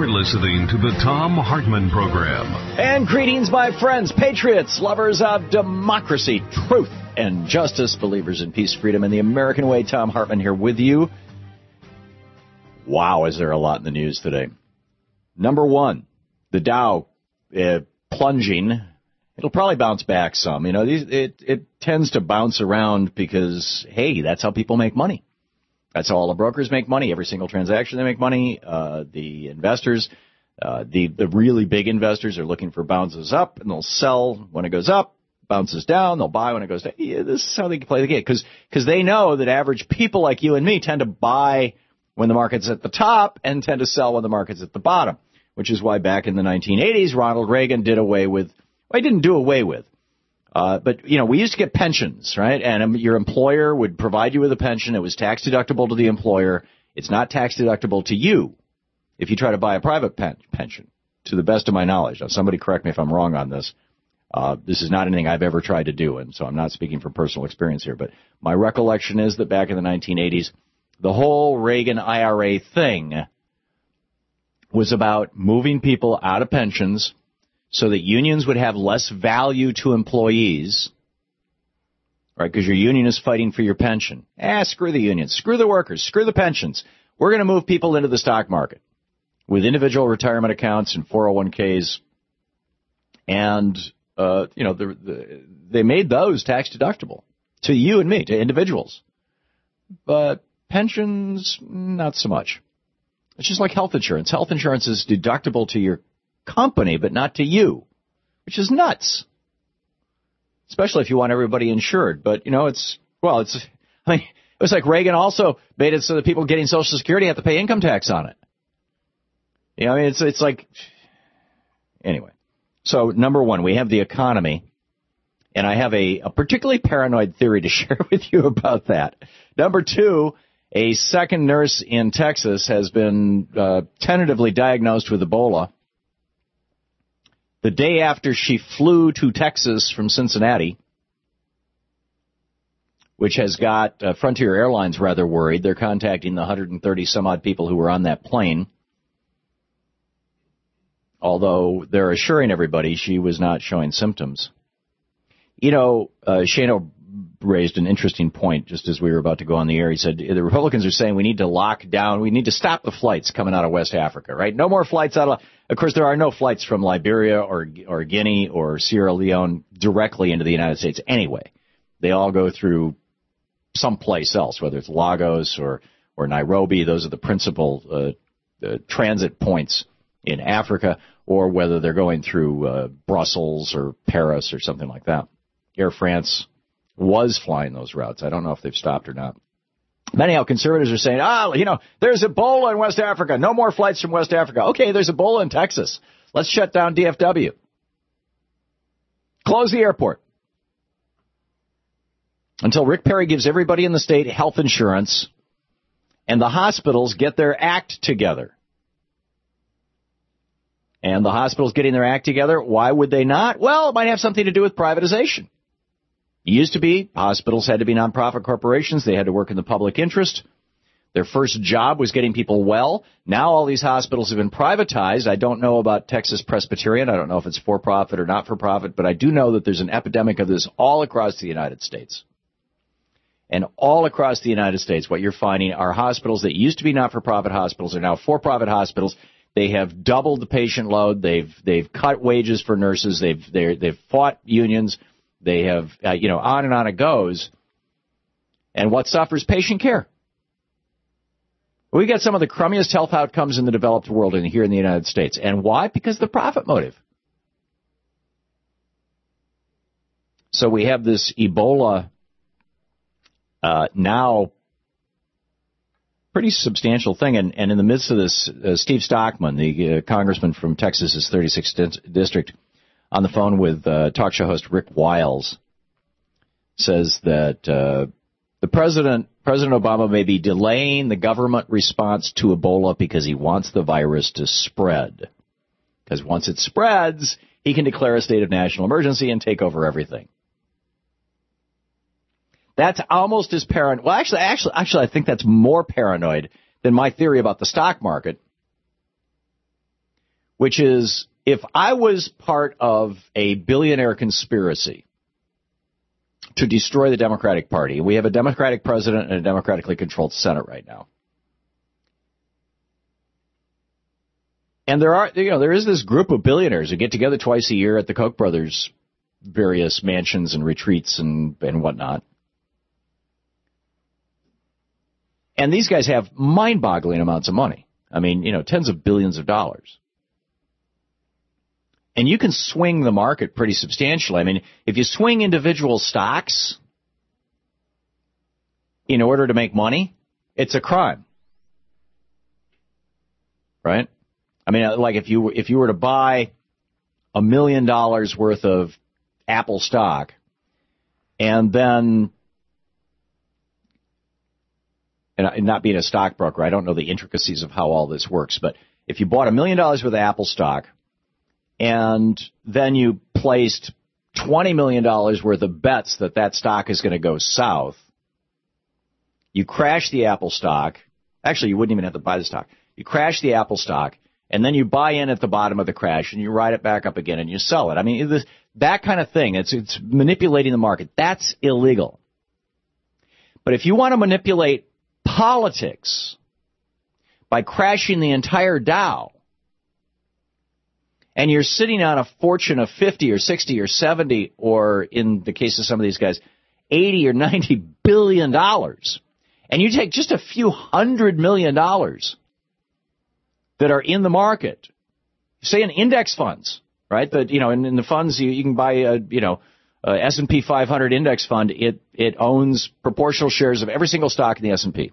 You're listening to the Thom Hartmann Program. And greetings, my friends, patriots, lovers of democracy, truth, and justice, believers in peace, freedom, and the American way. Thom Hartmann here with you. Wow, is there a lot in the news today. Number one, the Dow plunging. It'll probably bounce back some. You know, it tends to bounce around because, hey, that's how people make money. That's how all the brokers make money. Every single transaction they make money. The investors, the really big investors are looking for bounces up, and they'll sell when it goes up, bounces down. They'll buy when it goes down. Yeah, this is how they play the game because they know that average people like you and me tend to buy when the market's at the top and tend to sell when the market's at the bottom, which is why back in the 1980s, Ronald Reagan did away with. Well, he didn't do away with. But, you know, we used to get pensions, right? And your employer would provide you with a pension. It was tax deductible to the employer. It's not tax deductible to you if you try to buy a private pension, to the best of my knowledge. Now, somebody correct me if I'm wrong on this. This is not anything I've ever tried to do, and so I'm not speaking from personal experience here. But my recollection is that back in the 1980s, the whole Reagan IRA thing was about moving people out of pensions so that unions would have less value to employees, right? Because your union is fighting for your pension. Screw the unions, screw the workers, screw the pensions. We're going to move people into the stock market with individual retirement accounts and 401ks. And, you know, they made those tax deductible to you and me, to individuals. But pensions, not so much. It's just like health insurance. Health insurance is deductible to your company, but not to you, which is nuts, especially if you want everybody insured. But, you know, it was like Reagan also made it so that people getting Social Security have to pay income tax on it. You know, I mean, it's like, anyway. So, number one, we have the economy, and I have a particularly paranoid theory to share with you about that. Number two, a second nurse in Texas has been tentatively diagnosed with Ebola the day after she flew to Texas from Cincinnati, which has got Frontier Airlines rather worried. They're contacting the 130-some-odd people who were on that plane, although they're assuring everybody she was not showing symptoms. You know, Shano raised an interesting point just as we were about to go on the air. He said the Republicans are saying we need to lock down, we need to stop the flights coming out of West Africa, right? No more flights out of course, there are no flights from Liberia or Guinea or Sierra Leone directly into the United States anyway. They all go through someplace else, whether it's Lagos or Nairobi. Those are the principal transit points in Africa, or whether they're going through Brussels or Paris or something like that. Air France was flying those routes. I don't know if they've stopped or not. Anyhow, conservatives are saying, you know, there's Ebola in West Africa. No more flights from West Africa. Okay, there's Ebola in Texas. Let's shut down DFW. Close the airport. Until Rick Perry gives everybody in the state health insurance and the hospitals get their act together. And the hospitals getting their act together, why would they not? Well, it might have something to do with privatization. It used to be hospitals had to be nonprofit corporations. They had to work in the public interest. Their first job was getting people well. Now all these hospitals have been privatized. I don't know about Texas Presbyterian. I don't know if it's for-profit or not-for-profit, but I do know that there's an epidemic of this all across the United States. And all across the United States, what you're finding are hospitals that used to be not-for-profit hospitals are now for-profit hospitals. They have doubled the patient load. They've cut wages for nurses. They've fought unions. They have, on and on it goes. And what suffers? Patient care. We got some of the crummiest health outcomes in the developed world and here in the United States. And why? Because of the profit motive. So we have this Ebola now pretty substantial thing. And in the midst of this, Steve Stockman, the congressman from Texas's 36th district, on the phone with talk show host Rick Wiles, says that the President Obama may be delaying the government response to Ebola because he wants the virus to spread. Because once it spreads, he can declare a state of national emergency and take over everything. That's almost as paranoid. Well, actually, I think that's more paranoid than my theory about the stock market. which is if I was part of a billionaire conspiracy to destroy the Democratic Party, we have a Democratic president and a democratically controlled Senate right now. And there is this group of billionaires who get together twice a year at the Koch brothers' various mansions and retreats and whatnot. And these guys have mind-boggling amounts of money. I mean, tens of billions of dollars. And you can swing the market pretty substantially. I mean, if you swing individual stocks in order to make money, it's a crime. Right? I mean, like if you were to buy $1 million worth of Apple stock and then, and not being a stockbroker, I don't know the intricacies of how all this works, but if you bought $1 million worth of Apple stock and then you placed $20 million worth of bets that stock is going to go south, you crash the Apple stock. Actually, you wouldn't even have to buy the stock. You crash the Apple stock, and then you buy in at the bottom of the crash, and you ride it back up again, and you sell it. I mean, that kind of thing, it's manipulating the market. That's illegal. But if you want to manipulate politics by crashing the entire Dow, and you're sitting on a fortune of 50 or 60 or 70, or in the case of some of these guys, 80 or 90 billion dollars, and you take just a few $100 million that are in the market, say in index funds, right? That, in the funds you can buy a S&P 500 index fund. It owns proportional shares of every single stock in the S&P.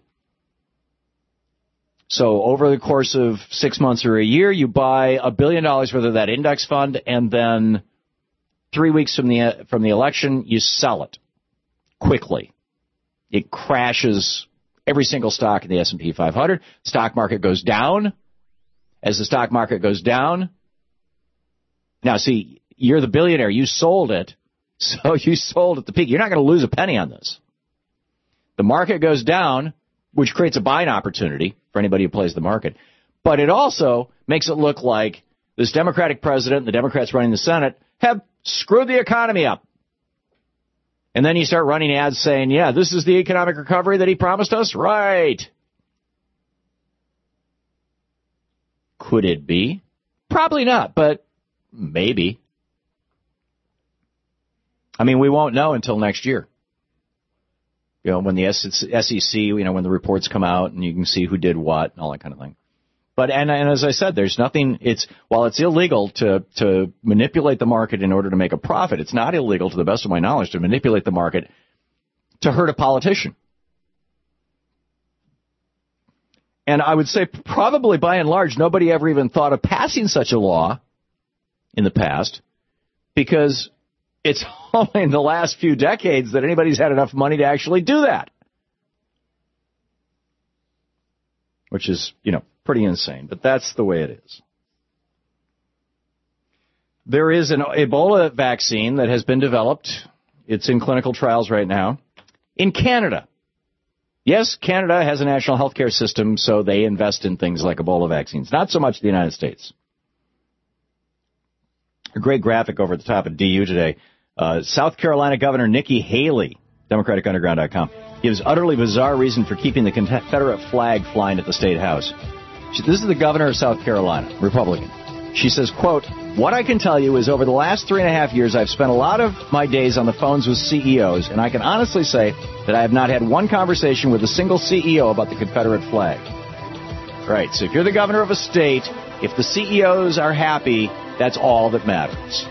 So over the course of 6 months or a year, you buy $1 billion worth of that index fund, and then 3 weeks from the election, you sell it quickly. It crashes every single stock in the S&P 500. Stock market goes down. As the stock market goes down, now see, you're the billionaire. You sold it, so you sold at the peak. You're not going to lose a penny on this. The market goes down, which creates a buying opportunity for anybody who plays the market. But it also makes it look like this Democratic president and the Democrats running the Senate have screwed the economy up. And then you start running ads saying, yeah, this is the economic recovery that he promised us? Right. Could it be? Probably not, but maybe. I mean, we won't know until next year. When the SEC, when the reports come out and you can see who did what and all that kind of thing. But, and as I said, there's nothing, while it's illegal to manipulate the market in order to make a profit, it's not illegal, to the best of my knowledge, to manipulate the market to hurt a politician. And I would say probably by and large, nobody ever even thought of passing such a law in the past, because it's only in the last few decades that anybody's had enough money to actually do that. Which is, pretty insane, but that's the way it is. There is an Ebola vaccine that has been developed. It's in clinical trials right now in Canada. Yes, Canada has a national health care system, so they invest in things like Ebola vaccines. Not so much the United States. A great graphic over at the top of DU today. South Carolina Governor Nikki Haley, DemocraticUnderground.com, gives utterly bizarre reason for keeping the Confederate flag flying at the State House. This is the governor of South Carolina, Republican. She says, quote, "What I can tell you is over the last 3.5 years, I've spent a lot of my days on the phones with CEOs, and I can honestly say that I have not had one conversation with a single CEO about the Confederate flag." Right, so if you're the governor of a state, if the CEOs are happy, that's all that matters.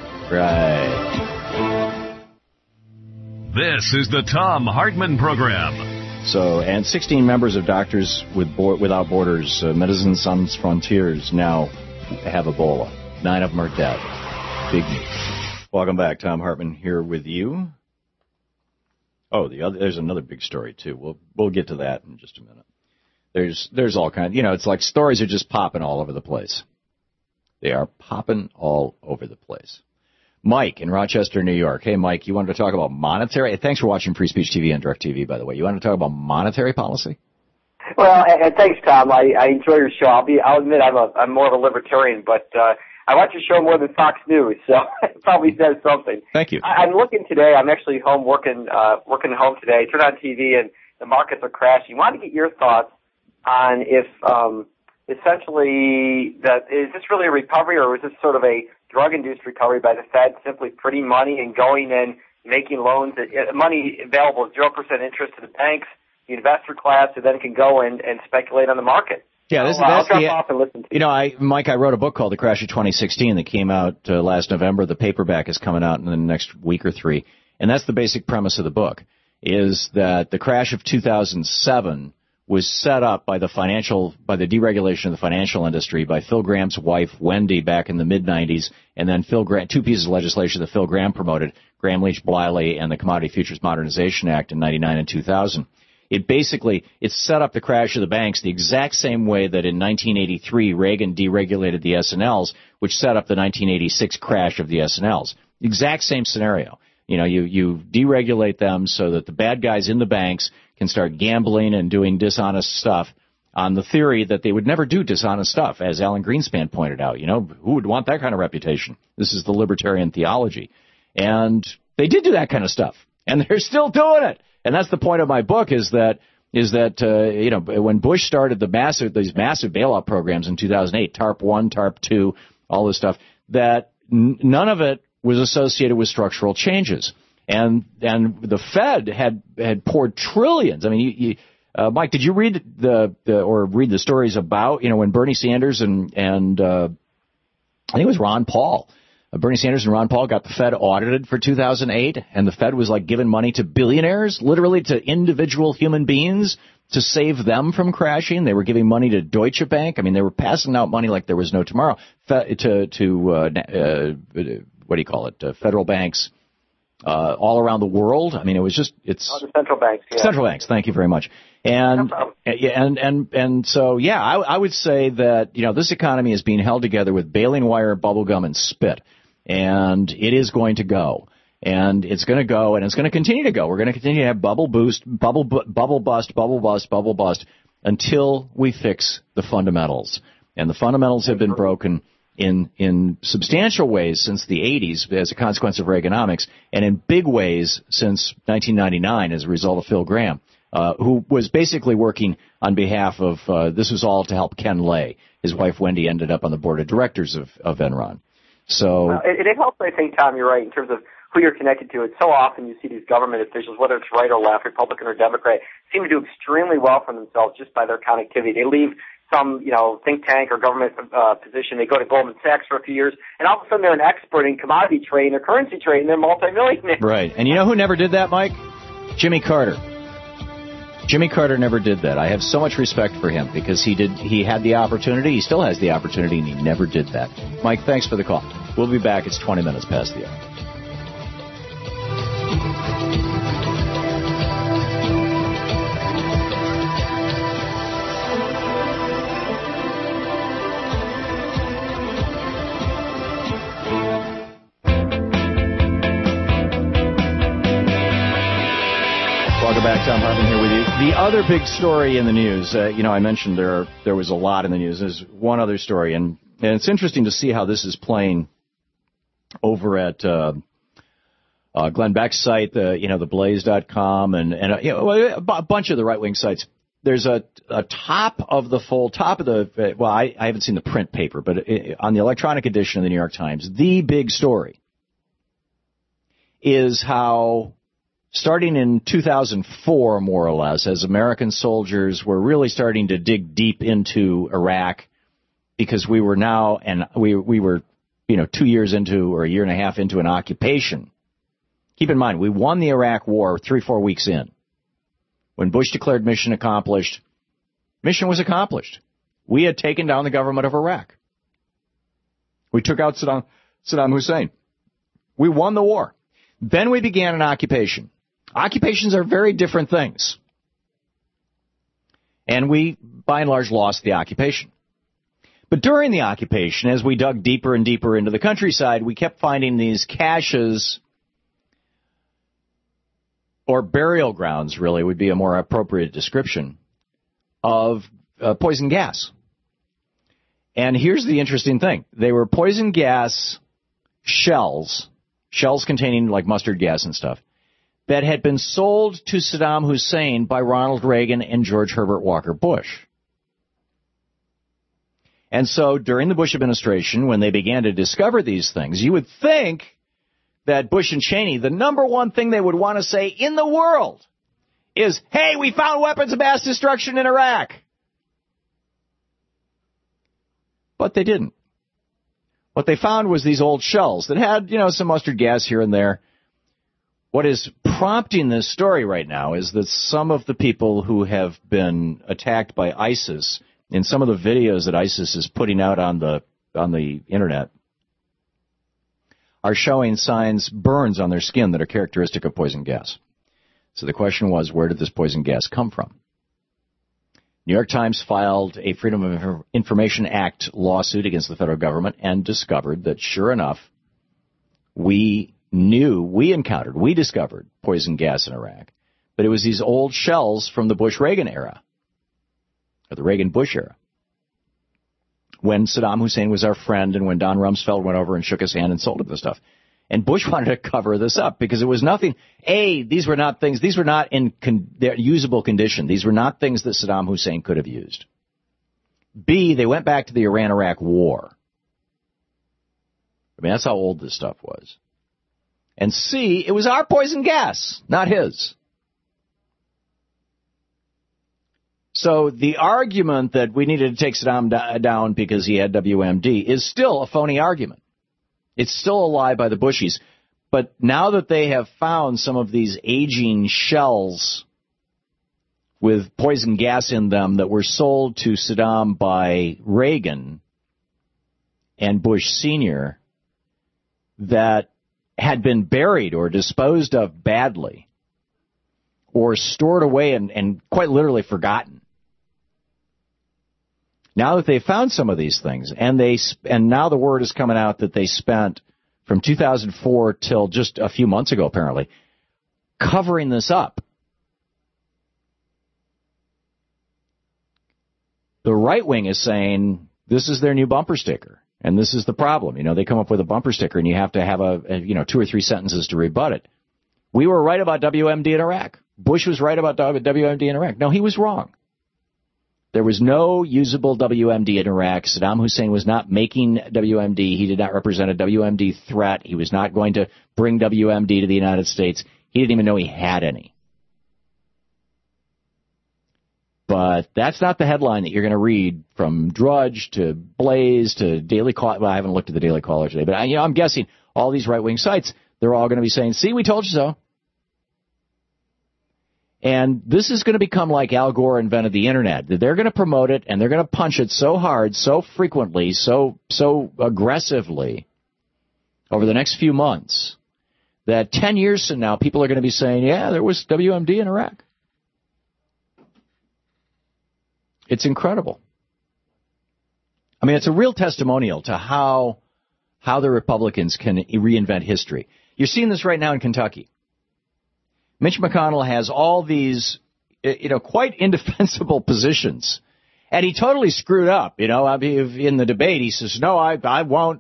Right. This is the Thom Hartmann Program. So, and 16 members of Doctors Without Borders, Médecins Sans Frontières, now have Ebola. 9 of them are dead. Big news. Welcome back. Thom Hartmann here with you. Oh, there's another big story, too. We'll get to that in just a minute. There's all kinds, it's like stories are just popping all over the place. They are popping all over the place. Mike in Rochester, New York. Hey, Mike, you wanted to talk about monetary? Thanks for watching Free Speech TV and Direct TV, by the way. You wanted to talk about monetary policy? Well, and thanks, Tom. I enjoy your show. I'll admit I'm more of a libertarian, but I watch your show more than Fox News, so it probably says something. Thank you. I'm looking today. I'm actually home working at home today. Turn on TV, and the markets are crashing. I want to get your thoughts on if essentially that is this really a recovery, or is this sort of a drug-induced recovery by the Fed simply printing money and going and making loans, money available at 0% interest to the banks, the investor class, who then can go and speculate on the market? Yeah, I'll drop off and listen to you. Mike, I wrote a book called The Crash of 2016 that came out last November. The paperback is coming out in the next week or three. And that's the basic premise of the book, is that the crash of 2007 was set up by the deregulation of the financial industry by Phil Graham's wife, Wendy, back in the mid-'90s, and then two pieces of legislation that Phil Graham promoted, Graham Leach Bliley and the Commodity Futures Modernization Act in 99 and 2000. It set up the crash of the banks the exact same way that in 1983 Reagan deregulated the S&Ls, which set up the 1986 crash of the S&Ls. Exact same scenario. You deregulate them so that the bad guys in the banks can start gambling and doing dishonest stuff on the theory that they would never do dishonest stuff, as Alan Greenspan pointed out. Who would want that kind of reputation? This is the libertarian theology. And they did do that kind of stuff, and they're still doing it. And that's the point of my book, is that when Bush started these massive bailout programs in 2008, TARP 1, TARP 2, all this stuff, that none of it was associated with structural changes. And the Fed had poured trillions. I mean, Mike, did you read the stories about, when Bernie Sanders and I think it was Ron Paul, Bernie Sanders and Ron Paul got the Fed audited for 2008, and the Fed was like giving money to billionaires, literally to individual human beings, to save them from crashing. They were giving money to Deutsche Bank. I mean, they were passing out money like there was no tomorrow to what do you call it? Federal banks all around the world. I mean, the central banks. Yeah. Central banks. Thank you very much. And so I would say that this economy is being held together with baling wire, bubble gum, and spit, and it is going to go. And it's going to go, and it's going to continue to go. We're going to continue to have bubble bust, until we fix the fundamentals. And the fundamentals have been broken in substantial ways since the 80s as a consequence of Reaganomics, and in big ways since 1999 as a result of Phil Graham, who was basically working on behalf of, this was all to help Ken Lay. His wife Wendy ended up on the board of directors of Enron. So it helps, I think, Tom, you're right, in terms of who you're connected to. It's so often you see these government officials, whether it's right or left, Republican or Democrat, seem to do extremely well for themselves just by their connectivity. They leave some, think tank or government position. They go to Goldman Sachs for a few years, and all of a sudden they're an expert in commodity trading or currency trading. They're multimillionaires. Right. And you know who never did that, Mike? Jimmy Carter. Jimmy Carter never did that. I have so much respect for him because he had the opportunity. He still has the opportunity, and he never did that. Mike, thanks for the call. We'll be back. It's 20 minutes past the hour. Tom Hartman here with you. The other big story in the news, I mentioned there was a lot in the news. There's one other story, and it's interesting to see how this is playing over at Glenn Beck's site, the Blaze.com, and a bunch of the right-wing sites. There's a top of the I haven't seen the print paper, but on the electronic edition of the New York Times, the big story is how, starting in 2004, more or less, as American soldiers were really starting to dig deep into Iraq, because we were 2 years into, or a year and a half into, an occupation. Keep in mind, we won the Iraq War 3-4 weeks in. When Bush declared mission accomplished, mission was accomplished. We had taken down the government of Iraq. We took out Saddam Hussein. We won the war. Then we began an occupation. Occupations are very different things. And we, by and large, lost the occupation. But during the occupation, as we dug deeper and deeper into the countryside, we kept finding these caches, or burial grounds, really, would be a more appropriate description, of poison gas. And here's the interesting thing. They were poison gas shells containing like mustard gas and stuff, that had been sold to Saddam Hussein by Ronald Reagan and George Herbert Walker Bush. And so during the Bush administration, when they began to discover these things, you would think that Bush and Cheney, the number one thing they would want to say in the world is, hey, we found weapons of mass destruction in Iraq. But they didn't. What they found was these old shells that had, some mustard gas here and there. What is prompting this story right now is that some of the people who have been attacked by ISIS, in some of the videos that ISIS is putting out on the internet, are showing burns on their skin that are characteristic of poison gas. So the question was, where did this poison gas come from? New York Times filed a Freedom of Information Act lawsuit against the federal government and discovered that, sure enough, we discovered poison gas in Iraq, but it was these old shells from the Bush-Reagan era, or the Reagan-Bush era, when Saddam Hussein was our friend and when Don Rumsfeld went over and shook his hand and sold him the stuff. And Bush wanted to cover this up because it was nothing. These were not in their usable condition. These were not things that Saddam Hussein could have used. B, they went back to the Iran-Iraq war. I mean, that's how old this stuff was. And C, it was our poison gas, not his. So the argument that we needed to take Saddam down because he had WMD is still a phony argument. It's still a lie by the Bushies. But now that they have found some of these aging shells with poison gas in them that were sold to Saddam by Reagan and Bush Sr., that had been buried or disposed of badly or stored away and quite literally forgotten. Now that they've found some of these things, and now the word is coming out that they spent from 2004 till just a few months ago, apparently, covering this up. The right wing is saying this is their new bumper sticker, and this is the problem. They come up with a bumper sticker, and you have to have 2 or 3 sentences to rebut it. We were right about WMD in Iraq. Bush was right about WMD in Iraq. No, he was wrong. There was no usable WMD in Iraq. Saddam Hussein was not making WMD. He did not represent a WMD threat. He was not going to bring WMD to the United States. He didn't even know he had any. But that's not the headline that you're going to read from Drudge to Blaze to Daily Caller. Well, I haven't looked at the Daily Caller today, but I'm guessing all these right-wing sites, they're all going to be saying, see, we told you so. And this is going to become like Al Gore invented the Internet. They're going to promote it, and they're going to punch it so hard, so frequently, so aggressively over the next few months that 10 years from now, people are going to be saying, yeah, there was WMD in Iraq. It's incredible. I mean, it's a real testimonial to how the Republicans can reinvent history. You're seeing this right now in Kentucky. Mitch McConnell has all these, quite indefensible positions, and he totally screwed up. In the debate, he says, "No, I won't.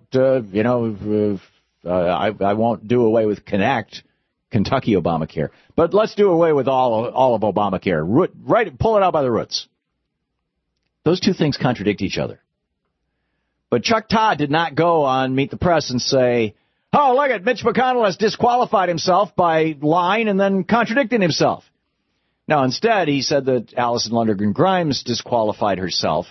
I won't do away with Kentucky Obamacare, but let's do away with all of Obamacare. Right, pull it out by the roots." Those two things contradict each other. But Chuck Todd did not go on Meet the Press and say, oh, look at Mitch McConnell has disqualified himself by lying and then contradicting himself. Now, instead, he said that Alison Lundergan Grimes disqualified herself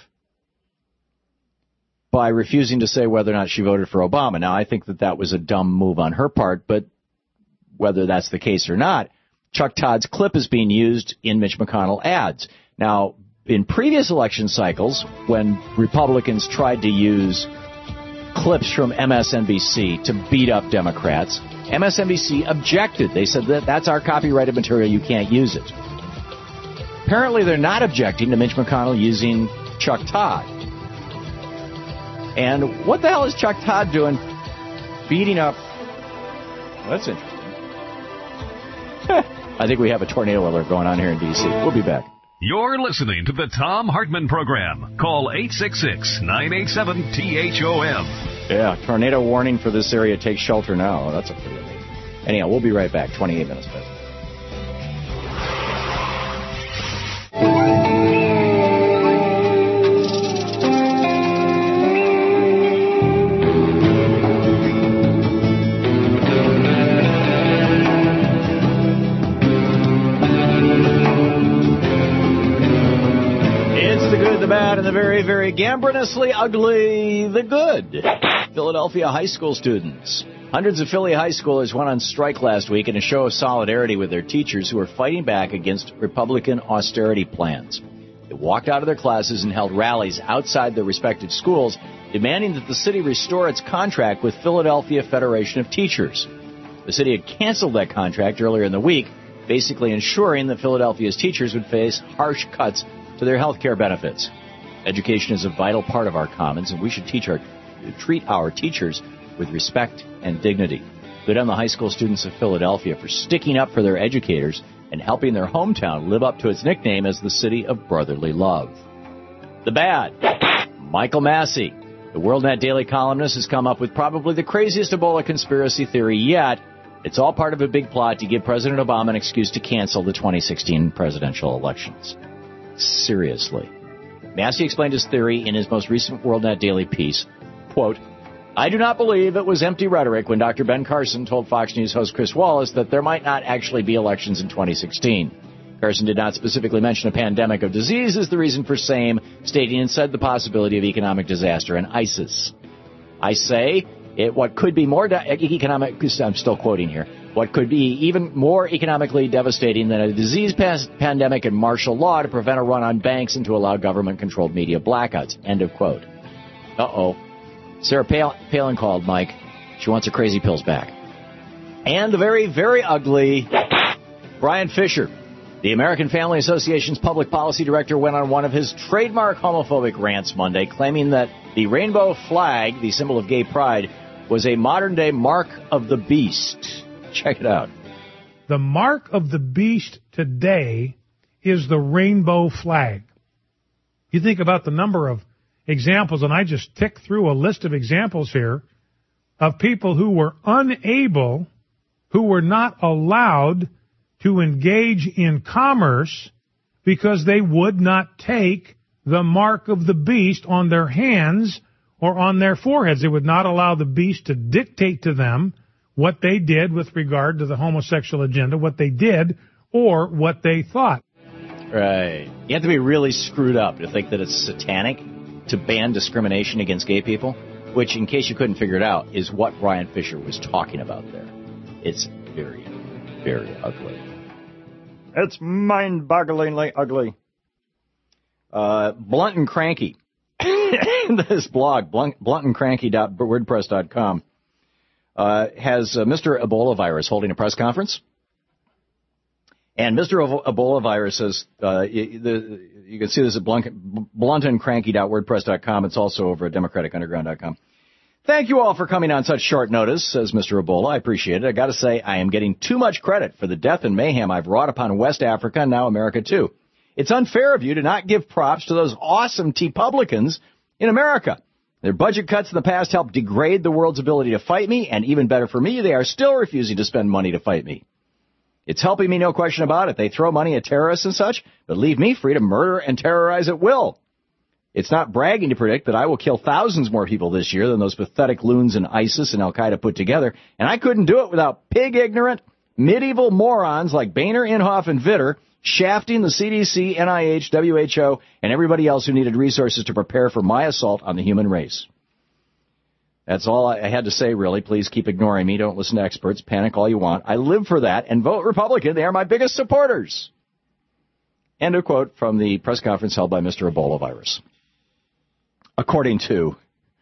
by refusing to say whether or not she voted for Obama. Now, I think that was a dumb move on her part, but whether that's the case or not, Chuck Todd's clip is being used in Mitch McConnell ads. Now, in previous election cycles, when Republicans tried to use clips from MSNBC to beat up Democrats, MSNBC objected. They said that that's our copyrighted material. You can't use it. Apparently, they're not objecting to Mitch McConnell using Chuck Todd. And what the hell is Chuck Todd doing beating up? Well, that's interesting. I think we have a tornado alert going on here in D.C. We'll be back. You're listening to the Thom Hartmann Program. Call 866-987-THOM. Yeah, tornado warning for this area. Take shelter now. That's a pretty amazing. Anyhow, we'll be right back. 28 minutes past. And the very, very gambrinously ugly, the good. Philadelphia high school students. Hundreds of Philly high schoolers went on strike last week in a show of solidarity with their teachers who were fighting back against Republican austerity plans. They walked out of their classes and held rallies outside their respective schools, demanding that the city restore its contract with Philadelphia Federation of Teachers. The city had canceled that contract earlier in the week, basically ensuring that Philadelphia's teachers would face harsh cuts to their health care benefits. Education is a vital part of our commons, and we should treat our teachers with respect and dignity. Good on the high school students of Philadelphia for sticking up for their educators and helping their hometown live up to its nickname as the city of brotherly love. The bad. Michael Massey, the WorldNet Daily columnist, has come up with probably the craziest Ebola conspiracy theory yet. It's all part of a big plot to give President Obama an excuse to cancel the 2016 presidential elections. Seriously. Massey explained his theory in his most recent WorldNet Daily piece. Quote, I do not believe it was empty rhetoric when Dr. Ben Carson told Fox News host Chris Wallace that there might not actually be elections in 2016. Carson did not specifically mention a pandemic of disease as the reason for same, stating instead the possibility of economic disaster and ISIS. I say, what could be more economic, I'm still quoting here, what could be even more economically devastating than a disease pandemic and martial law to prevent a run on banks and to allow government-controlled media blackouts. End of quote. Uh-oh. Sarah Palin called, Mike. She wants her crazy pills back. And the very, very ugly Brian Fisher, the American Family Association's public policy director, went on one of his trademark homophobic rants Monday, claiming that the rainbow flag, the symbol of gay pride, was a modern-day mark of the beast. Check it out. The mark of the beast today is the rainbow flag. You think about the number of examples, and I just ticked through a list of examples here of people who were unable, who were not allowed to engage in commerce because they would not take the mark of the beast on their hands or on their foreheads. They would not allow the beast to dictate to them what they did with regard to the homosexual agenda, what they did, or what they thought. Right. You have to be really screwed up to think that it's satanic to ban discrimination against gay people, which, in case you couldn't figure it out, is what Brian Fisher was talking about there. It's very, very ugly. It's mind-bogglingly ugly. Blunt and Cranky. This blog, bluntandcranky.wordpress.com, has Mr. Ebola virus holding a press conference. And Mr. Ebola virus says, you can see this at bluntandcranky.wordpress.com. It's also over at democratitunderground.com. Thank you all for coming on such short notice, says Mr. Ebola. I appreciate it. I got to say, I am getting too much credit for the death and mayhem I've wrought upon West Africa and now America, too. It's unfair of you to not give props to those awesome T-publicans in America. Their budget cuts in the past helped degrade the world's ability to fight me, and even better for me, they are still refusing to spend money to fight me. It's helping me, no question about it. They throw money at terrorists and such, but leave me free to murder and terrorize at will. It's not bragging to predict that I will kill thousands more people this year than those pathetic loons in ISIS and Al-Qaeda put together, and I couldn't do it without pig-ignorant, medieval morons like Boehner, Inhofe, and Vitter shafting the CDC, NIH, WHO, and everybody else who needed resources to prepare for my assault on the human race. That's all I had to say, really. Please keep ignoring me. Don't listen to experts. Panic all you want. I live for that, and vote Republican. They are my biggest supporters. End of quote from the press conference held by Mr. Ebola virus. According to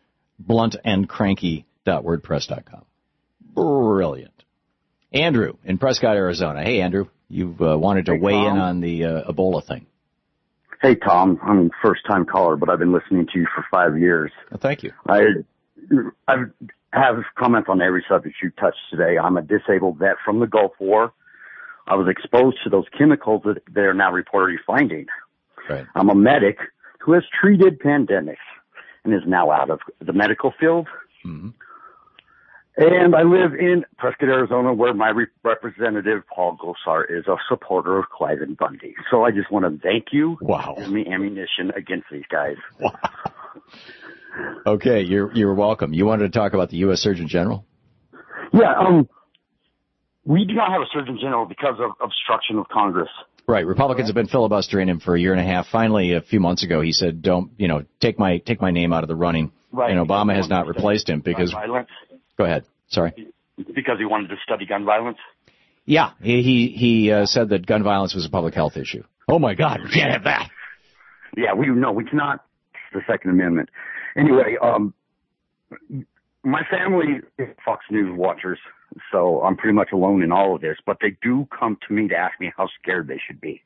bluntandcranky.wordpress.com. Brilliant. Andrew in Prescott, Arizona. Hey, Andrew. You've wanted to weigh in on the Ebola thing. Hey, Tom. I'm a first-time caller, but I've been listening to you for 5 years. Well, thank you. I have comments on every subject you touched today. I'm a disabled vet from the Gulf War. I was exposed to those chemicals that they're now reportedly finding. Right. I'm a medic who has treated pandemics and is now out of the medical field. Mm-hmm. And I live in Prescott, Arizona, where my representative, Paul Gosar, is a supporter of Cliven Bundy. So I just want to thank you Wow. for giving me ammunition against these guys. Wow. Okay, you're welcome. You wanted to talk about the U.S. Surgeon General? Yeah, we do not have a Surgeon General because of obstruction of Congress. Right. Republicans have been filibustering him for a year and a half. Finally, a few months ago, he said, "Don't, take my name out of the running." Right. And Obama has not replaced him because. Go ahead. Sorry. Because he wanted to study gun violence. Yeah, he said that gun violence was a public health issue. Oh my God, we can't have that. Yeah, we cannot. The Second Amendment. Anyway, my family is Fox News watchers, so I'm pretty much alone in all of this. But they do come to me to ask me how scared they should be.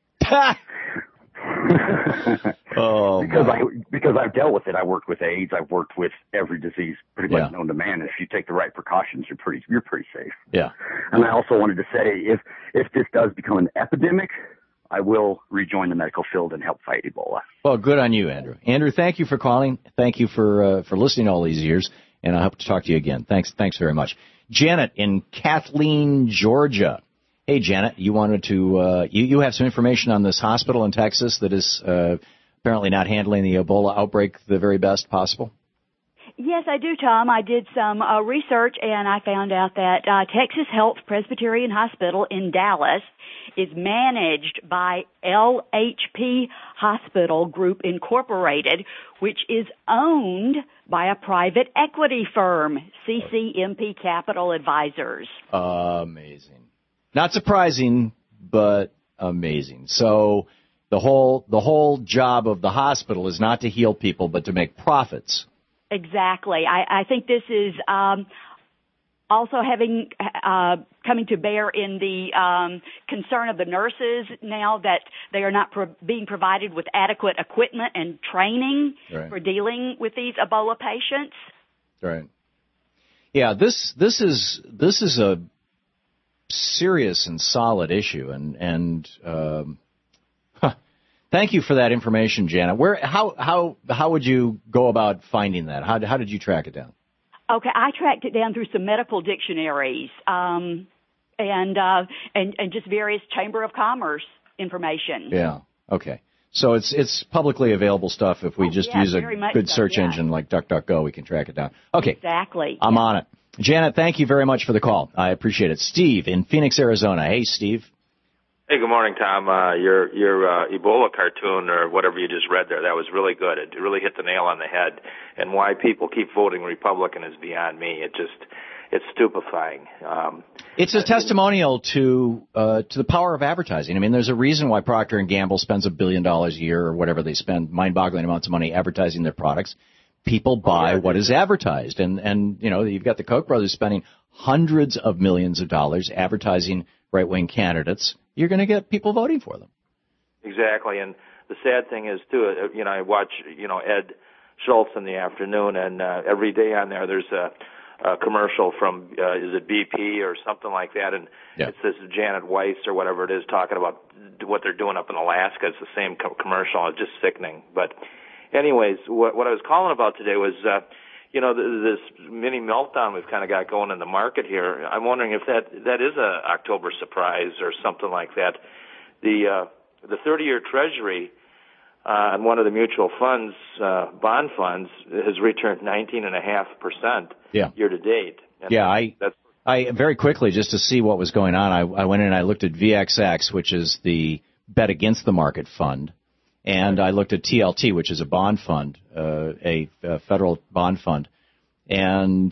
Because I've dealt with it. I worked with AIDS. I've worked with every disease pretty much known to man. If you take the right precautions, you're pretty safe. Yeah. And I also wanted to say, if this does become an epidemic, I will rejoin the medical field and help fight Ebola. Well, good on you, Andrew. Andrew, thank you for calling. Thank you for listening all these years, and I hope to talk to you again. Thanks very much. Janet in Kathleen, Georgia. Hey, Janet, you wanted to you have some information on this hospital in Texas that is apparently not handling the Ebola outbreak the very best possible? Yes, I do, Tom. I did some research, and I found out that Texas Health Presbyterian Hospital in Dallas is managed by LHP Hospital Group Incorporated, which is owned by a private equity firm, CCMP Capital Advisors. Amazing. Not surprising, but amazing. So the whole job of the hospital is not to heal people, but to make profits. Exactly. I think this is also coming to bear in the concern of the nurses now that they are not being provided with adequate equipment and training for dealing with these Ebola patients. Right. Yeah, this is a serious and solid issue, and thank you for that information, Janet. How would you go about finding that? How did you track it down? Okay, I tracked it down through some medical dictionaries and just various Chamber of Commerce information. Yeah. Okay. So it's publicly available stuff. If we use a good search engine like DuckDuckGo, we can track it down. Okay. Exactly. I'm on it. Janet, thank you very much for the call. I appreciate it. Steve in Phoenix, Arizona. Hey, Steve. Hey, good morning, Tom. Your Ebola cartoon or whatever you just read there, that was really good. It really hit the nail on the head. And why people keep voting Republican is beyond me. It's stupefying. It's a testimonial to the power of advertising. I mean, there's a reason why Procter & Gamble spends $1 billion a year or whatever they spend, mind-boggling amounts of money advertising their products. People buy what is advertised. And you've got the Koch brothers spending hundreds of millions of dollars advertising right-wing candidates. You're going to get people voting for them. Exactly. And the sad thing is, too, I watch, Ed Schultz in the afternoon, and every day on there's a commercial from, is it BP or something like that? And it's this Janet Weiss or whatever it is talking about what they're doing up in Alaska. It's the same commercial. It's just sickening. But anyways, what I was calling about today was, this mini meltdown we've kind of got going in the market here. I'm wondering if that is a October surprise or something like that. The 30-year Treasury on one of the mutual funds, bond funds, has returned 19.5% year to date. And I very quickly, just to see what was going on, I went in and I looked at VXX, which is the bet against the market fund. And I looked at TLT, which is a bond fund, a federal bond fund, and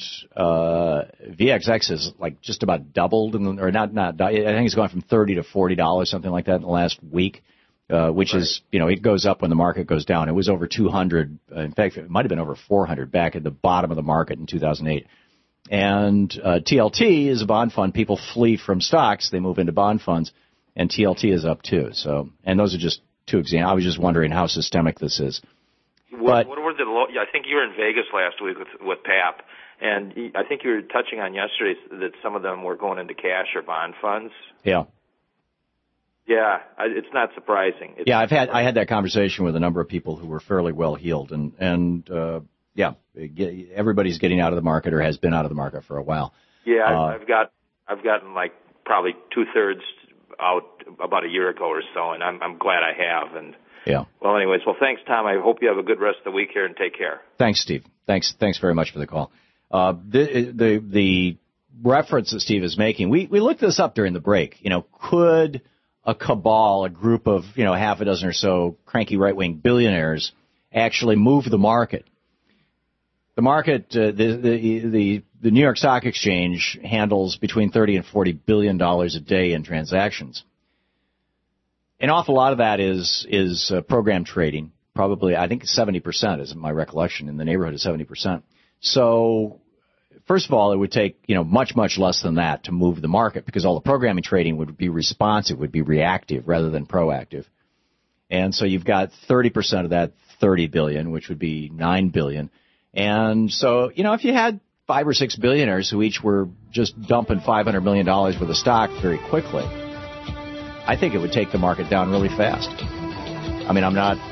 VXX is like just about doubled, or not. I think it's gone from $30 to $40, something like that, in the last week, which is, it goes up when the market goes down. It was over 200. In fact, it might have been over 400 back at the bottom of the market in 2008. And TLT is a bond fund. People flee from stocks; they move into bond funds, and TLT is up too. So, and those are just two examples. I was just wondering how systemic this is. What were the low? I think you were in Vegas last week with PAP, and I think you were touching on yesterday that some of them were going into cash or bond funds. Yeah. Yeah, it's not surprising. I had that conversation with a number of people who were fairly well heeled, and everybody's getting out of the market or has been out of the market for a while. Yeah, I've gotten like probably 2/3 out about a year ago or so, and I'm glad I have. And yeah. Well, anyways, thanks, Tom. I hope you have a good rest of the week here, and take care. Thanks, Steve. Thanks very much for the call. The reference that Steve is making, we looked this up during the break. Could a cabal, a group of half a dozen or so cranky right-wing billionaires actually move the market? The market, the New York Stock Exchange handles between $30 and $40 billion a day in transactions. An awful lot of that is program trading. Probably, I think 70% is my recollection, in the neighborhood of 70%. So, first of all, it would take, much, much less than that to move the market, because all the programming trading would be responsive, would be reactive rather than proactive. And so you've got 30% of that 30 billion, which would be 9 billion. And so, if you had 5 or 6 billionaires who each were just dumping $500 million worth of stock very quickly, I think it would take the market down really fast. I mean, I'm not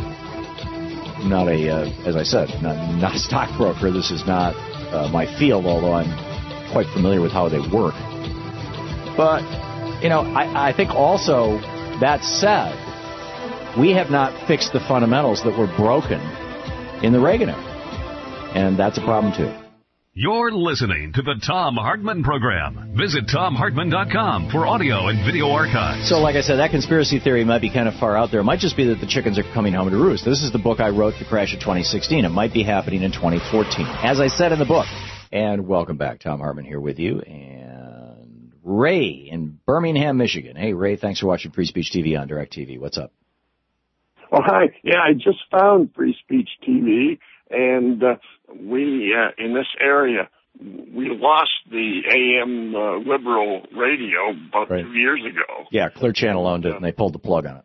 as I said, not a stockbroker. This is not my field, although I'm quite familiar with how they work. But, I think also, that said, we have not fixed the fundamentals that were broken in the Reagan era. And that's a problem, too. You're listening to the Thom Hartmann Program. Visit ThomHartmann.com for audio and video archives. So, like I said, that conspiracy theory might be kind of far out there. It might just be that the chickens are coming home to roost. This is the book I wrote, The Crash of 2016. It might be happening in 2014, as I said in the book. And welcome back. Thom Hartmann here with you. And Ray in Birmingham, Michigan. Hey, Ray, thanks for watching Free Speech TV on DirecTV. What's up? Well, hi. Yeah, I just found Free Speech TV, and we, in this area, we lost the AM liberal radio about 2 years ago. Yeah, Clear Channel owned it, and they pulled the plug on it.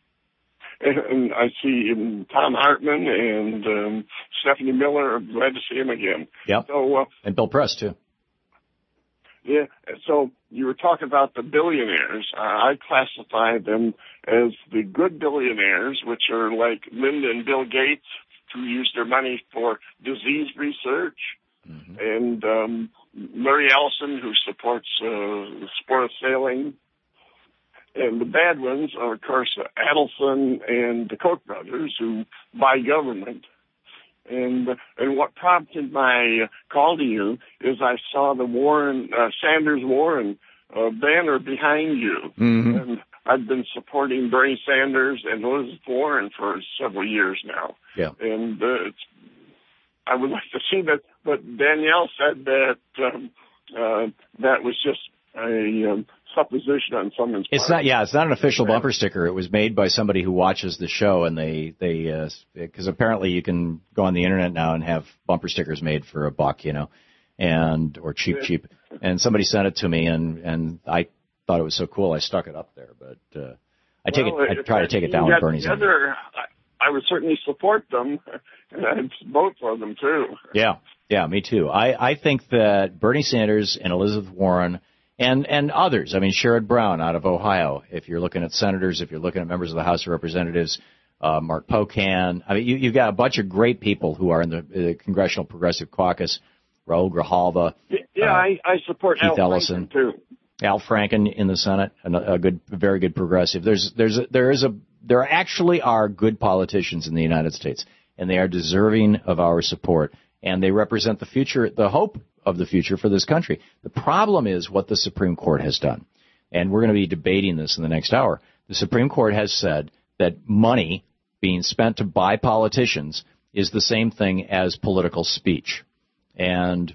And I see Thom Hartmann and Stephanie Miller. I'm glad to see him again. Yep. So, and Bill Press, too. Yeah, so you were talking about the billionaires. I classify them as the good billionaires, which are like Linda and Bill Gates, who use their money for disease research, and Larry Ellison, who supports the sport of sailing. And the bad ones are, of course, Adelson and the Koch brothers, who buy government. And what prompted my call to you is I saw the Sanders-Warren banner behind you. Mm-hmm. And I've been supporting Bernie Sanders and Elizabeth Warren for several years now. Yeah. And I would like to see that, but Danielle said that that was just a supposition on someone's part. It's not. Yeah, it's not an official bumper sticker. It was made by somebody who watches the show, and they because apparently you can go on the internet now and have bumper stickers made for $1, and or cheap. And somebody sent it to me, and I thought it was so cool I stuck it up there. But I try to take it down with Bernie's. I would certainly support them, and I'd vote for them too. Yeah, me too. I think that Bernie Sanders and Elizabeth Warren and others, I mean, Sherrod Brown out of Ohio, if you're looking at senators, if you're looking at members of the House of Representatives, Mark Pocan, I mean, you've got a bunch of great people who are in the Congressional Progressive Caucus, Raul Grijalva. Yeah, I support Keith Al Ellison Franken too. Al Franken in the Senate, a very good progressive. There actually are good politicians in the United States, and they are deserving of our support, and they represent the future, the hope of the future for this country. The problem is what the Supreme Court has done, and we're going to be debating this in the next hour. The Supreme Court has said that money being spent to buy politicians is the same thing as political speech, and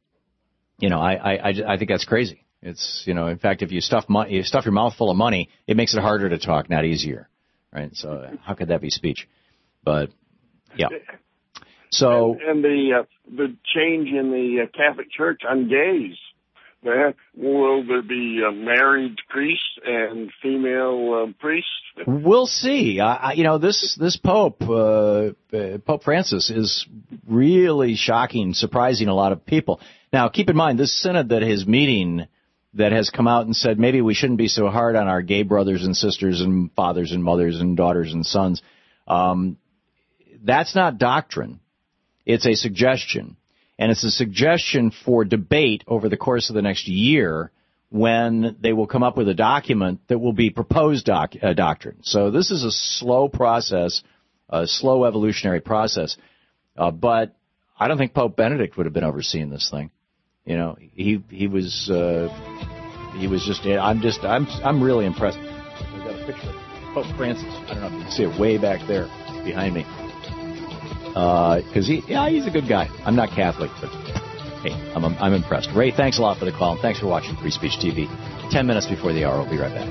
I think that's crazy. It's in fact, if you stuff your mouth full of money, it makes it harder to talk, not easier, right? So how could that be speech? But yeah. So and the change in the Catholic Church on gays. Will there be married priests and female priests? We'll see. This Pope, Pope Francis, is really shocking, surprising a lot of people. Now, keep in mind, this synod that is meeting that has come out and said maybe we shouldn't be so hard on our gay brothers and sisters and fathers and mothers and daughters and sons. That's not doctrine. It's a suggestion. And it's a suggestion for debate over the course of the next year when they will come up with a document that will be proposed doctrine. So this is a slow process, a slow evolutionary process. But I don't think Pope Benedict would have been overseeing this thing. You know, he was just, I'm really impressed. I've got a picture of Pope Francis. I don't know if you can see it way back there behind me. Because he's a good guy. I'm not Catholic, but hey, I'm impressed. Ray, thanks a lot for the call, and thanks for watching Free Speech TV. 10 minutes before the hour. We'll be right back.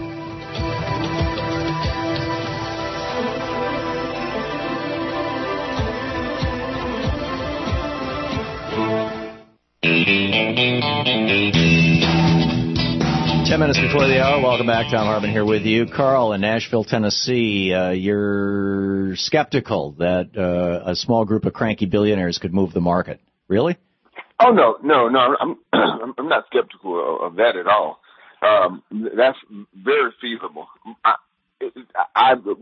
Minutes before the hour. Welcome back. Tom Hartman here with you. Carl in Nashville, Tennessee. You're skeptical that a small group of cranky billionaires could move the market. Really? Oh, no. I'm not skeptical of that at all. That's very feasible. Let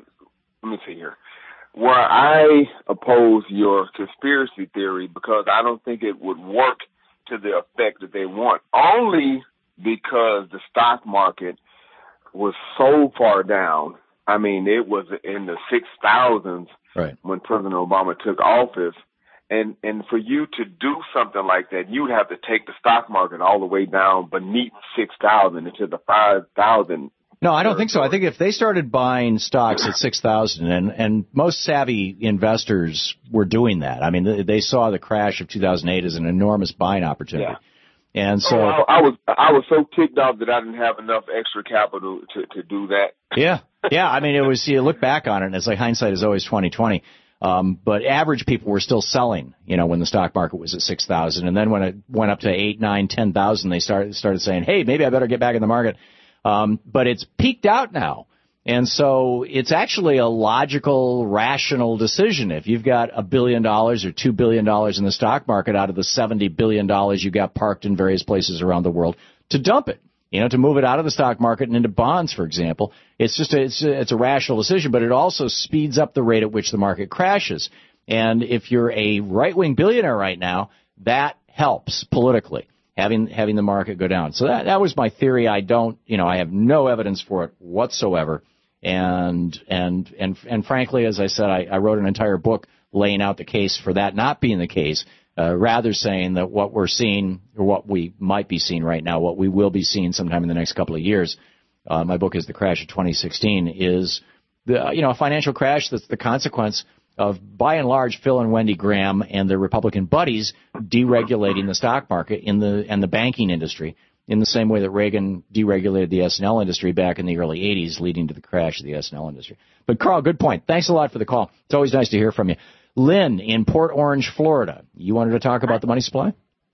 me see here. Where I oppose your conspiracy theory because I don't think it would work to the effect that they want. Only because the stock market was so far down. I mean, it was in the 6,000s when President Obama took office. And for you to do something like that, you have to take the stock market all the way down beneath 6,000 into the 5,000. No, I don't think so. I think if they started buying stocks at 6,000, and most savvy investors were doing that. I mean, they saw the crash of 2008 as an enormous buying opportunity. Yeah. And so I was so ticked off that I didn't have enough extra capital to do that. Yeah. I mean, it was, you look back on it and it's like hindsight is always 20/20. But average people were still selling, when the stock market was at 6,000. And then when it went up to 8, 9, 10,000, they started saying, hey, maybe I better get back in the market. But it's peaked out now. And so it's actually a logical, rational decision. If you've got $1 billion or $2 billion in the stock market out of the $70 billion you got parked in various places around the world, to dump it, to move it out of the stock market and into bonds, for example, it's a rational decision, but it also speeds up the rate at which the market crashes. And if you're a right-wing billionaire right now, that helps politically, having the market go down. So that was my theory. I have no evidence for it whatsoever. And frankly, as I said, I wrote an entire book laying out the case for that not being the case, rather saying that what we're seeing, or what we might be seeing right now, what we will be seeing sometime in the next couple of years, my book is The Crash of 2016, is a financial crash that's the consequence of, by and large, Phil and Wendy Graham and their Republican buddies deregulating the stock market and the banking industry, in the same way that Reagan deregulated the S&L industry back in the early 80s, leading to the crash of the S&L industry. But, Carl, good point. Thanks a lot for the call. It's always nice to hear from you. Lynn in Port Orange, Florida. You wanted to talk about the money supply?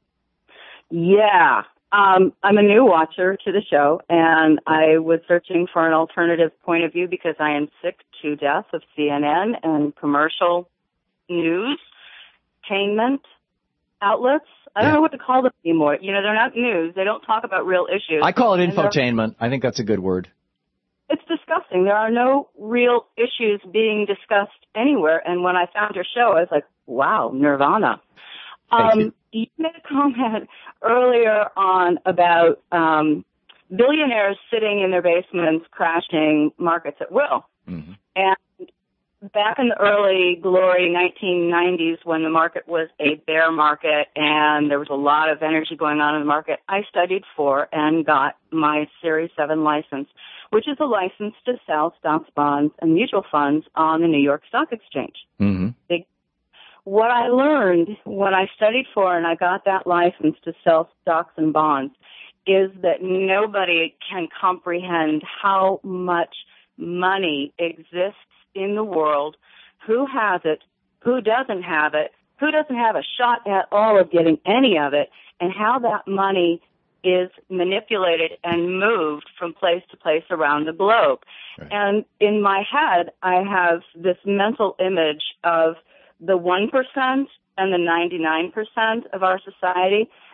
Yeah. I'm a new watcher to the show, and I was searching for an alternative point of view because I am sick to death of CNN and commercial news, entertainment outlets. I don't know what to call them anymore. They're not news. They don't talk about real issues. I call it infotainment. I think that's a good word. It's disgusting. There are no real issues being discussed anywhere. And when I found your show, I was like, wow, nirvana. You made a comment earlier on about billionaires sitting in their basements crashing markets at will. Mm-hmm. And back in the early glory 1990s, when the market was a bear market and there was a lot of energy going on in the market, I studied for and got my Series 7 license, which is a license to sell stocks, bonds, and mutual funds on the New York Stock Exchange. Mm-hmm. What I learned when I studied for and I got that license to sell stocks and bonds is that nobody can comprehend how much money exists in the world, who has it, who doesn't have it, who doesn't have a shot at all of getting any of it, and how that money is manipulated and moved from place to place around the globe. Right. And in my head, I have this mental image of the 1% and the 99% of our society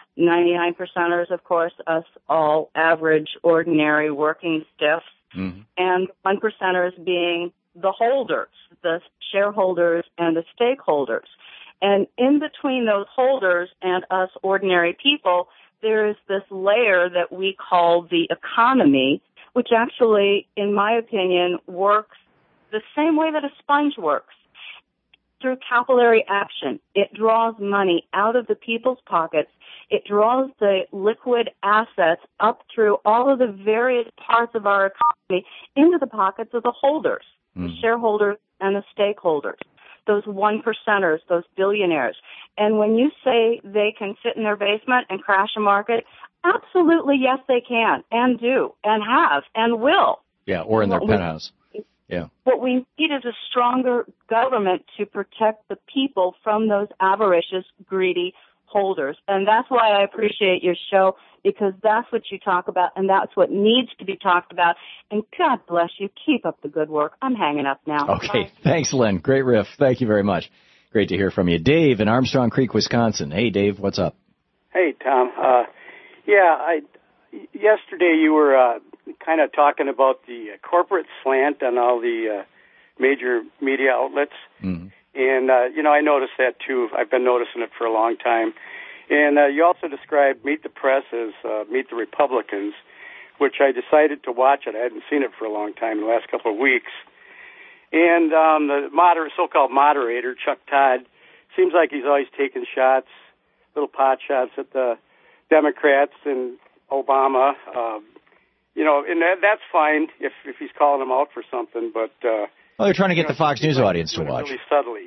99 percenters, of course, us all average, ordinary, working stiffs, and 1 percenters being the holders, the shareholders and the stakeholders. And in between those holders and us ordinary people, there is this layer that we call the economy, which actually, in my opinion, works the same way that a sponge works. Through capillary action, it draws money out of the people's pockets. It draws the liquid assets up through all of the various parts of our economy into the pockets of the holders, the shareholders and the stakeholders, those 1 percenters, those billionaires. And when you say they can sit in their basement and crash a market, absolutely yes they can, and do, and have, and will. Yeah, or in their penthouse. Yeah. What we need is a stronger government to protect the people from those avaricious, greedy holders. And that's why I appreciate your show, because that's what you talk about, and that's what needs to be talked about. And God bless you. Keep up the good work. I'm hanging up now. Okay. Bye. Thanks, Lynn. Great riff. Thank you very much. Great to hear from you. Dave in Armstrong Creek, Wisconsin. Hey, Dave, what's up? Hey, Tom. Yesterday you were kind of talking about the corporate slant on all the major media outlets. And, I noticed that, too. I've been noticing it for a long time. And you also described Meet the Press as Meet the Republicans, which I decided to watch it. I hadn't seen it for a long time, in the last couple of weeks. And the so-called moderator, Chuck Todd, seems like he's always taking shots, little pot shots at the Democrats and Obama. And that's fine if he's calling them out for something, but... well, they're trying to get the Fox News audience to watch. Really subtly,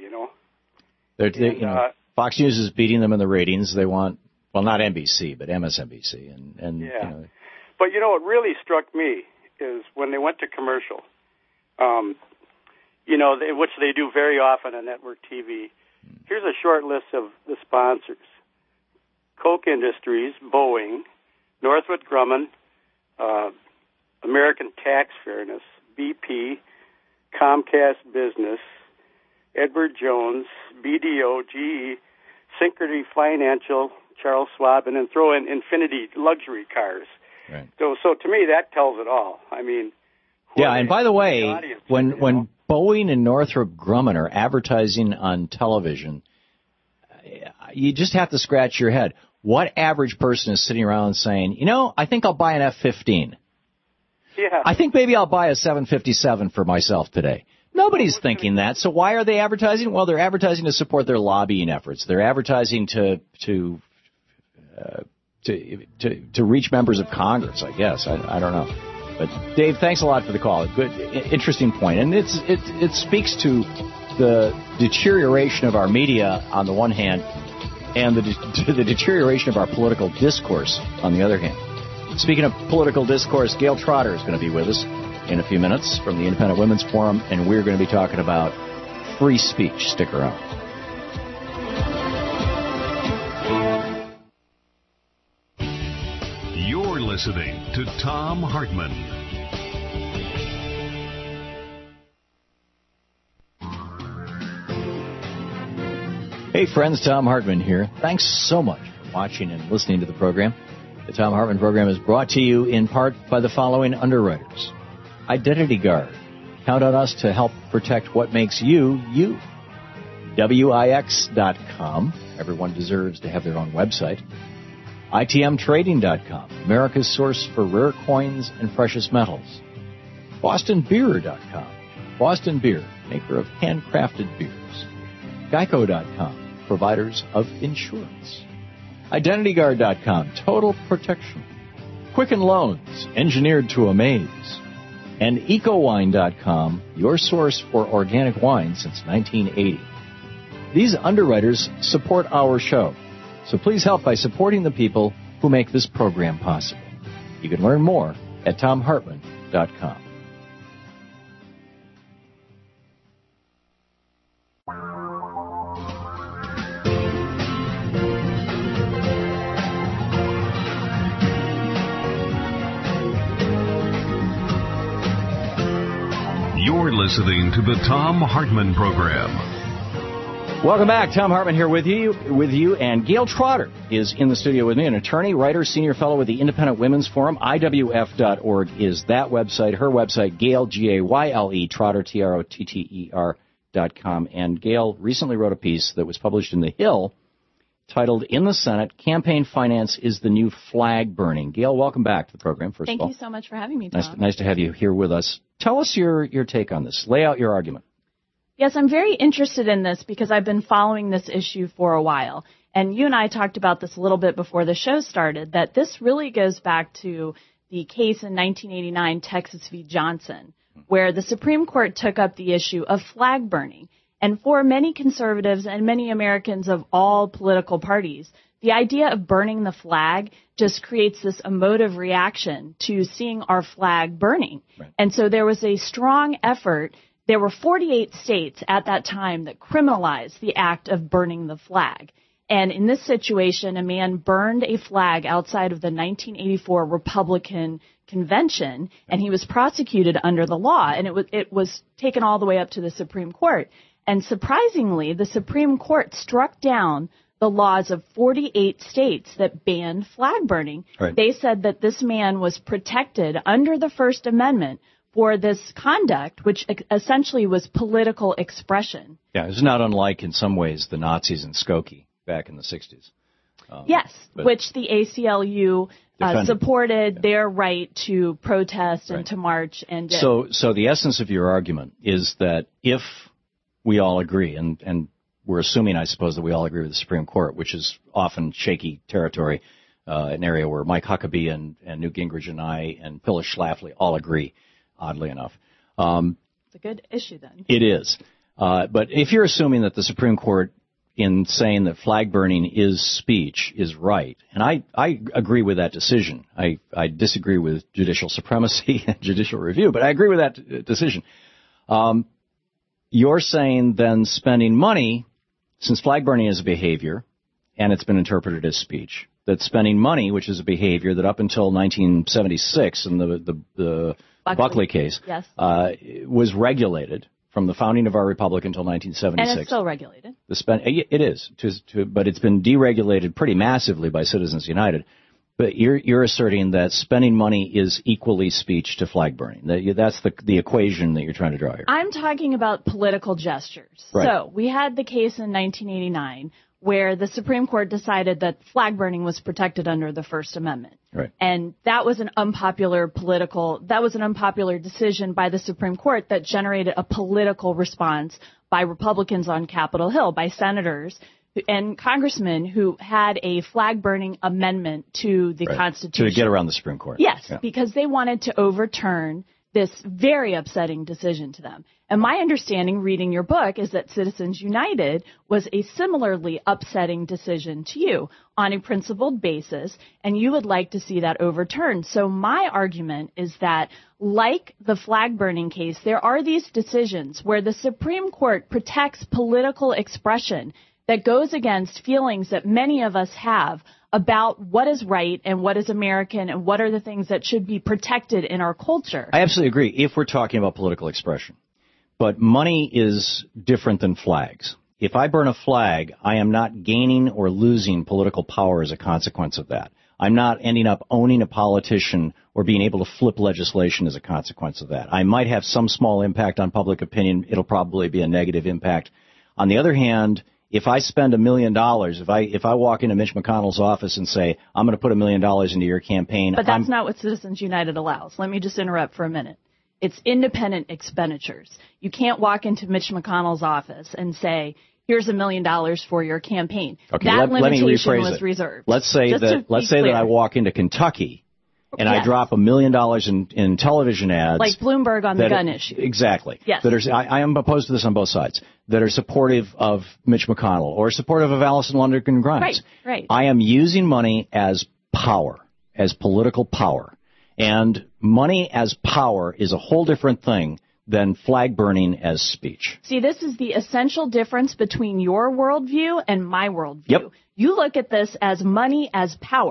Fox News is beating them in the ratings. They want, well, not NBC, but MSNBC. And But, what really struck me is when they went to commercial, which they do very often on network TV. Here's a short list of the sponsors. Koch Industries, Boeing, Northrop Grumman, American Tax Fairness, BP, Comcast Business, Edward Jones, BDO, GE, Synchrony Financial, Charles Schwab, and then throw in Infinity luxury cars. Right. So to me, that tells it all. I mean, and by the way, when Boeing and Northrop Grumman are advertising on television, you just have to scratch your head. What average person is sitting around saying, I think I'll buy an F-15. Yeah. I think maybe I'll buy a 757 for myself today. Nobody's thinking that. So why are they advertising? Well, they're advertising to support their lobbying efforts. They're advertising to reach members of Congress, I guess. I don't know. But Dave, thanks a lot for the call. Good, interesting point. And it speaks to the deterioration of our media on the one hand, and the deterioration of our political discourse on the other hand. Speaking of political discourse, Gail Trotter is going to be with us in a few minutes from the Independent Women's Forum, and we're going to be talking about free speech. Stick around. You're listening to Thom Hartmann. Hey friends, Thom Hartmann here. Thanks so much for watching and listening to the program. The Thom Hartmann program is brought to you in part by the following underwriters. Identity Guard. Count on us to help protect what makes you, you. WIX.com. Everyone deserves to have their own website. ITMTrading.com. America's source for rare coins and precious metals. BostonBeer.com. Boston Beer, maker of handcrafted beers. Geico.com. Providers of insurance. IdentityGuard.com, total protection. Quicken Loans, engineered to amaze. And EcoWine.com, your source for organic wine since 1980. These underwriters support our show, so please help by supporting the people who make this program possible. You can learn more at TomHartmann.com. You're listening to the Thom Hartmann Program. Welcome back. Tom Hartman here with you, and Gail Trotter is in the studio with me, an attorney, writer, senior fellow with the Independent Women's Forum. IWF.org is that website. Her website, Gail, Gayle, Trotter, TROTTER.com. And Gail recently wrote a piece that was published in The Hill titled, In the Senate, Campaign Finance is the New Flag Burning. Gail, welcome back to the program, first of all. Thank you so much for having me, Tom. Nice to have you here with us. Tell us your take on this. Lay out your argument. Yes, I'm very interested in this because I've been following this issue for a while. And you and I talked about this a little bit before the show started, that this really goes back to the case in 1989, Texas v. Johnson, where the Supreme Court took up the issue of flag burning. And for many conservatives and many Americans of all political parties, the idea of burning the flag just creates this emotive reaction to seeing our flag burning. Right. And so there was a strong effort. There were 48 states at that time that criminalized the act of burning the flag. And in this situation, a man burned a flag outside of the 1984 Republican convention, and he was prosecuted under the law. And it was taken all the way up to the Supreme Court. And surprisingly, the Supreme Court struck down the laws of 48 states that banned flag burning. Right. They said that this man was protected under the First Amendment for this conduct, which essentially was political expression. Yeah, it's not unlike, in some ways, the Nazis in Skokie back in the 60s. Yes, which the ACLU supported their right to protest and to march. And so the essence of your argument is that if we all agree, and we're assuming, I suppose, that we all agree with the Supreme Court, which is often shaky territory, an area where Mike Huckabee and Newt Gingrich and I and Phyllis Schlafly all agree, oddly enough. It's a good issue, then. It is. But if you're assuming that the Supreme Court, in saying that flag burning is speech, is right, and I agree with that decision. I disagree with judicial supremacy and judicial review, but I agree with that decision. You're saying then spending money, since flag burning is a behavior, and it's been interpreted as speech, that spending money, which is a behavior that up until 1976 in the Buckley case, yes, was regulated from the founding of our republic until 1976. And it's still regulated. It is, but it's been deregulated pretty massively by Citizens United. But you're asserting that spending money is equally speech to flag burning. That's the equation that you're trying to draw here. I'm talking about political gestures. Right. So we had the case in 1989 where the Supreme Court decided that flag burning was protected under the First Amendment. Right. And that was an unpopular decision by the Supreme Court that generated a political response by Republicans on Capitol Hill, by senators and congressmen who had a flag-burning amendment to the Constitution. To get around the Supreme Court. Yes, because they wanted to overturn this very upsetting decision to them. And my understanding, reading your book, is that Citizens United was a similarly upsetting decision to you on a principled basis, and you would like to see that overturned. So my argument is that, like the flag-burning case, there are these decisions where the Supreme Court protects political expression that goes against feelings that many of us have about what is right and what is American and what are the things that should be protected in our culture. I absolutely agree if we're talking about political expression. But money is different than flags. If I burn a flag, I am not gaining or losing political power as a consequence of that. I'm not ending up owning a politician or being able to flip legislation as a consequence of that. I might have some small impact on public opinion. It'll probably be a negative impact. On the other hand, if I spend $1 million, if I walk into Mitch McConnell's office and say, I'm going to put $1 million into your campaign. But that's not what Citizens United allows. Let me just interrupt for a minute. It's independent expenditures. You can't walk into Mitch McConnell's office and say, here's $1 million for your campaign. Okay, that limitation was it. reserved. Let's say that I walk into Kentucky and I drop $1 million in television ads. Like Bloomberg on the gun issue. Exactly. Yes. I am opposed to this on both sides, that are supportive of Mitch McConnell or supportive of Alison London Grimes. Right. I am using money as power, as political power. And money as power is a whole different thing than flag burning as speech. See, this is the essential difference between your worldview and my worldview. Yep. You look at this as money as power.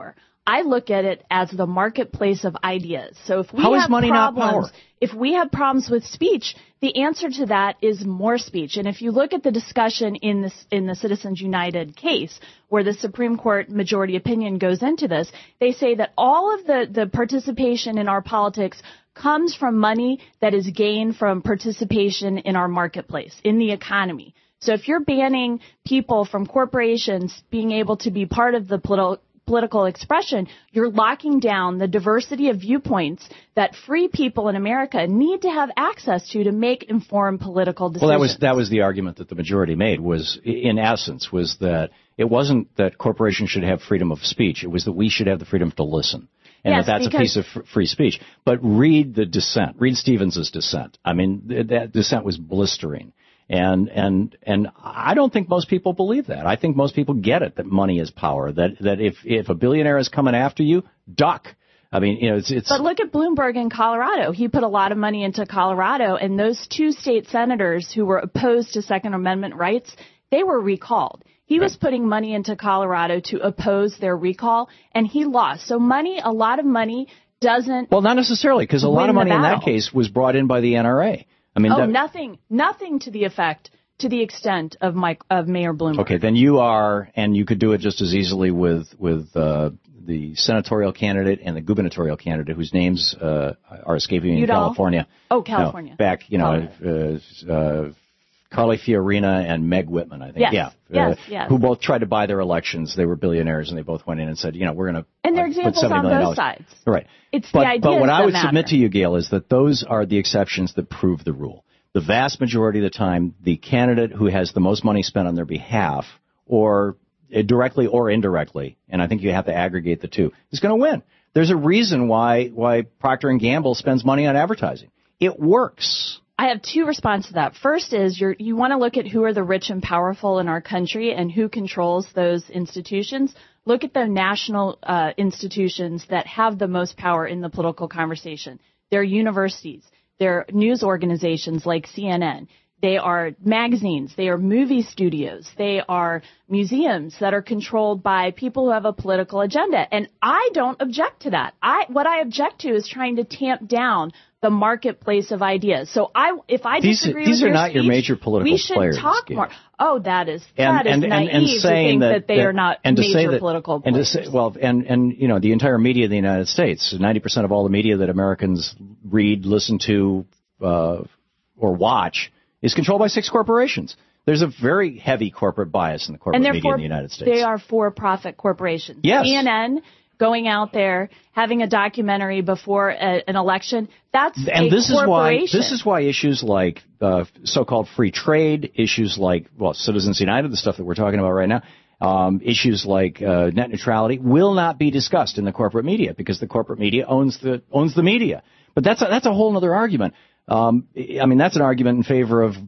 I look at it as the marketplace of ideas. So if we How is have money not problems, power? if we have problems with speech, the answer to that is more speech. And if you look at the discussion in the Citizens United case, where the Supreme Court majority opinion goes into this, they say that all of the participation in our politics comes from money that is gained from participation in our marketplace, in the economy. So if you're banning people from corporations being able to be part of the political expression, you're locking down the diversity of viewpoints that free people in America need to have access to make informed political decisions. Well, that was the argument that the majority made, was, in essence, was that it wasn't that corporations should have freedom of speech. It was that we should have the freedom to listen. And yes, that's a piece of free speech. But read the dissent. Read Stevens's dissent. I mean, that dissent was blistering. And I don't think most people believe that. I think most people get it, that money is power, that if a billionaire is coming after you, duck. I mean, it's. But look at Bloomberg in Colorado. He put a lot of money into Colorado, and those 2 state senators who were opposed to Second Amendment rights, they were recalled. He was putting money into Colorado to oppose their recall, and he lost. So a lot of money doesn't. Well, not necessarily, because a lot of money in that case was brought in by the NRA. I mean, nothing to the extent of Mayor Bloomberg. Okay, then you are, and you could do it just as easily with the senatorial candidate and the gubernatorial candidate, whose names are escaping me in California. Oh, California. Carly Fiorina and Meg Whitman, I think. Yes. Yes. Who both tried to buy their elections. They were billionaires, and they both went in and said, we're going to and there are examples on both sides. Right. It's the ideas but what I would matter. submit to you, Gail, is that those are the exceptions that prove the rule. The vast majority of the time, the candidate who has the most money spent on their behalf, or directly or indirectly, and I think you have to aggregate the two, is going to win. There's a reason why Procter & Gamble spends money on advertising. It works. I have 2 responses to that. First is you want to look at who are the rich and powerful in our country and who controls those institutions. Look at the national institutions that have the most power in the political conversation. They're universities. They're news organizations like CNN. They are magazines. They are movie studios. They are museums that are controlled by people who have a political agenda. And I don't object to that. What I object to is trying to tamp down the marketplace of ideas. So if I disagree with your speech, these are not your major political players. We should talk more. Oh, that is naive to think that they are not major political players. The entire media of the United States, 90% of all the media that Americans read, listen to, or watch, is controlled by 6 corporations. There's a very heavy corporate bias in the corporate media in the United States. They are for-profit corporations. Yes. CNN going out there, having a documentary before an election, that's a corporation. This is why issues like so-called free trade, issues like, Citizens United, the stuff that we're talking about right now, issues like net neutrality will not be discussed in the corporate media because the corporate media owns the media. But that's a whole other argument. That's an argument in favor of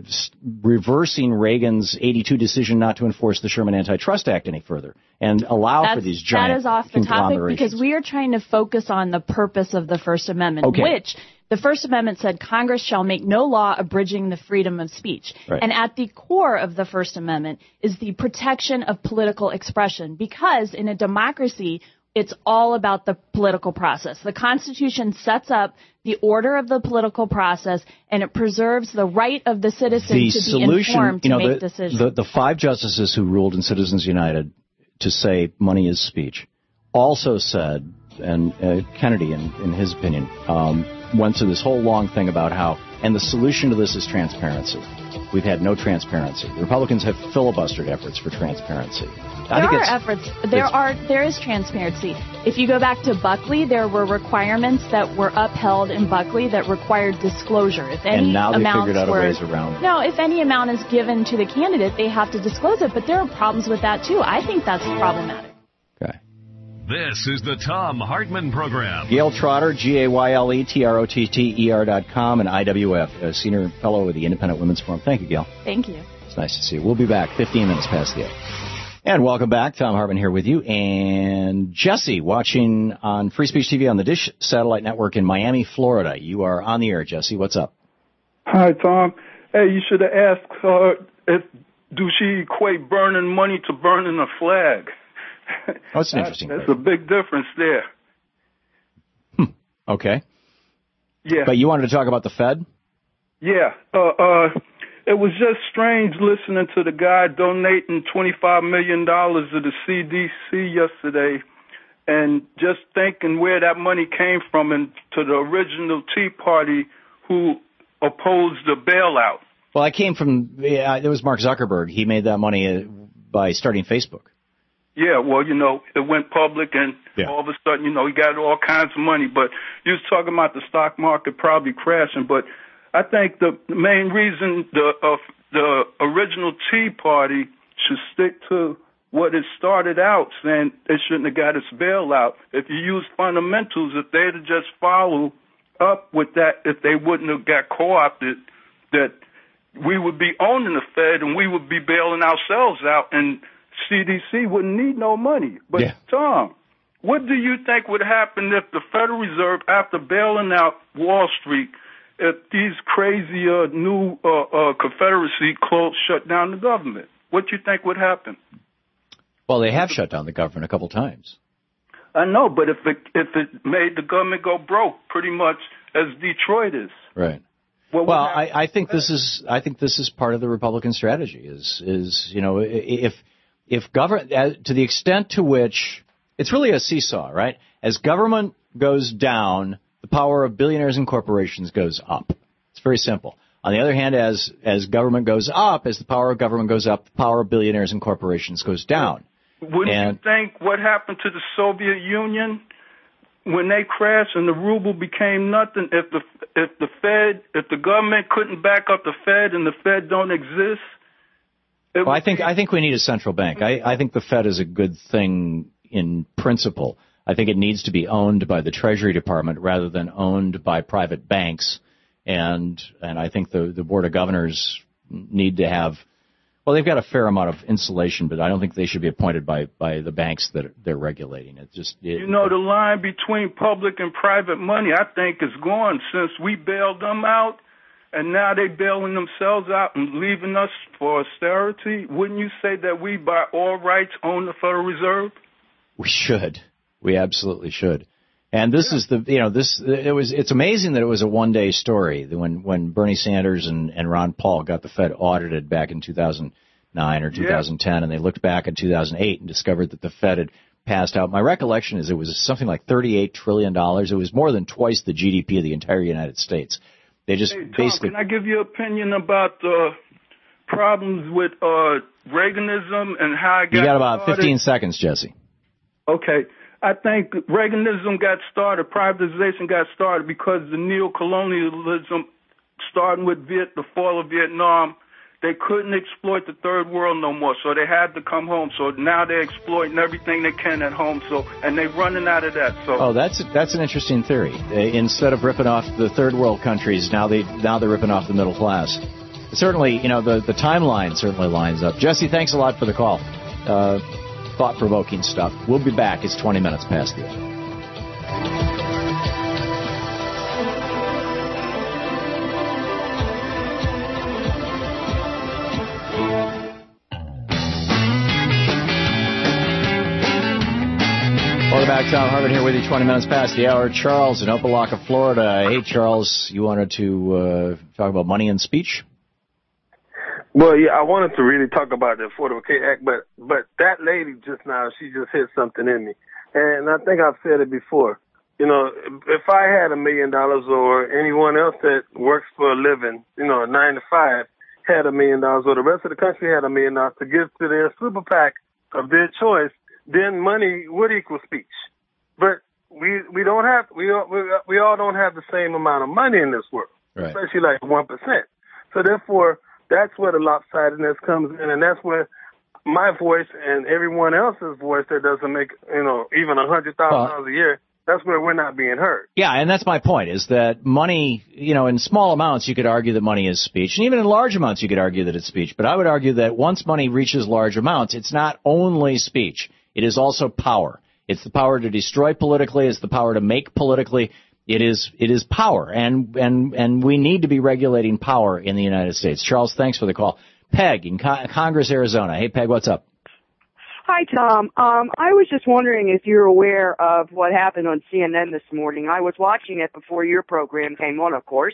reversing Reagan's 82 decision not to enforce the Sherman Antitrust Act any further and allow for these giant That is off the topic because we are trying to focus on the purpose of the First Amendment, which the First Amendment said Congress shall make no law abridging the freedom of speech. Right. And at the core of the First Amendment is the protection of political expression because in a democracy, it's all about the political process. The Constitution sets up the order of the political process, and it preserves the right of the citizen to be informed to make decisions. The 5 justices who ruled in Citizens United to say money is speech also said, and Kennedy, in his opinion, went through this whole long thing about how, and the solution to this is transparency. We've had no transparency. The Republicans have filibustered efforts for transparency. There is transparency. If you go back to Buckley, there were requirements that were upheld in Buckley that required disclosure. And now they figured out a ways around it. No, if any amount is given to the candidate, they have to disclose it. But there are problems with that, too. I think that's problematic. Okay. This is the Thom Hartmann Program. Gail Trotter, GailTrotter.com, and IWF, a senior fellow with the Independent Women's Forum. Thank you, Gail. Thank you. It's nice to see you. We'll be back 15 minutes past the 8. And welcome back. Thom Hartmann here with you. And Jesse, watching on Free Speech TV on the Dish Satellite Network in Miami, Florida. You are on the air, Jesse. What's up? Hi, Tom. Hey, you should have asked her do she equate burning money to burning a flag? Oh, that's interesting. That's a big difference there. Okay. Yeah. But you wanted to talk about the Fed? Yeah. It was just strange listening to the guy donating $25 million to the CDC yesterday and just thinking where that money came from and to the original Tea Party who opposed the bailout. Well, I came from, it was Mark Zuckerberg. He made that money by starting Facebook. Yeah, well, it went public and all of a sudden, he got all kinds of money. But you was talking about the stock market probably crashing. But I think the main reason the original Tea Party should stick to what it started out saying they shouldn't have got its bailout. If you use fundamentals, if they'd have just followed up with that, if they wouldn't have got co-opted, that we would be owning the Fed and we would be bailing ourselves out and CDC wouldn't need no money. But, Tom, what do you think would happen if the Federal Reserve, after bailing out Wall Street, if these crazy new Confederacy shut down the government? What do you think would happen? Well, they have shut down the government a couple times. I know, but if it made the government go broke, pretty much as Detroit is. Right. Well, I think this is part of the Republican strategy. If government, to the extent to which it's really a seesaw, right? As government goes down, the power of billionaires and corporations goes up. It's very simple. On the other hand, as government goes up, as the power of government goes up, the power of billionaires and corporations goes down. Wouldn't you think what happened to the Soviet Union when they crashed and the ruble became nothing? If the government couldn't back up the Fed and the Fed don't exist. Well, I think we need a central bank. I think the Fed is a good thing in principle. I think it needs to be owned by the Treasury Department rather than owned by private banks. And I think the Board of Governors need to have, well, they've got a fair amount of insulation, but I don't think they should be appointed by the banks that they're regulating. The line between public and private money, I think, is gone since we bailed them out. And now they're bailing themselves out and leaving us for austerity. Wouldn't you say that we, by all rights, own the Federal Reserve? We should. We absolutely should. And this is it's amazing that it was a one-day story when Bernie Sanders and Ron Paul got the Fed audited back in 2009 or 2010, and they looked back in 2008 and discovered that the Fed had passed out. My recollection is it was something like $38 trillion. It was more than twice the GDP of the entire United States. They just basically. Can I give you an opinion about the problems with Reaganism and how it got started? You got about 15 seconds, Jesse. Okay. I think Reaganism got started, privatization got started because the neocolonialism, starting with the fall of Vietnam, they couldn't exploit the third world no more, so they had to come home. So now they're exploiting everything they can at home, and they're running out of that. So that's an interesting theory. Instead of ripping off the third world countries, now they're ripping off the middle class. Certainly, the timeline certainly lines up. Jesse, thanks a lot for the call. Thought-provoking stuff. We'll be back. It's 20 minutes past the hour. Welcome back. Tom Hartman here with you, 20 minutes past the hour. Charles in Opelika, Florida. Hey, Charles, you wanted to talk about money and speech? Well, yeah, I wanted to really talk about the Affordable Care Act, but that lady just now, she just hit something in me. And I think I've said it before. If I had $1 million or anyone else that works for a living, 9 to 5, had $1 million or the rest of the country had $1 million to give to their super PAC of their choice, then money would equal speech. But we don't have, we all don't have the same amount of money in this world, right. Especially like 1%. So therefore, that's where the lopsidedness comes in, and that's where my voice and everyone else's voice that doesn't make, even $100,000 a year, that's where we're not being heard. Yeah, and that's my point, is that money, in small amounts you could argue that money is speech, and even in large amounts you could argue that it's speech. But I would argue that once money reaches large amounts, it's not only speech. It is also power. It's the power to destroy politically. It's the power to make politically. It is power, and we need to be regulating power in the United States. Charles, thanks for the call. Peg in Congress, Arizona. Hey, Peg, what's up? Hi, Tom. I was just wondering if you're aware of what happened on CNN this morning. I was watching it before your program came on, of course.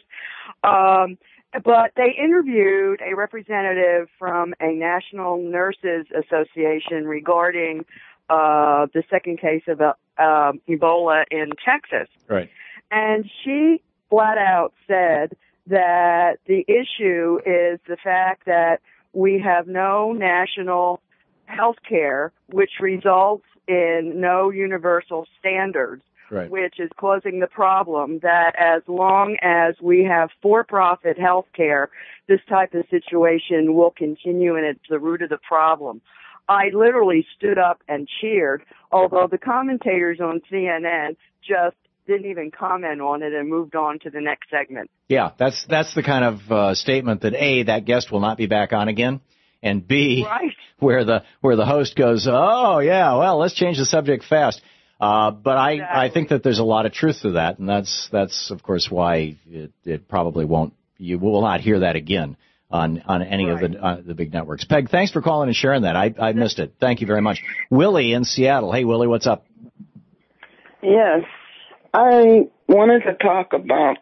But they interviewed a representative from a National Nurses Association regarding the second case of Ebola in Texas. Right. And she flat out said that the issue is the fact that we have no national health care, which results in no universal standards, right, which is causing the problem that as long as we have for-profit health care, this type of situation will continue, and it's the root of the problem. I literally stood up and cheered, although the commentators on CNN just didn't even comment on it and moved on to the next segment. Yeah, that's the kind of statement that A, that guest will not be back on again, and B, right, where the host goes, oh yeah, well, let's change the subject fast. But I think that there's a lot of truth to that, and that's of course why it probably won't. You will not hear that again on any of the big networks. Peg, thanks for calling and sharing that. I missed it. Thank you very much. Willie in Seattle. Hey, Willie, what's up? Yes, I wanted to talk about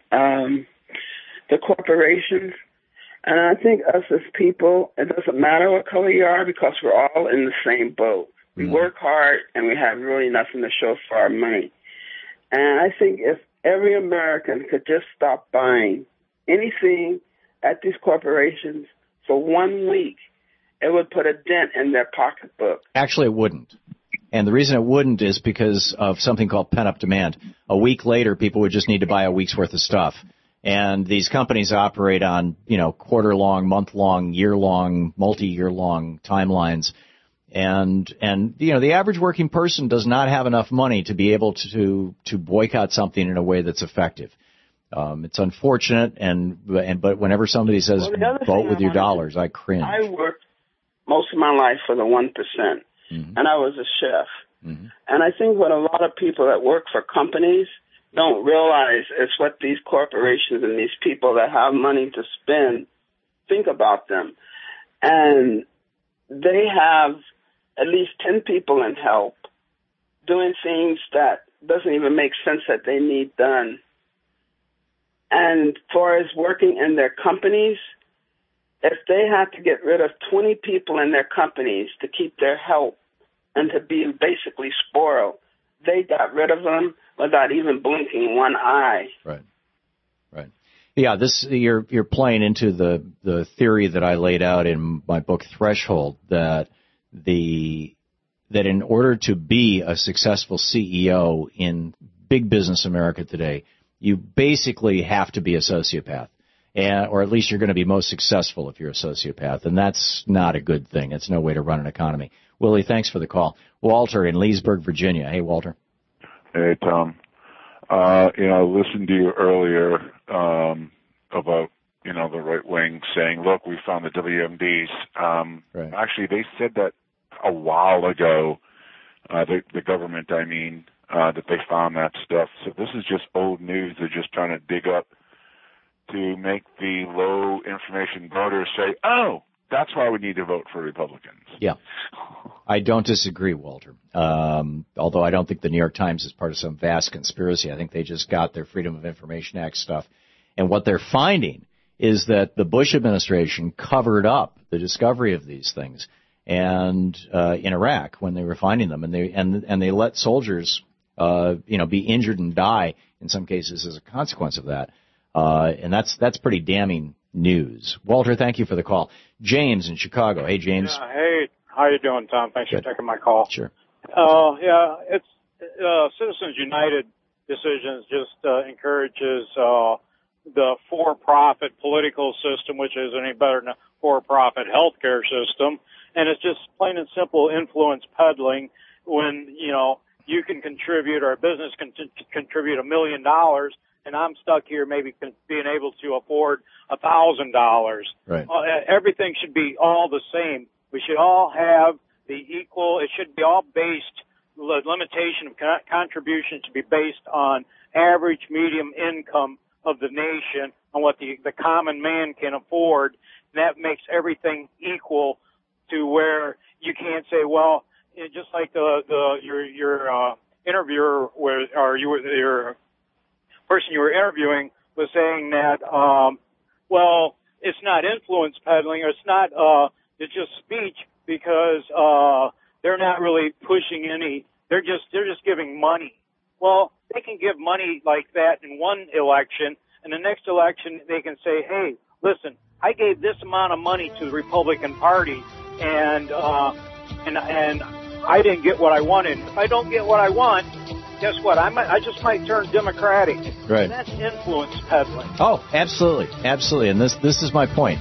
the corporations. And I think us as people, it doesn't matter what color you are because we're all in the same boat. We work hard and we have really nothing to show for our money. And I think if every American could just stop buying anything at these corporations for 1 week, it would put a dent in their pocketbook. Actually, it wouldn't. And the reason it wouldn't is because of something called pent-up demand. A week later, people would just need to buy a week's worth of stuff. And these companies operate on, quarter-long, month-long, year-long, multi-year-long timelines. And the average working person does not have enough money to be able to boycott something in a way that's effective. It's unfortunate, but whenever somebody says vote with your dollars, I cringe. I worked most of my life for the 1%, and I was a chef. And I think what a lot of people that work for companies don't realize is what these corporations and these people that have money to spend think about them. And they have at least 10 people in help doing things that doesn't even make sense that they need done. And far as working in their companies, if they had to get rid of 20 people in their companies to keep their help and to be basically spoiled, they got rid of them without even blinking one eye. Right. Yeah, you're playing into the theory that I laid out in my book Threshold, that in order to be a successful CEO in big business America today, you basically have to be a sociopath, or at least you're going to be most successful if you're a sociopath, and that's not a good thing. It's no way to run an economy. Willie, thanks for the call. Walter in Leesburg, Virginia. Hey, Walter. Hey, Tom. I listened to you earlier about, the right wing saying, look, we found the WMDs. Right. Actually, they said that a while ago, the government, that they found that stuff. So this is just old news. They're just trying to dig up to make the low information voters say, oh, that's why we need to vote for Republicans. Yeah. I don't disagree, Walter. Although I don't think the New York Times is part of some vast conspiracy. I think they just got their Freedom of Information Act stuff. And what they're finding is that the Bush administration covered up the discovery of these things and in Iraq when they were finding them, and they let soldiers be injured and die in some cases as a consequence of that. And that's pretty damning news. Walter, thank you for the call. James in Chicago. Hey, James. Yeah, hey, how you doing, Tom? Thanks for taking my call. Sure. It's Citizens United decisions just encourages the for-profit political system, which isn't any better than a for-profit healthcare system, and it's just plain and simple influence peddling when you can contribute, or a business can contribute $1 million. And I'm stuck here maybe being able to afford $1,000. Right. Everything should be all the same. We should all have the equal. It should be all based. The limitation of contribution should be based on average medium income of the nation, on what the common man can afford. And that makes everything equal to where you can't say, well, just like your interviewer your person you were interviewing was saying that well, it's not influence peddling, or it's not it's just speech, because they're not really pushing any. They're just giving money. Well, they can give money like that in one election, and the next election they can say, "Hey, listen, I gave this amount of money to the Republican Party, and I didn't get what I wanted. If I don't get what I want, guess what? I just might turn Democratic." Right. And that's influence peddling. Oh, absolutely, absolutely. And this is my point.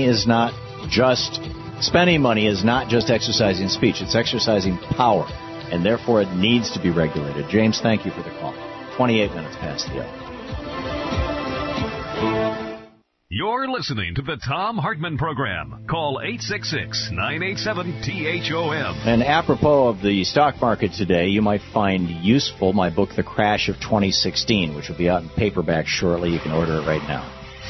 Spending money is not just exercising speech. It's exercising power, and therefore it needs to be regulated. James, thank you for the call. 28 minutes past the hour. You're listening to the Thom Hartmann Program. Call 866-987-THOM. And apropos of the stock market today, you might find useful my book, The Crash of 2016, which will be out in paperback shortly. You can order it right now.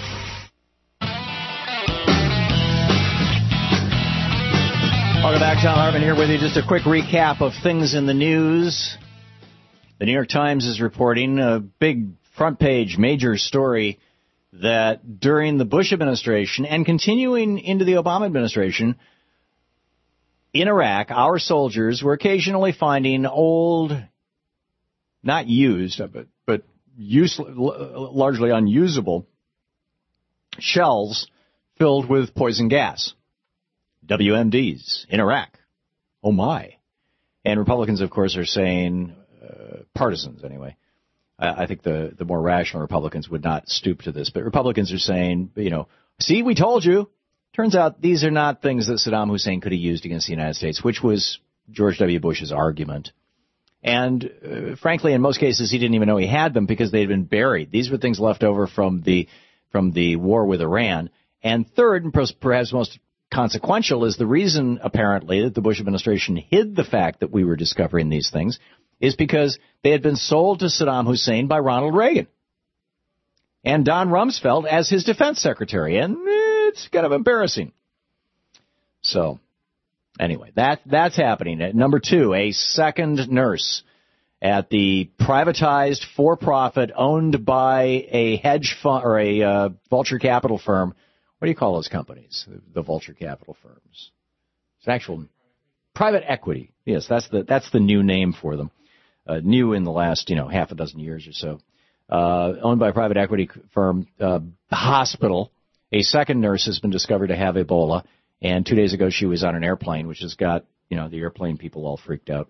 Welcome back. Thom Hartmann here with you. Just a quick recap of things in the news. The New York Times is reporting a big front page major story that during the Bush administration and continuing into the Obama administration, in Iraq, our soldiers were occasionally finding old, not used, but largely unusable shells filled with poison gas, WMDs, in Iraq. Oh, my. And Republicans, of course, are saying, partisans anyway, I think the more rational Republicans would not stoop to this. But Republicans are saying, see, we told you. Turns out these are not things that Saddam Hussein could have used against the United States, which was George W. Bush's argument. And frankly, in most cases, he didn't even know he had them because they had been buried. These were things left over from the war with Iran. And third, and perhaps most consequential, is the reason, apparently, that the Bush administration hid the fact that we were discovering these things is because they had been sold to Saddam Hussein by Ronald Reagan and Don Rumsfeld as his defense secretary. And it's kind of embarrassing. So, anyway, that's happening. At number 2, a second nurse at the privatized for-profit owned by a hedge fund or a vulture capital firm. What do you call those companies? The vulture capital firms. It's actual private equity. Yes, that's the new name for them. New in the last, half a dozen years or so. Owned by a private equity firm, hospital. A second nurse has been discovered to have Ebola, and 2 days ago she was on an airplane, which has got, the airplane people all freaked out.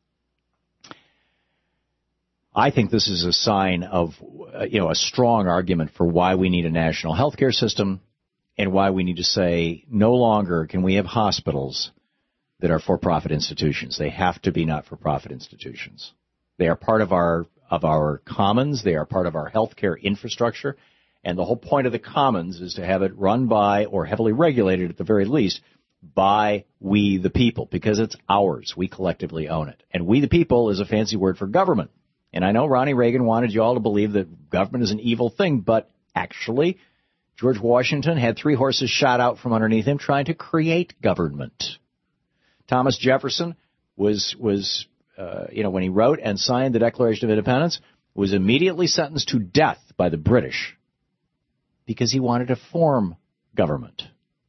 I think this is a sign of, a strong argument for why we need a national health care system and why we need to say no longer can we have hospitals that are for-profit institutions. They have to be not-for-profit institutions. They are part of our commons. They are part of our healthcare infrastructure. And the whole point of the commons is to have it run by, or heavily regulated at the very least, by we the people, because it's ours. We collectively own it. And we the people is a fancy word for government. And I know Ronnie Reagan wanted you all to believe that government is an evil thing, but actually, George Washington had 3 horses shot out from underneath him trying to create government. Thomas Jefferson was when he wrote and signed the Declaration of Independence, was immediately sentenced to death by the British because he wanted to form government.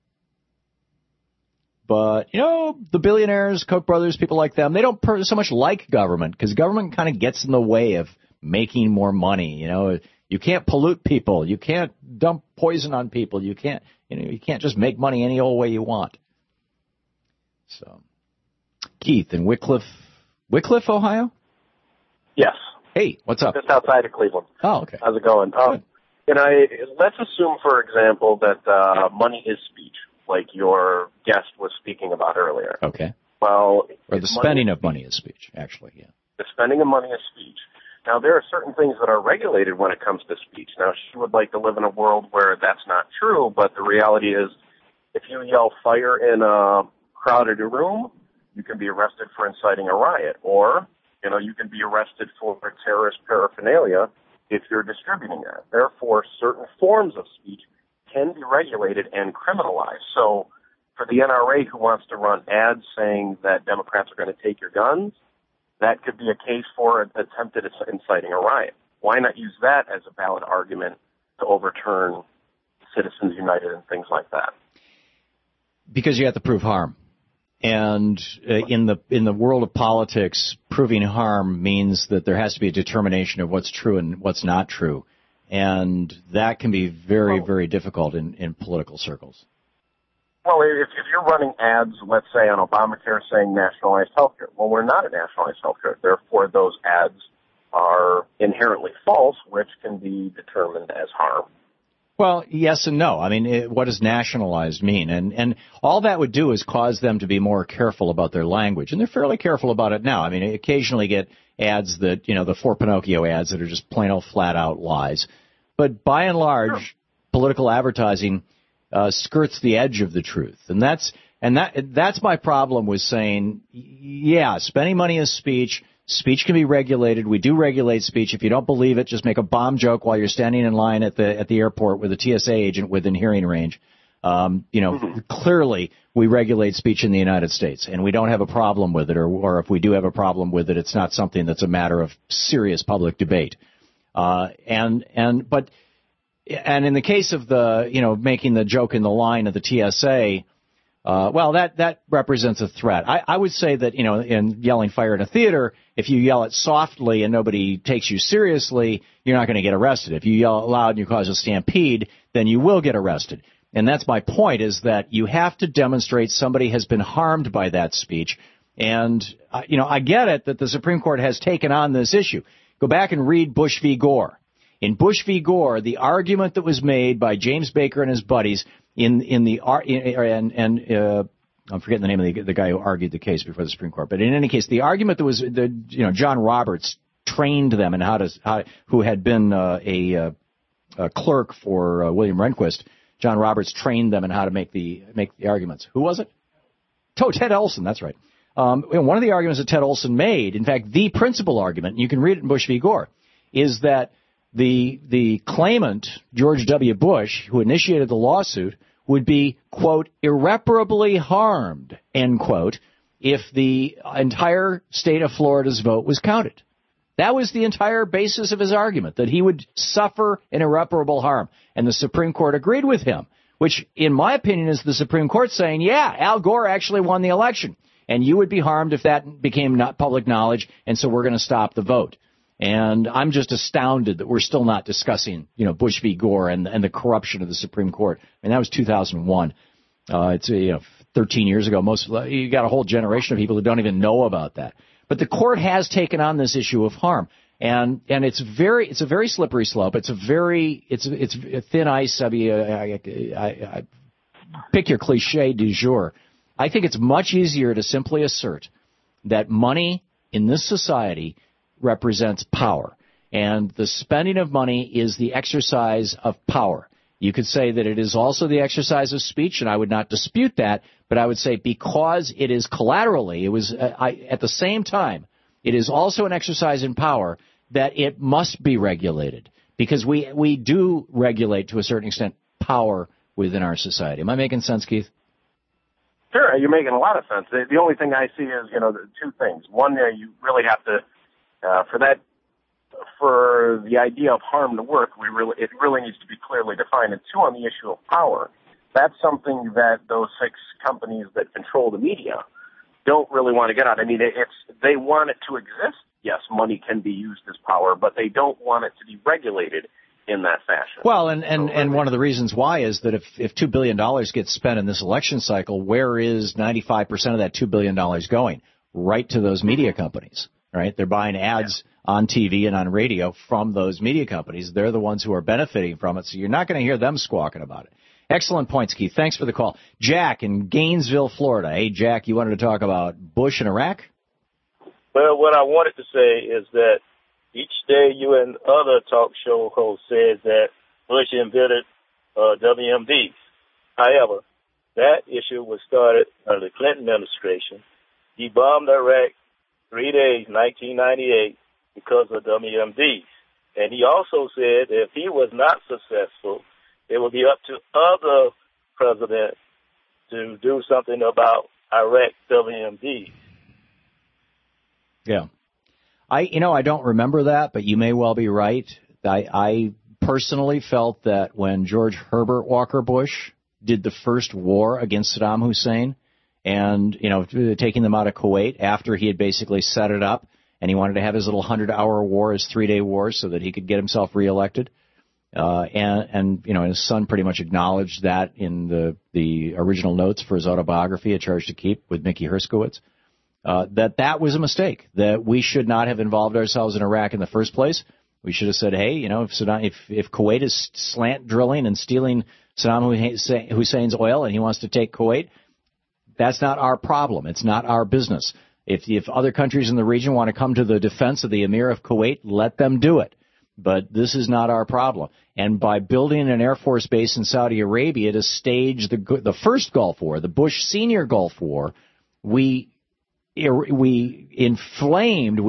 But, the billionaires, Koch brothers, people like them, they don't so much like government because government kind of gets in the way of making more money. You can't pollute people. You can't dump poison on people. You can't just make money any old way you want. So, Keith in Wickliffe, Ohio? Yes. Hey, what's up? Just outside of Cleveland. Oh, okay. How's it going? Let's assume, for example, that money is speech, like your guest was speaking about earlier. Okay. Well, or the spending of money is speech, actually, yeah. The spending of money is speech. Now, there are certain things that are regulated when it comes to speech. Now, she would like to live in a world where that's not true, but the reality is if you yell fire in a crowded room, you can be arrested for inciting a riot, or, you can be arrested for terrorist paraphernalia if you're distributing that. Therefore, certain forms of speech can be regulated and criminalized. So for the NRA who wants to run ads saying that Democrats are going to take your guns, that could be a case for attempted inciting a riot. Why not use that as a valid argument to overturn Citizens United and things like that? Because you have to prove harm. And in the world of politics, proving harm means that there has to be a determination of what's true and what's not true. And that can be very, very difficult in political circles. Well, if you're running ads, let's say on Obamacare saying nationalized health care, well, we're not at nationalized health care. Therefore, those ads are inherently false, which can be determined as harm. Well, yes and no. I mean, what does nationalized mean? And all that would do is cause them to be more careful about their language. And they're fairly careful about it now. I mean, I occasionally get ads that, the For Pinocchio ads that are just plain old flat out lies. But by and large, political advertising skirts the edge of the truth. And that's my problem with saying, yeah, spending money is speech. Speech can be regulated. We do regulate speech. If you don't believe it, just make a bomb joke while you're standing in line at the airport with a TSA agent within hearing range. Clearly we regulate speech in the United States, and we don't have a problem with it, or if we do have a problem with it, it's not something that's a matter of serious public debate. But in the case of making the joke in the line of the TSA, that represents a threat. I would say that, in yelling fire in a theater, if you yell it softly and nobody takes you seriously, you're not going to get arrested. If you yell it loud and you cause a stampede, then you will get arrested. And that's my point, is that you have to demonstrate somebody has been harmed by that speech. And, I get it that the Supreme Court has taken on this issue. Go back and read Bush v. Gore. In Bush v. Gore, the argument that was made by James Baker and his buddies I'm forgetting the name of the guy who argued the case before the Supreme Court. But in any case, the argument that was John Roberts trained them in who had been a clerk for William Rehnquist. John Roberts trained them in how to make the arguments. Who was it? Ted Olson. That's right. One of the arguments that Ted Olson made, in fact, the principal argument, and you can read it in Bush v. Gore, is that the claimant, George W. Bush, who initiated the lawsuit, would be, quote, irreparably harmed, end quote, if the entire state of Florida's vote was counted. That was the entire basis of his argument, that he would suffer an irreparable harm. And the Supreme Court agreed with him, which, in my opinion, is the Supreme Court saying, yeah, Al Gore actually won the election, and you would be harmed if that became not public knowledge, and so we're going to stop the vote. And I'm just astounded that we're still not discussing, Bush v. Gore and the corruption of the Supreme Court. I mean, that was 2001. It's 13 years ago. You got a whole generation of people who don't even know about that. But the court has taken on this issue of harm, and it's a very slippery slope. It's a thin ice. I mean, I pick your cliche du jour. I think it's much easier to simply assert that money in this society represents power, and the spending of money is the exercise of power. You could say that it is also the exercise of speech, and I would not dispute that, but I would say because it is collaterally, at the same time, it is also an exercise in power, that it must be regulated, because we do regulate to a certain extent power within our society. Am I making sense, Keith? Sure, you're making a lot of sense. The only thing I see is, two things. One, you really have to for the idea of harm to work, it really needs to be clearly defined. And two, on the issue of power, that's something that those 6 companies that control the media don't really want to get out. I mean, they want it to exist. Yes, money can be used as power, but they don't want it to be regulated in that fashion. Well, and one of the reasons why is that if $2 billion gets spent in this election cycle, where is 95% of that $2 billion going? Right to those media companies. Right? They're buying ads on TV and on radio from those media companies. They're the ones who are benefiting from it, so you're not going to hear them squawking about it. Excellent points, Keith. Thanks for the call. Jack in Gainesville, Florida. Hey, Jack, you wanted to talk about Bush and Iraq? Well, what I wanted to say is that each day you and other talk show hosts said that Bush invented WMDs. However, that issue was started under the Clinton administration. He bombed Iraq 3 days, 1998, because of WMDs. And he also said if he was not successful, it would be up to other presidents to do something about Iraq WMD. Yeah. I don't remember that, but you may well be right. I personally felt that when George Herbert Walker Bush did the first war against Saddam Hussein and, taking them out of Kuwait after he had basically set it up and he wanted to have his little 100-hour war, his 3-day war, so that he could get himself reelected. And his son pretty much acknowledged that in the original notes for his autobiography, A Charge to Keep, with Mickey Herskowitz, that was a mistake, that we should not have involved ourselves in Iraq in the first place. We should have said, hey, if Kuwait is slant drilling and stealing Saddam Hussein's oil and he wants to take Kuwait, that's not our problem. It's not our business. If other countries in the region want to come to the defense of the Emir of Kuwait, let them do it. But this is not our problem. And by building an Air Force base in Saudi Arabia to stage the first Gulf War, the Bush Senior Gulf War, we inflamed,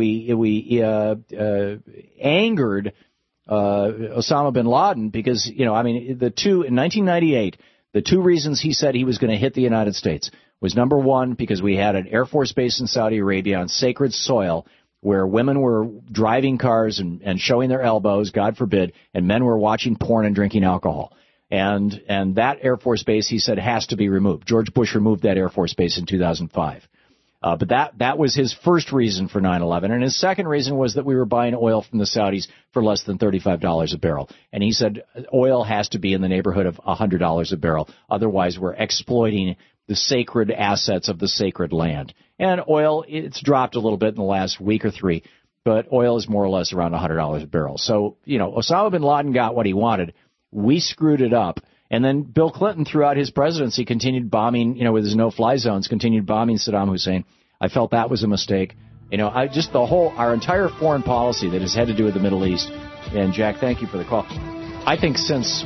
angered Osama bin Laden because, in 1998, the two reasons he said he was going to hit the United States was, number one, because we had an Air Force base in Saudi Arabia on sacred soil where women were driving cars and showing their elbows, God forbid, and men were watching porn and drinking alcohol. And that Air Force base, he said, has to be removed. George Bush removed that Air Force base in 2005. But that was his first reason for 9/11. And his second reason was that we were buying oil from the Saudis for less than $35 a barrel. And he said oil has to be in the neighborhood of $100 a barrel. Otherwise, we're exploiting the sacred assets of the sacred land. And oil, it's dropped a little bit in the last week or three, but oil is more or less around $100 a barrel. So, Osama bin Laden got what he wanted. We screwed it up. And then Bill Clinton, throughout his presidency, continued bombing, with his no-fly zones, continued bombing Saddam Hussein. I felt that was a mistake. Our entire foreign policy that has had to do with the Middle East. And Jack, thank you for the call. I think since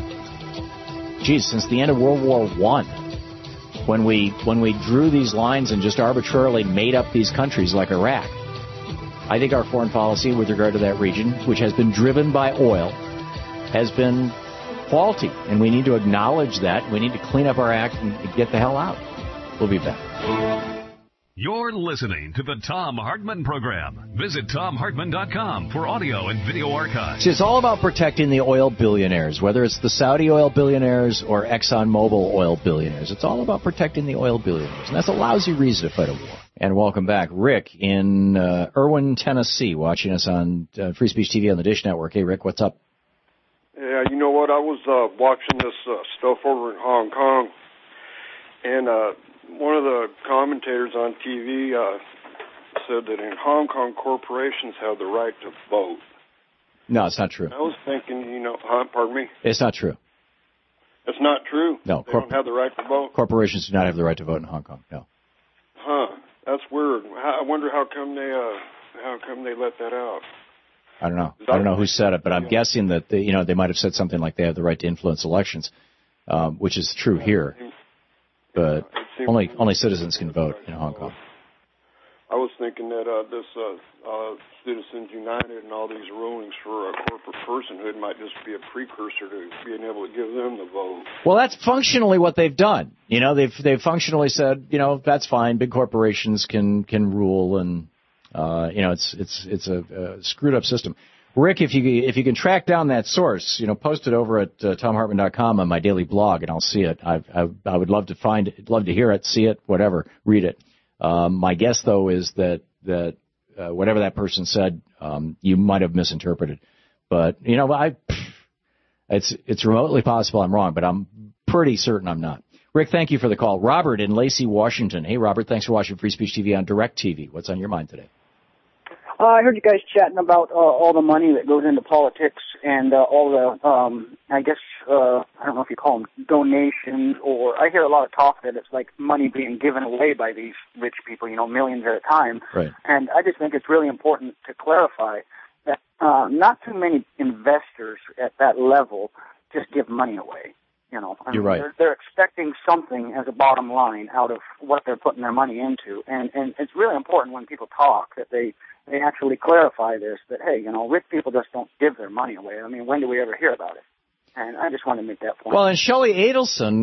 the end of World War I, when we drew these lines and just arbitrarily made up these countries like Iraq, I think our foreign policy with regard to that region, which has been driven by oil, has been faulty, and we need to acknowledge that. We need to clean up our act and get the hell out. We'll be back. You're listening to the Thom Hartmann Program. Visit ThomHartmann.com for audio and video archives. See, it's all about protecting the oil billionaires, whether it's the Saudi oil billionaires or ExxonMobil oil billionaires. It's all about protecting the oil billionaires, and that's a lousy reason to fight a war. And welcome back. Rick in Irwin, Tennessee, watching us on Free Speech TV on the Dish Network. Hey, Rick, what's up? Yeah, you know what? I was watching this stuff over in Hong Kong, and one of the commentators on TV said that in Hong Kong, corporations have the right to vote. No, it's not true. I was thinking, pardon me? It's not true. It's not true? No. They don't have the right to vote? Corporations do not have the right to vote in Hong Kong, no. Huh. That's weird. I wonder how come they let that out. I don't know. I don't know who said it, but I'm guessing that they might have said something like they have the right to influence elections, which is true here. But only citizens can vote in Hong Kong. I was thinking that this Citizens United and all these rulings for a corporate personhood might just be a precursor to being able to give them the vote. Well, that's functionally what they've done. They've functionally said, that's fine. Big corporations can rule, and it's a screwed up system. Rick, if you can track down that source, post it over at ThomHartmann.com on my daily blog, and I'll see it. I would love to love to hear it, see it, whatever, read it. My guess though is that whatever that person said, you might have misinterpreted. But it's remotely possible I'm wrong, but I'm pretty certain I'm not. Rick, thank you for the call. Robert in Lacey, Washington. Hey, Robert, thanks for watching Free Speech TV on DirecTV. What's on your mind today? I heard you guys chatting about all the money that goes into politics and all the, I don't know if you call them donations, or I hear a lot of talk that it's like money being given away by these rich people, millions at a time. Right. And I just think it's really important to clarify that not too many investors at that level just give money away. You're right. They're expecting something as a bottom line out of what they're putting their money into. And it's really important when people talk that they actually clarify this, that, hey, rich people just don't give their money away. I mean, when do we ever hear about it? And I just want to make that point. Well, and Shelley Adelson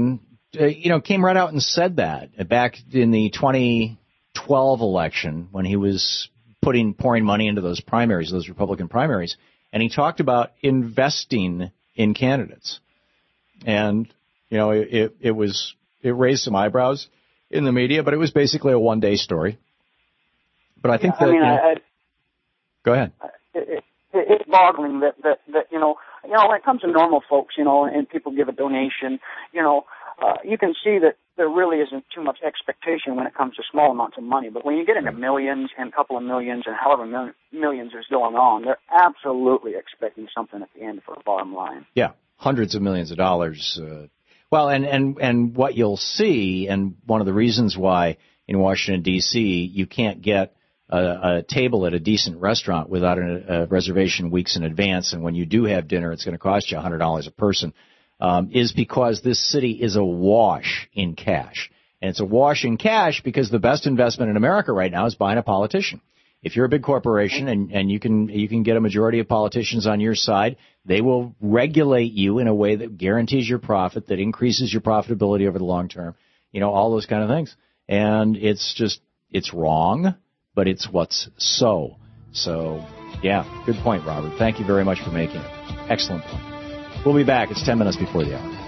came right out and said that back in the 2012 election when he was pouring money into those primaries, those Republican primaries, and he talked about investing in candidates. And, it raised some eyebrows in the media, but it was basically a one-day story. But I think go ahead. It's boggling that when it comes to normal folks, and people give a donation, you can see that there really isn't too much expectation when it comes to small amounts of money. But when you get into millions and a couple of millions and however millions is going on, they're absolutely expecting something at the end for a bottom line. Yeah, hundreds of millions of dollars. And what you'll see, and one of the reasons why in Washington, D.C., you can't get a table at a decent restaurant without a reservation weeks in advance, and when you do have dinner, it's going to cost you $100 a person, is because this city is awash in cash. And it's awash in cash because the best investment in America right now is buying a politician. If you're a big corporation and you can get a majority of politicians on your side, they will regulate you in a way that guarantees your profit, that increases your profitability over the long term, all those kind of things. And it's wrong, but it's what's so. So, yeah, good point, Robert. Thank you very much for making it. Excellent point. We'll be back. It's 10 minutes before the hour.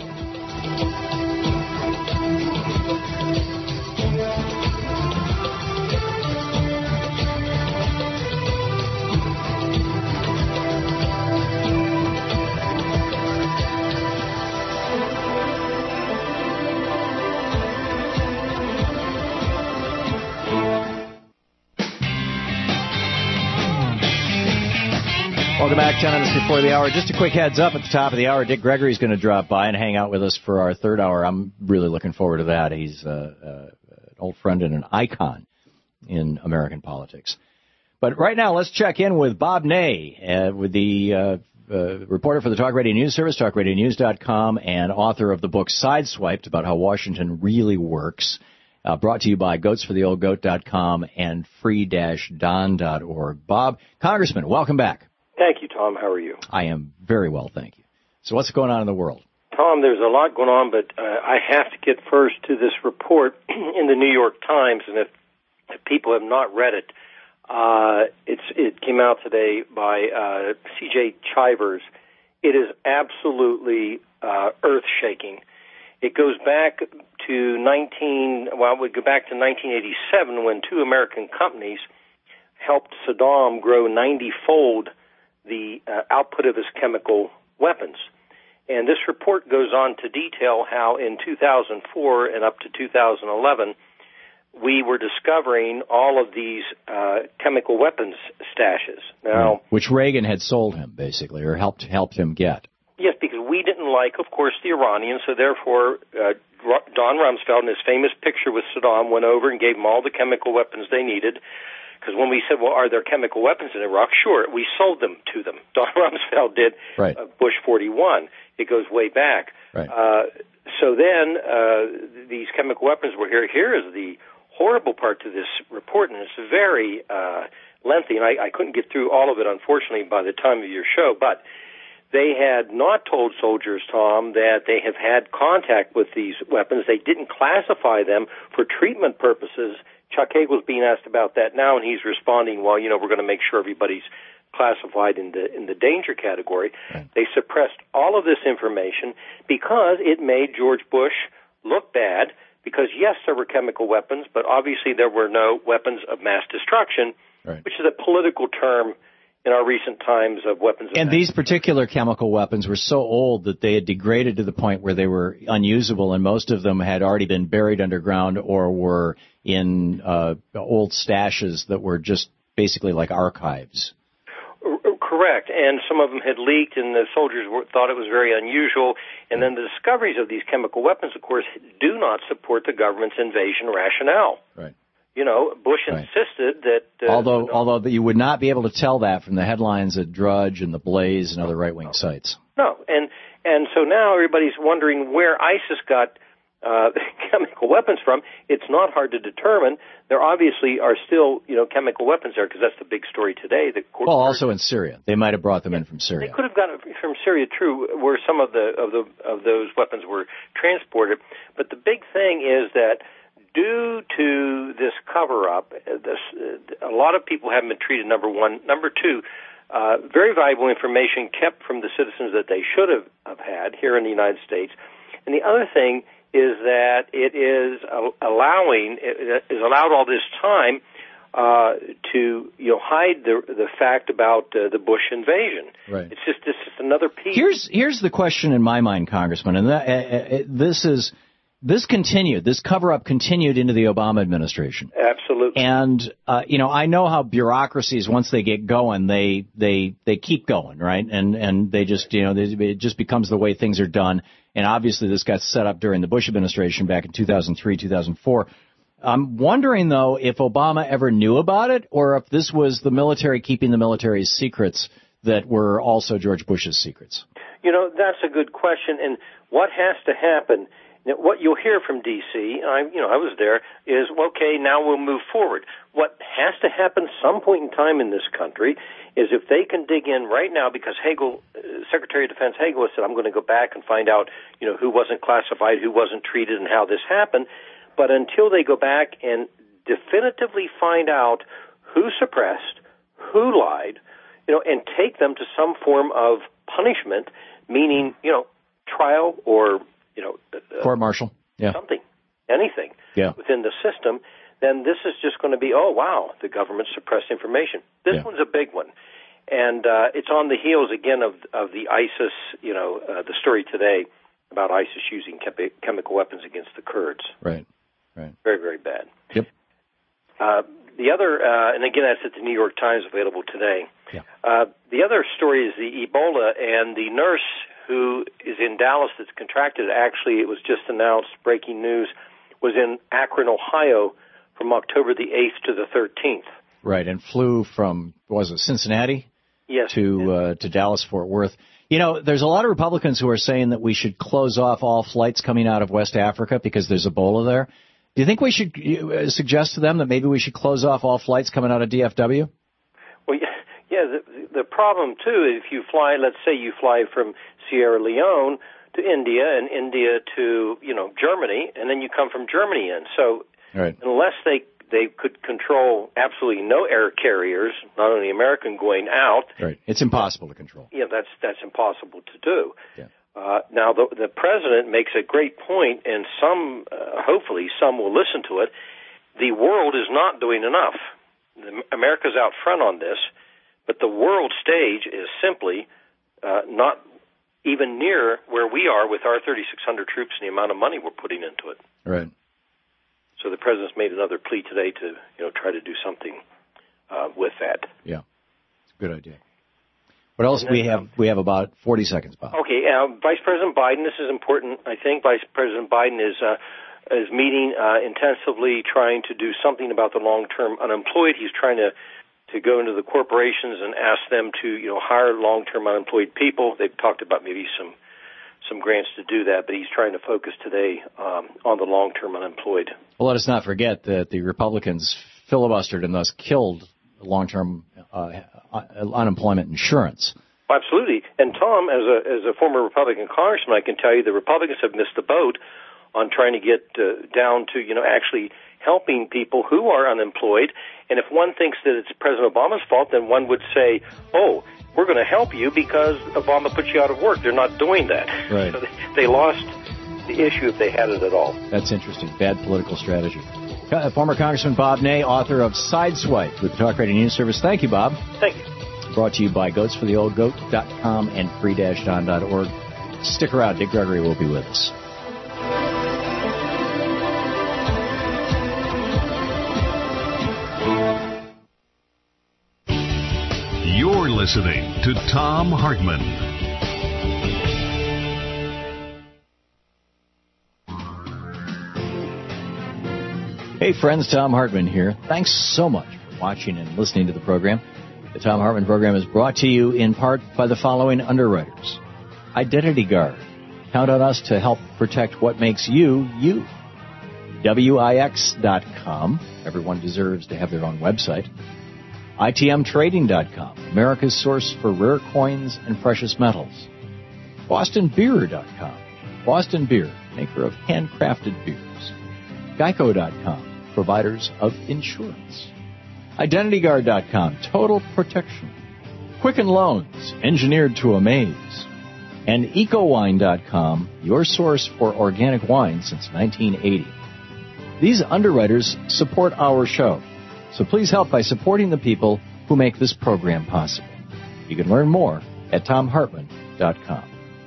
Welcome back, 10 minutes before the hour. Just a quick heads up at the top of the hour. Dick Gregory's going to drop by and hang out with us for our third hour. I'm really looking forward to that. He's an old friend and an icon in American politics. But right now, let's check in with Bob Ney, with the reporter for the Talk Radio News Service, talkradionews.com, and author of the book Sideswiped about how Washington really works. Brought to you by goatsfortheoldgoat.com and free-don.org. Bob, Congressman, welcome back. Thank you, Tom. How are you? I am very well, thank you. So what's going on in the world? Tom, there's a lot going on, but I have to get first to this report in the New York Times, and if people have not read it, it came out today by C.J. Chivers. It is absolutely earth-shaking. It goes back to 1987 when two American companies helped Saddam grow 90-fold the output of his chemical weapons. And this report goes on to detail how in 2004 and up to 2011, we were discovering all of these chemical weapons stashes. Now, which Reagan had sold him, basically, or helped him get. Yes, because we didn't like, of course, the Iranians, so therefore Don Rumsfeld, in his famous picture with Saddam, went over and gave them all the chemical weapons they needed. Because when we said, well, are there chemical weapons in Iraq? Sure, we sold them to them. Don Rumsfeld did, right. Bush 41. It goes way back. Right. So then these chemical weapons were here. Here is the horrible part to this report, and it's very lengthy, and I couldn't get through all of it, unfortunately, by the time of your show. But they had not told soldiers, Tom, that they have had contact with these weapons. They didn't classify them for treatment purposes. Chuck Hagel's being asked about that now, and he's responding, well, we're going to make sure everybody's classified in the danger category. Right. They suppressed all of this information because it made George Bush look bad, because, yes, there were chemical weapons, but obviously there were no weapons of mass destruction, right. which is a political term in our recent times of weapons of mass destruction. And these particular chemical weapons were so old that they had degraded to the point where they were unusable, and most of them had already been buried underground or were in old stashes that were just basically like archives. Correct, and some of them had leaked, and the soldiers thought it was very unusual. And then the discoveries of these chemical weapons, of course, do not support the government's invasion rationale. Right. Bush insisted that... Although you would not be able to tell that from the headlines at Drudge and The Blaze and other right-wing sites. No, and so now everybody's wondering where ISIS got chemical weapons from, it's not hard to determine. There obviously are still, chemical weapons there, because that's the big story today. Also in Syria. They might have brought them in from Syria. They could have gotten it from Syria, true, where some of those weapons were transported. But the big thing is that due to this cover-up, a lot of people haven't been treated, number one. Number two, very valuable information kept from the citizens that they should have had here in the United States. And the other thing is that it is allowed all this time to hide the fact about the Bush invasion. Right. It's just another piece. Here's the question in my mind, Congressman, and this continued. This cover-up continued into the Obama administration. Absolutely. And I know how bureaucracies, once they get going, they keep going, right? And they just it just becomes the way things are done. And obviously this got set up during the Bush administration back in 2003, 2004. I'm wondering, though, if Obama ever knew about it, or if this was the military keeping the military's secrets that were also George Bush's secrets. That's a good question. And what has to happen, what you'll hear from D.C., I was there, is, okay, now we'll move forward. What has to happen some point in time in this country is if they can dig in right now, because Secretary of Defense Hagel said, I'm going to go back and find out, who wasn't classified, who wasn't treated, and how this happened. But until they go back and definitively find out who suppressed, who lied, and take them to some form of punishment, meaning, trial or, court-martial, something, anything within the system, then this is just going to be, oh, wow, the government suppressed information. This one's a big one. And it's on the heels, again, of the ISIS, the story today about ISIS using chemical weapons against the Kurds. Right. Very, very bad. Yep. The other, and again, that's at the New York Times, available today. Yeah. The other story is the Ebola, and the nurse who is in Dallas that's contracted, actually, it was just announced, breaking news, was in Akron, Ohio, from October the 8th to the 13th. Right, and flew from, Cincinnati? Yes. To Dallas-Fort Worth. There's a lot of Republicans who are saying that we should close off all flights coming out of West Africa because there's Ebola there. Do you think we should suggest to them that maybe we should close off all flights coming out of DFW? Well, yeah. The problem, too, is if you fly, let's say you fly from Sierra Leone to India and India to, Germany, and then you come from Germany in. So unless they could control absolutely no air carriers, not only American going out. Right. It's impossible to control. Yeah, that's impossible to do. Yeah. Now, the president makes a great point, and hopefully some will listen to it. The world is not doing enough. America's out front on this, but the world stage is simply not even near where we are with our 3,600 troops and the amount of money we're putting into it. Right. So the president's made another plea today to, try to do something with that. Yeah, it's a good idea. What else? We have about 40 seconds, Bob. Okay, Vice President Biden. This is important. I think Vice President Biden is meeting intensively, trying to do something about the long-term unemployed. He's trying to go into the corporations and ask them to hire long-term unemployed people. They've talked about maybe some grants to do that, but he's trying to focus today on the long-term unemployed. Well, let us not forget that the Republicans filibustered and thus killed long-term unemployment insurance. Absolutely. And Tom, as a former Republican congressman, I can tell you the Republicans have missed the boat on trying to get down to, actually helping people who are unemployed. And if one thinks that it's President Obama's fault, then one would say, oh, we're going to help you because Obama put you out of work. They're not doing that. Right. So they lost the issue if they had it at all. That's interesting. Bad political strategy. Former Congressman Bob Ney, author of Sideswipe with the Talk Radio News Service. Thank you, Bob. Thank you. Brought to you by goatsfortheoldgoat.com and free-don.org. Stick around. Dick Gregory will be with us. You're listening to Thom Hartmann. Hey friends, Thom Hartmann here. Thanks so much for watching and listening to the program. The Thom Hartmann program is brought to you in part by the following underwriters. Identity Guard, Count on us to help protect what makes you, you. WIX.com. Everyone deserves to have their own website. ITMtrading.com, America's source for rare coins and precious metals. BostonBeer.com. Boston Beer, maker of handcrafted beers. Geico.com, providers of insurance. IdentityGuard.com, total protection. Quicken Loans, engineered to amaze. And EcoWine.com, your source for organic wine since 1980. These underwriters support our show, so please help by supporting the people who make this program possible. You can learn more at TomHartman.com.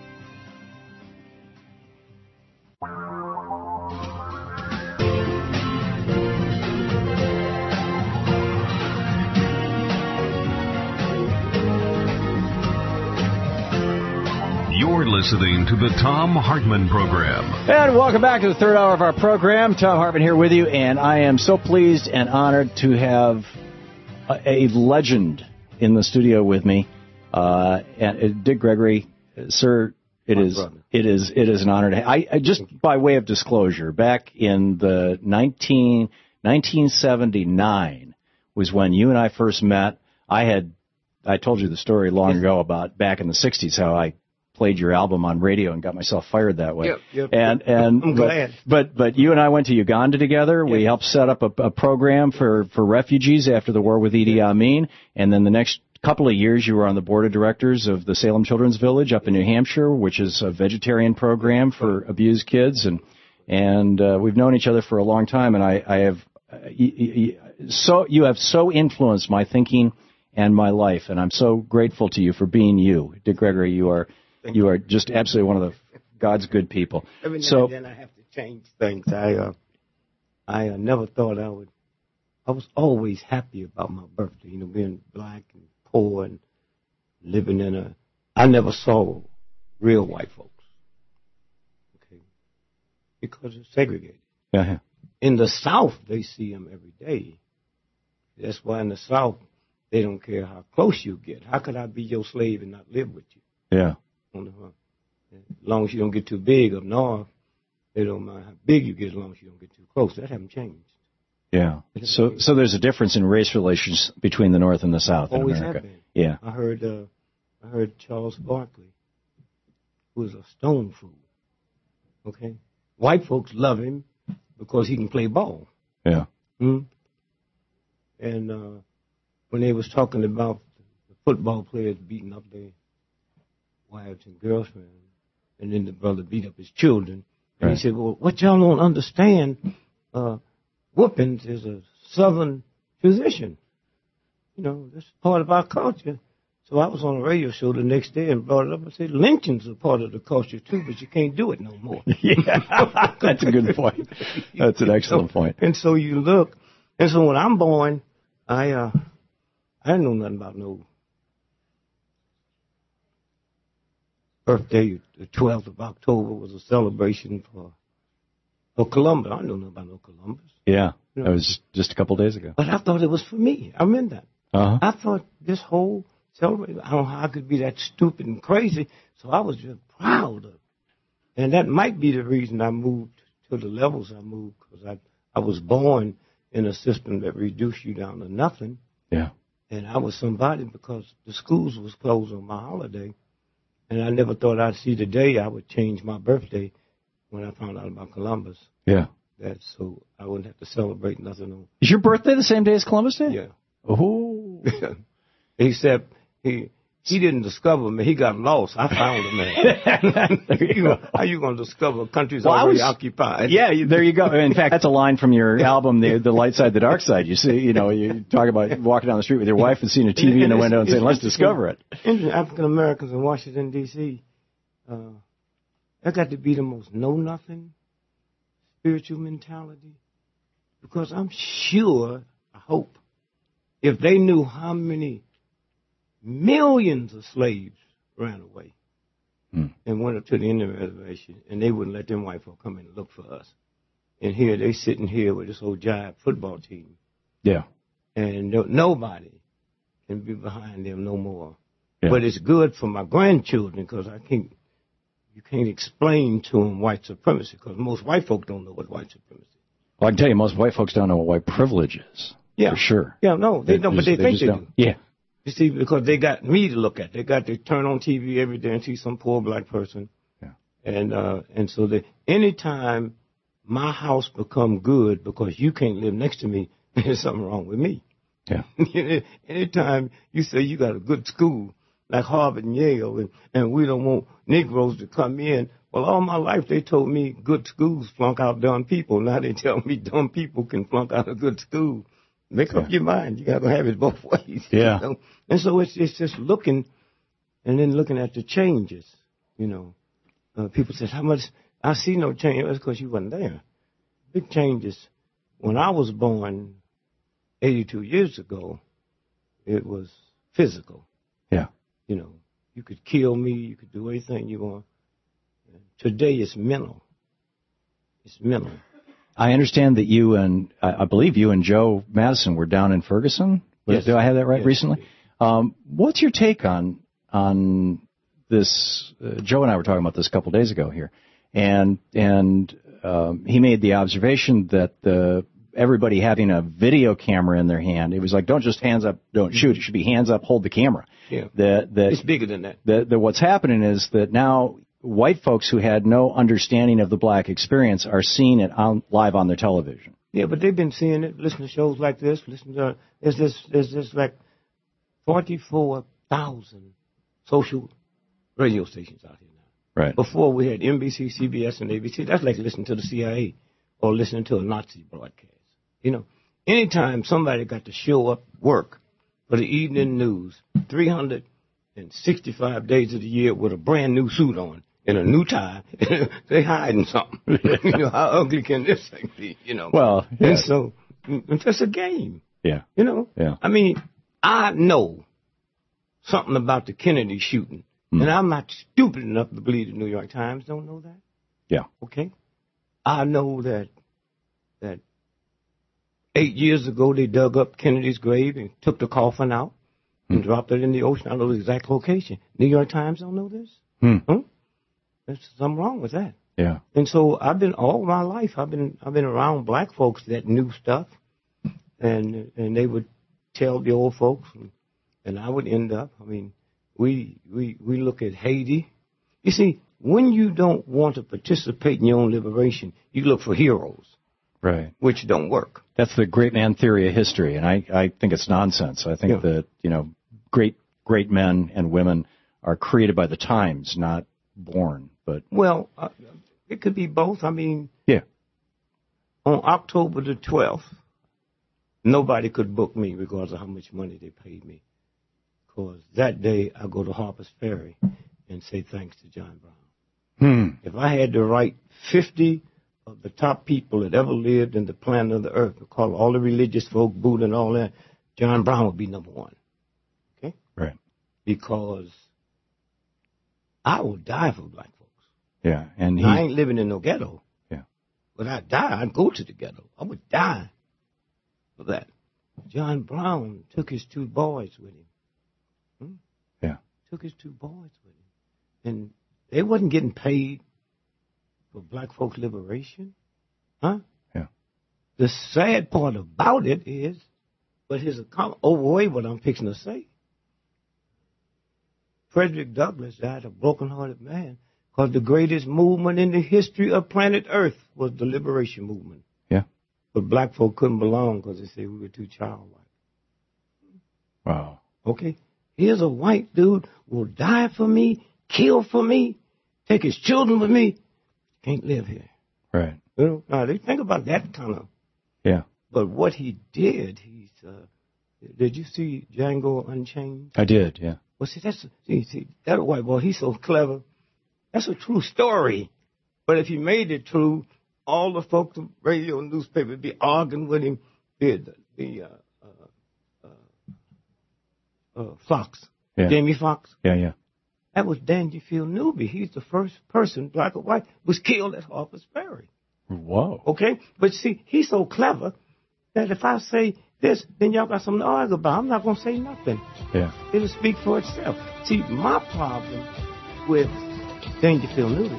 You're listening to the Thom Hartmann Program. And welcome back to the third hour of our program. Thom Hartmann here with you, and I am so pleased and honored to have a legend in the studio with me. And Dick Gregory, sir, it is an honor to I just by way of disclosure, back in the 1979 was when you and I first met. I told you the story long ago about back in the 60s how I played your album on radio and got myself fired that way. Yep. And I'm glad. But you and I went to Uganda together. Yep. We helped set up a program for refugees after the war with Idi Amin. And then the next couple of years you were on the board of directors of the Salem Children's Village up in New Hampshire, which is a vegetarian program for abused kids. And we've known each other for a long time. And you have so influenced my thinking and my life. And I'm so grateful to you for being you. Dick Gregory, you are just absolutely one of God's good people. Every now and then I have to change things. I never thought I would. I was always happy about my birthday, being black and poor and living in I never saw real white folks. Okay. Because it's segregated. Uh-huh. In the South, they see them every day. That's why in the South, they don't care how close you get. How could I be your slave and not live with you? Yeah. As long as you don't get too big up north, they don't mind how big you get as long as you don't get too close. That hasn't changed. Yeah. So there's a difference in race relations between the North and the South in Always America. Have been. Yeah. I heard Charles Barkley, who was a stone fool. Okay. White folks love him because he can play ball. Yeah. And when they was talking about the football players beating up their wives and girlfriends, and then the brother beat up his children. And He said, well, what y'all don't understand, whoopings is a Southern tradition. That's part of our culture. So I was on a radio show the next day and brought it up and said, lynchings are part of the culture too, but you can't do it no more. Yeah, that's a good point. That's an excellent point. And so you look, and so when I'm born, I didn't know nothing about no birthday. The 12th of October was a celebration for Columbus. I don't know nothing about no Columbus. Yeah, that was just a couple of days ago. But I thought it was for me. I meant that. Uh-huh. I thought this whole celebration, I don't know how I could be that stupid and crazy, so I was just proud of it. And that might be the reason I moved to the levels I moved, because I was born in a system that reduced you down to nothing. Yeah. And I was somebody because the schools was closed on my holiday. And I never thought I'd see the day I would change my birthday when I found out about Columbus. Yeah. So I wouldn't have to celebrate nothing on. Is your birthday the same day as Columbus Day? Yeah. Oh. Except he didn't discover me. He got lost. I found him, man. How you going to discover a country's already occupied? Yeah, there you go. In fact, that's a line from your album, The Light Side, The Dark Side. You see, you talk about walking down the street with your wife and seeing a TV in the window and saying, let's discover it. African Americans in Washington, D.C., that got to be the most know-nothing spiritual mentality. Because I'm sure, I hope, if they knew how many millions of slaves ran away and went up to the Indian reservation, and they wouldn't let them white folk come in and look for us. And here they sitting here with this old giant football team. Yeah. And nobody can be behind them no more. Yeah. But it's good for my grandchildren because I can't you can't explain to them white supremacy, because most white folk don't know what white supremacy is. Well, I can tell you, most white folks don't know what white privilege is. Yeah. For sure. Yeah, no, they don't, but they think they do. Yeah. You see, because they got me to look at. They got to turn on TV every day and see some poor black person. Yeah. And so anytime my house become good because you can't live next to me, there's something wrong with me. Yeah. Anytime you say you got a good school like Harvard and Yale, and we don't want Negroes to come in. Well, all my life they told me good schools flunk out dumb people. Now they tell me dumb people can flunk out a good school. Make up your mind. You got to have it both ways. Yeah. You know? And so it's just looking, and then looking at the changes. You know, people say, how much? I see no change. That's because you wasn't there. Big changes. When I was born 82 years ago, it was physical. Yeah. You know, you could kill me. You could do anything you want. Today it's mental. It's mental. I understand that you and I believe you and Joe Madison were down in Ferguson. Yes. Do I have that right? Yes. Recently? What's your take on this? Joe and I were talking about this a couple days ago here, and he made the observation that everybody having a video camera in their hand, it was like, don't just hands up, don't shoot. It should be hands up, hold the camera. Yeah. That it's bigger than that. That what's happening is that now white folks who had no understanding of the black experience are seeing it live on their television. Yeah, but they've been seeing it, listening to shows like this, there's this like 44,000 social radio stations out here now. Right. Before we had NBC, CBS, and ABC. That's like listening to the CIA or listening to a Nazi broadcast. You know, anytime somebody got to show up, work for the evening news, 365 days of the year with a brand new suit on and a new tie, they hiding something. You know, how ugly can this thing be? You know. Well, yeah. And so it's just a game. Yeah. You know. Yeah. I mean, I know something about the Kennedy shooting, and I'm not stupid enough to believe the New York Times don't know that. Yeah. Okay. I know that 8 years ago they dug up Kennedy's grave and took the coffin out and dropped it in the ocean. I know the exact location. New York Times don't know this? Huh? There's something wrong with that. Yeah. And so I've been all my life. I've been around black folks that knew stuff, and they would tell the old folks, and I would end up. I mean, we look at Haiti. You see, when you don't want to participate in your own liberation, you look for heroes. Right. Which don't work. That's the great man theory of history, and I think it's nonsense. I think that, you know, great men and women are created by the times, not born. But well, it could be both. I mean, yeah. On October the 12th, nobody could book me because of how much money they paid me. Because that day I go to Harper's Ferry and say thanks to John Brown. If I had to write 50 of the top people that ever lived in the planet of the earth, to call all the religious folk, Buddha and all that, John Brown would be number one. Okay? Right. Because I would die for black folks. Yeah. And I ain't living in no ghetto. Yeah. But I'd die. I'd go to the ghetto. I would die for that. John Brown took his 2 boys with him. Yeah. Took his 2 boys with him. And they wasn't getting paid for black folks' liberation. Huh? Yeah. The sad part about it is, but here's overweigh what I'm fixing to say. Frederick Douglass died a broken-hearted man because the greatest movement in the history of planet Earth was the liberation movement. Yeah. But black folk couldn't belong because they said we were too childlike. Wow. Okay. Here's a white dude will die for me, kill for me, take his children with me. Can't live here. Right. You know, now they think about that kind of. Yeah. But what he did, did you see Django Unchained? I did, yeah. Well, see, that white boy, he's so clever. That's a true story. But if he made it true, all the folks on radio and newspaper would be arguing with him. Fox. Yeah. Jamie Foxx. Yeah, yeah. That was Dangerfield Newby. He's the first person, black or white, was killed at Harper's Ferry. Whoa. Okay? But see, he's so clever that if I say this, then y'all got something to argue about. I'm not going to say nothing. Yeah. It'll speak for itself. See, my problem with Dangerfield News.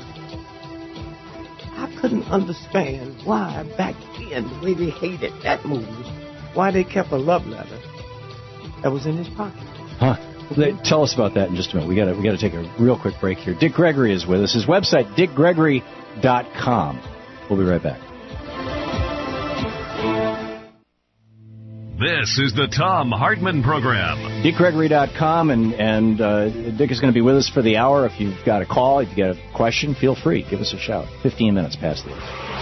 I couldn't understand why back then, the way they hated that movie, why they kept a love letter that was in his pocket. Huh. Tell us about that in just a minute. We got to take a real quick break here. Dick Gregory is with us. His website, dickgregory.com. We'll be right back. This is the Thom Hartmann Program. DickGregory.com, and Dick is going to be with us for the hour. If you've got a call, if you've got a question, feel free. Give us a shout. 15 minutes past the hour.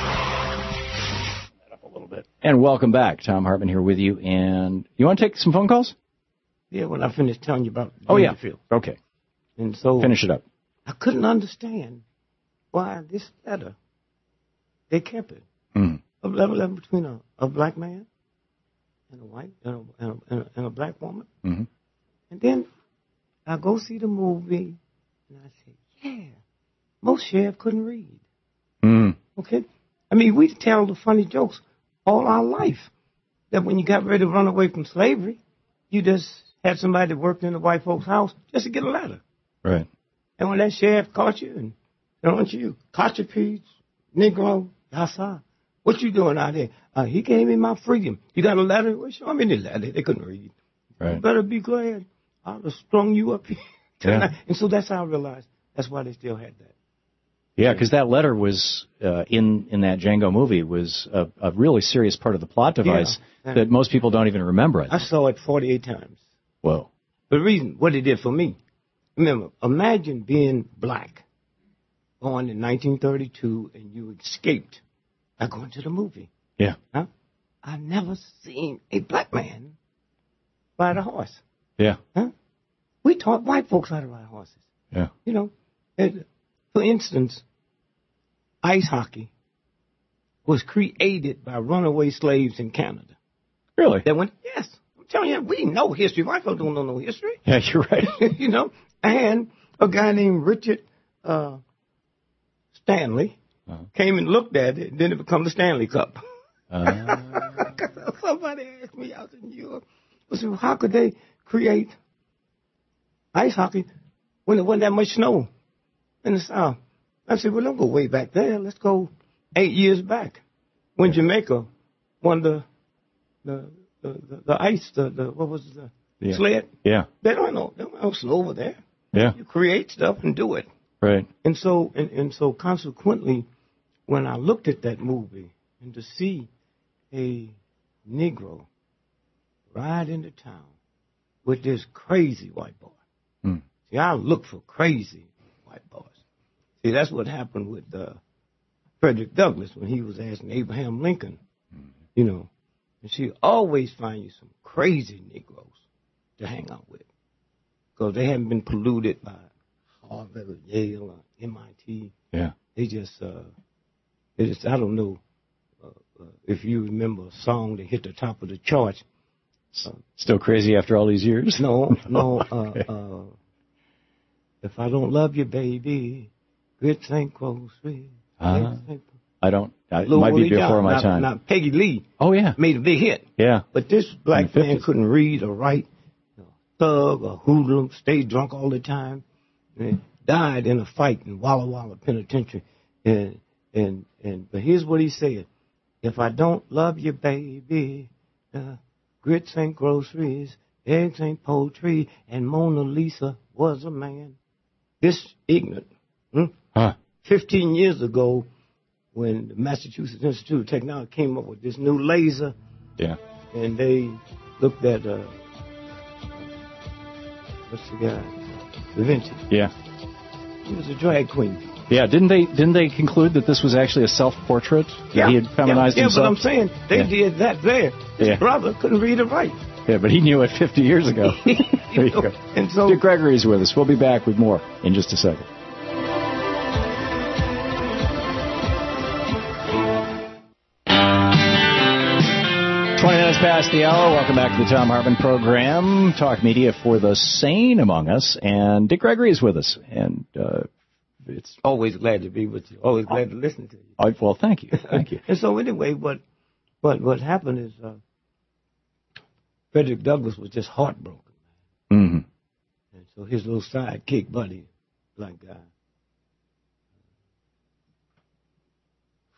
Up a little bit. And welcome back. Thom Hartmann here with you. And you want to take some phone calls? Yeah, when I finish telling you about Dangerfield. Yeah. Okay. And so finish it up. I couldn't understand why this letter, they kept it. A letter between a black man and a white and a black woman. Mm-hmm. And then I go see the movie, and I say, yeah, most sheriff couldn't read. Okay? I mean, we tell the funny jokes all our life that when you got ready to run away from slavery, you just had somebody that worked in the white folks' house just to get a letter. Right. And when that sheriff caught you and don't you, Cotchapee, Negro, Yassa, what you doing out there? He gave me my freedom. You got a letter? Well, show me the letter. They couldn't read. Right. You better be glad. I would have strung you up here tonight. Yeah. And so that's how I realized that's why they still had that. Yeah, because that letter was, in that Django movie, was a really serious part of the plot device that most people don't even remember. I saw it 48 times. Whoa. The reason, what it did for me, remember, imagine being black, born in 1932, and you escaped by going to the movie. Yeah. Huh? I've never seen a black man ride a horse. Yeah. Huh? We taught white folks how to ride horses. Yeah. You know, for instance, ice hockey was created by runaway slaves in Canada. Really? That went, yes. I'm telling you, we know history. White folks don't know no history. Yeah, you're right. You know, and a guy named Richard Stanley came and looked at it, and then it became the Stanley Cup. Somebody asked me out in Europe, I said, well, how could they create ice hockey when there wasn't that much snow in the South? I said, well, don't go way back there. Let's go 8 years back when Jamaica won the ice, what was the sled? Yeah. They don't know snow over there. Yeah. You create stuff and do it. Right. And so consequently, when I looked at that movie and to see a Negro ride into town with this crazy white boy. See, I look for crazy white boys. See, that's what happened with Frederick Douglass when he was asking Abraham Lincoln, you know, and she always find you some crazy Negroes to hang out with because they haven't been polluted by Harvard or Yale or MIT. Yeah. They just I don't know if you remember a song that hit the top of the charts. Still crazy after all these years? No. If I don't love you, baby, grits ain't grocery. I don't. It might be before my time. Now, Peggy Lee. Oh, yeah. Made a big hit. Yeah. But this black man couldn't read or write. Thug or hoodlum, stayed drunk all the time. And died in a fight in Walla Walla Penitentiary. But here's what he said. If I don't love you, baby, grits ain't groceries, eggs ain't poultry, and Mona Lisa was a man. This ignorant. 15 years ago, when the Massachusetts Institute of Technology came up with this new laser, and they looked at what's the guy? Da Vinci. Yeah. He was a drag queen. Yeah, didn't they conclude that this was actually a self-portrait? Yeah. He had feminized himself? Yeah, but I'm saying they did that there. His brother couldn't read or write. Yeah, but he knew it 50 years ago. There you go. And so Dick Gregory's with us. We'll be back with more in just a second. Past the hour. Welcome back to the Thom Hartmann Program. Talk media for the sane among us. And Dick Gregory is with us. And it's always glad to be with you. Always glad to listen to you. Well, thank you. Thank you. And so anyway, what happened is Frederick Douglass was just heartbroken. Mm-hmm. And so his little sidekick buddy, black guy,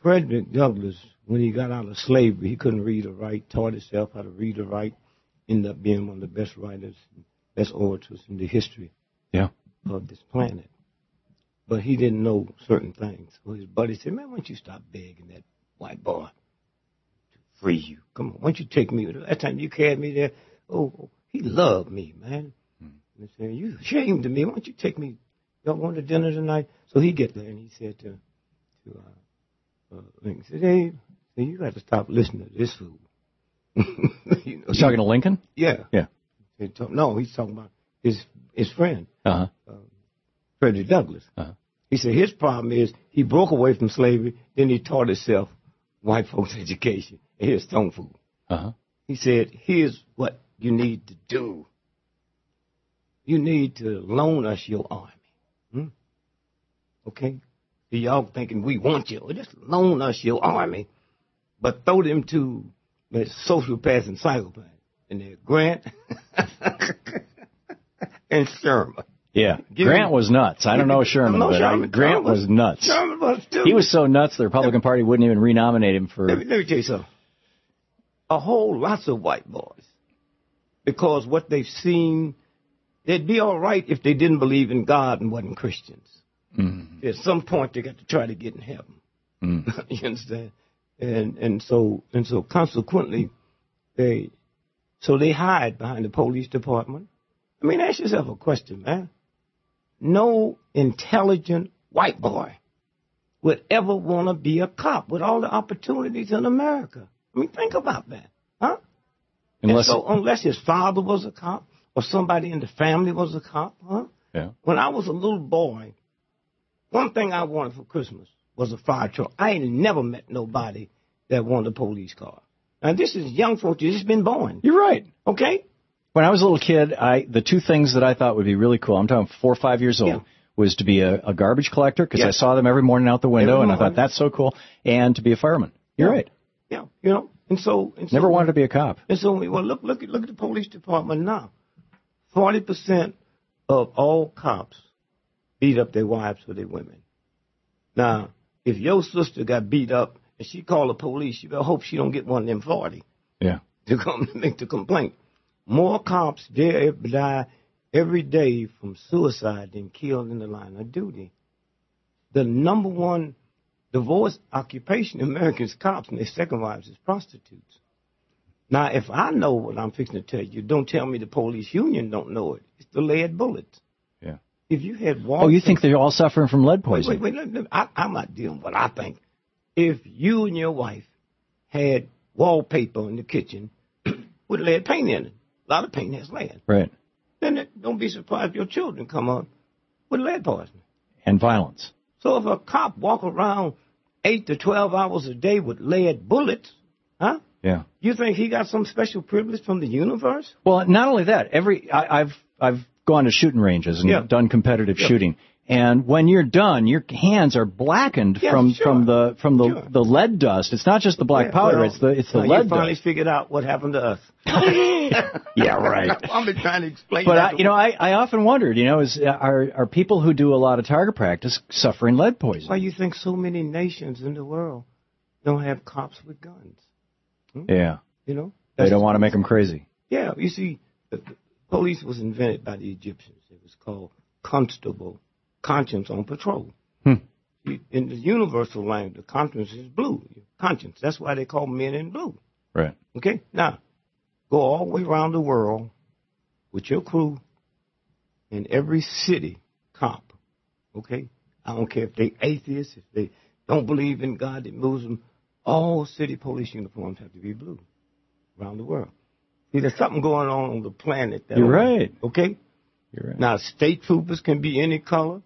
Frederick Douglass, when he got out of slavery, he couldn't read or write, taught himself how to read or write, ended up being one of the best writers, best orators in the history of this planet. But he didn't know certain things. So his buddy said, man, why don't you stop begging that white boy to free you? Come on, why don't you take me? Last time you carried me there, he loved me, man. And he said, you ashamed of me. Why don't you take me? Y'all going to dinner tonight? So he get there and he said to Lincoln, he said, hey, you got to stop listening to this fool. He's talking to Lincoln? Yeah. Yeah. No, he's talking about his friend, Uh-huh. Frederick Douglass. Uh-huh. He said his problem is he broke away from slavery, then he taught himself white folks' education. And here's Stone Fool. Uh-huh. He said, here's what you need to do. You need to loan us your army. Okay? So y'all thinking we want you. Well, just loan us your army, but throw them to the sociopaths and psychopaths. And they're Grant and Sherman. Yeah, Grant was nuts. I don't know Sherman, but Grant was nuts. Sherman was too. He was so nuts the Republican Party wouldn't even renominate him for... Let me tell you something. A whole lots of white boys, because what they've seen, they'd be all right if they didn't believe in God and wasn't Christians. Mm-hmm. At some point, they got to try to get in heaven. Mm-hmm. You understand? And so consequently, they hide behind the police department. I mean, ask yourself a question, man. No intelligent white boy would ever want to be a cop with all the opportunities in America. I mean, think about that, huh? Unless his father was a cop or somebody in the family was a cop, huh? Yeah. When I was a little boy, one thing I wanted for Christmas was a fire truck. I ain't never met nobody that wanted a police car. Now, this is young folks who've just been born. You're right. Okay? When I was a little kid, the two things that I thought would be really cool, I'm talking 4 or 5 years old, was to be a garbage collector, because I saw them every morning out the window, and I thought, that's so cool, and to be a fireman. You're right. Yeah, you know, and so never wanted to be a cop. And so, look at the police department now. 40% of all cops beat up their wives or their women. Now, if your sister got beat up and she called the police, you better hope she don't get one of them 40. Yeah. To come make the complaint. More cops die every day from suicide than killed in the line of duty. The number one divorce occupation in America is cops, and their second wives is prostitutes. Now, if I know what I'm fixing to tell you, don't tell me the police union don't know it. It's the lead bullets. Yeah. If you had you think they're all suffering from lead poisoning? Wait. I'm not dealing with what I think. If you and your wife had wallpaper in the kitchen with lead paint in it, a lot of paint has lead. Right. Then don't be surprised if your children come up with lead poisoning. And violence. So if a cop walk around 8 to 12 hours a day with lead bullets, huh? Yeah. You think he got some special privilege from the universe? Well, not only that, I've gone to shooting ranges and done competitive shooting. And when you're done, your hands are blackened from the lead dust. It's not just the black powder; it's the lead you finally dust. Figured out what happened to us. Yeah, right. I've been trying to explain. But I often wondered, are people who do a lot of target practice suffering lead poisoning? Why you think so many nations in the world don't have cops with guns? Yeah. They don't want to make them crazy. Yeah, you see, the police was invented by the Egyptians. It was called constable. Conscience on patrol. In the universal language, the conscience is blue. Conscience. That's why they call men in blue. Right. Okay? Now, go all the way around the world with your crew in every city cop. Okay? I don't care if they atheists, if they don't believe in God, they Muslim. All city police uniforms have to be blue around the world. See, there's something going on the planet. You're right. Okay? You're right. Now, state troopers can be any color.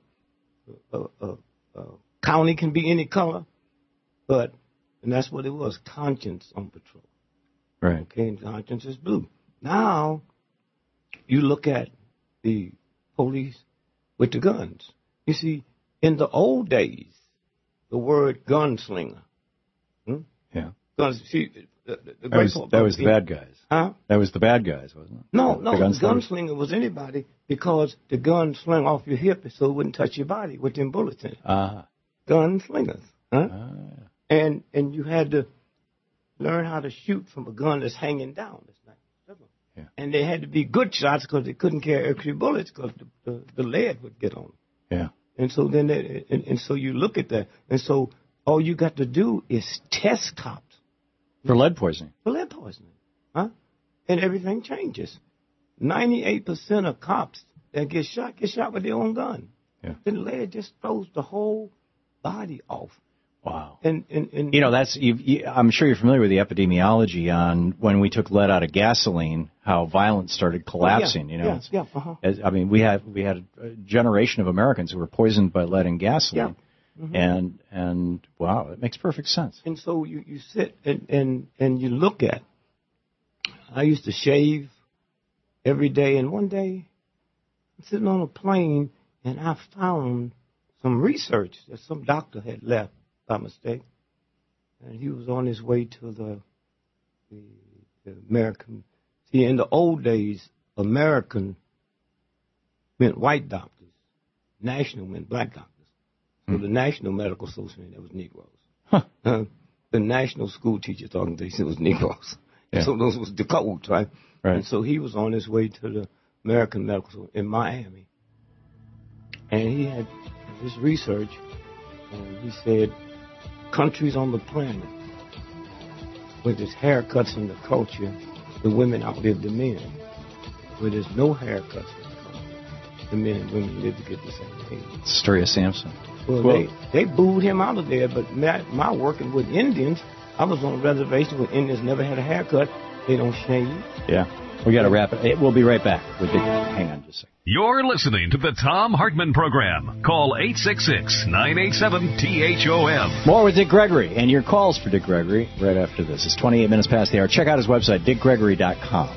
County can be any color, and that's what it was, conscience on patrol. Right. Okay, and conscience is blue. Now, you look at the police with the guns. You see, in the old days, the word gunslinger. Yeah. Guns, see, that was the bad guys. Huh? That was the bad guys, wasn't it? No, the gunslinger was anybody because the gun sling off your hip so it wouldn't touch your body with them bullets in it. Gunslingers. Huh? And you had to learn how to shoot from a gun that's hanging down. Yeah. And they had to be good shots because they couldn't carry extra bullets because the lead would get on them. Yeah. And so then and so you look at that, and so all you got to do is test cops for lead poisoning. For lead poisoning, huh? And everything changes. 98% of cops that get shot with their own gun. Yeah. The lead just throws the whole body off. Wow. And you know, that's I'm sure you're familiar with the epidemiology on when we took lead out of gasoline, how violence started collapsing. I mean, we had a generation of Americans who were poisoned by lead in gasoline. Yeah. Mm-hmm. And wow, it makes perfect sense. And so you sit and you look at. I used to shave every day, and one day I'm sitting on a plane and I found some research that some doctor had left by mistake, and he was on his way to the American. See, in the old days, American meant white doctors, national meant black doctors. So the National Medical Association, that was Negroes. Huh. The national school teachers organization was Negroes. Yeah. So those was the codes, right? And so he was on his way to the American Medical Association in Miami, and he had this research, and he said, countries on the planet where there's haircuts in the culture, the women outlive the men. Where there's no haircuts in the culture, the men and women live to get the same age. Story of Samson. Well, they booed him out of there, but my working with Indians, I was on a reservation where Indians never had a haircut. They don't shave. Yeah. We got to wrap it. We'll be right back. Hang on just a second. You're listening to the Tom Hartman Program. Call 866-987-THOM. More with Dick Gregory, and your calls for Dick Gregory right after this. It's 28 minutes past the hour. Check out his website, dickgregory.com.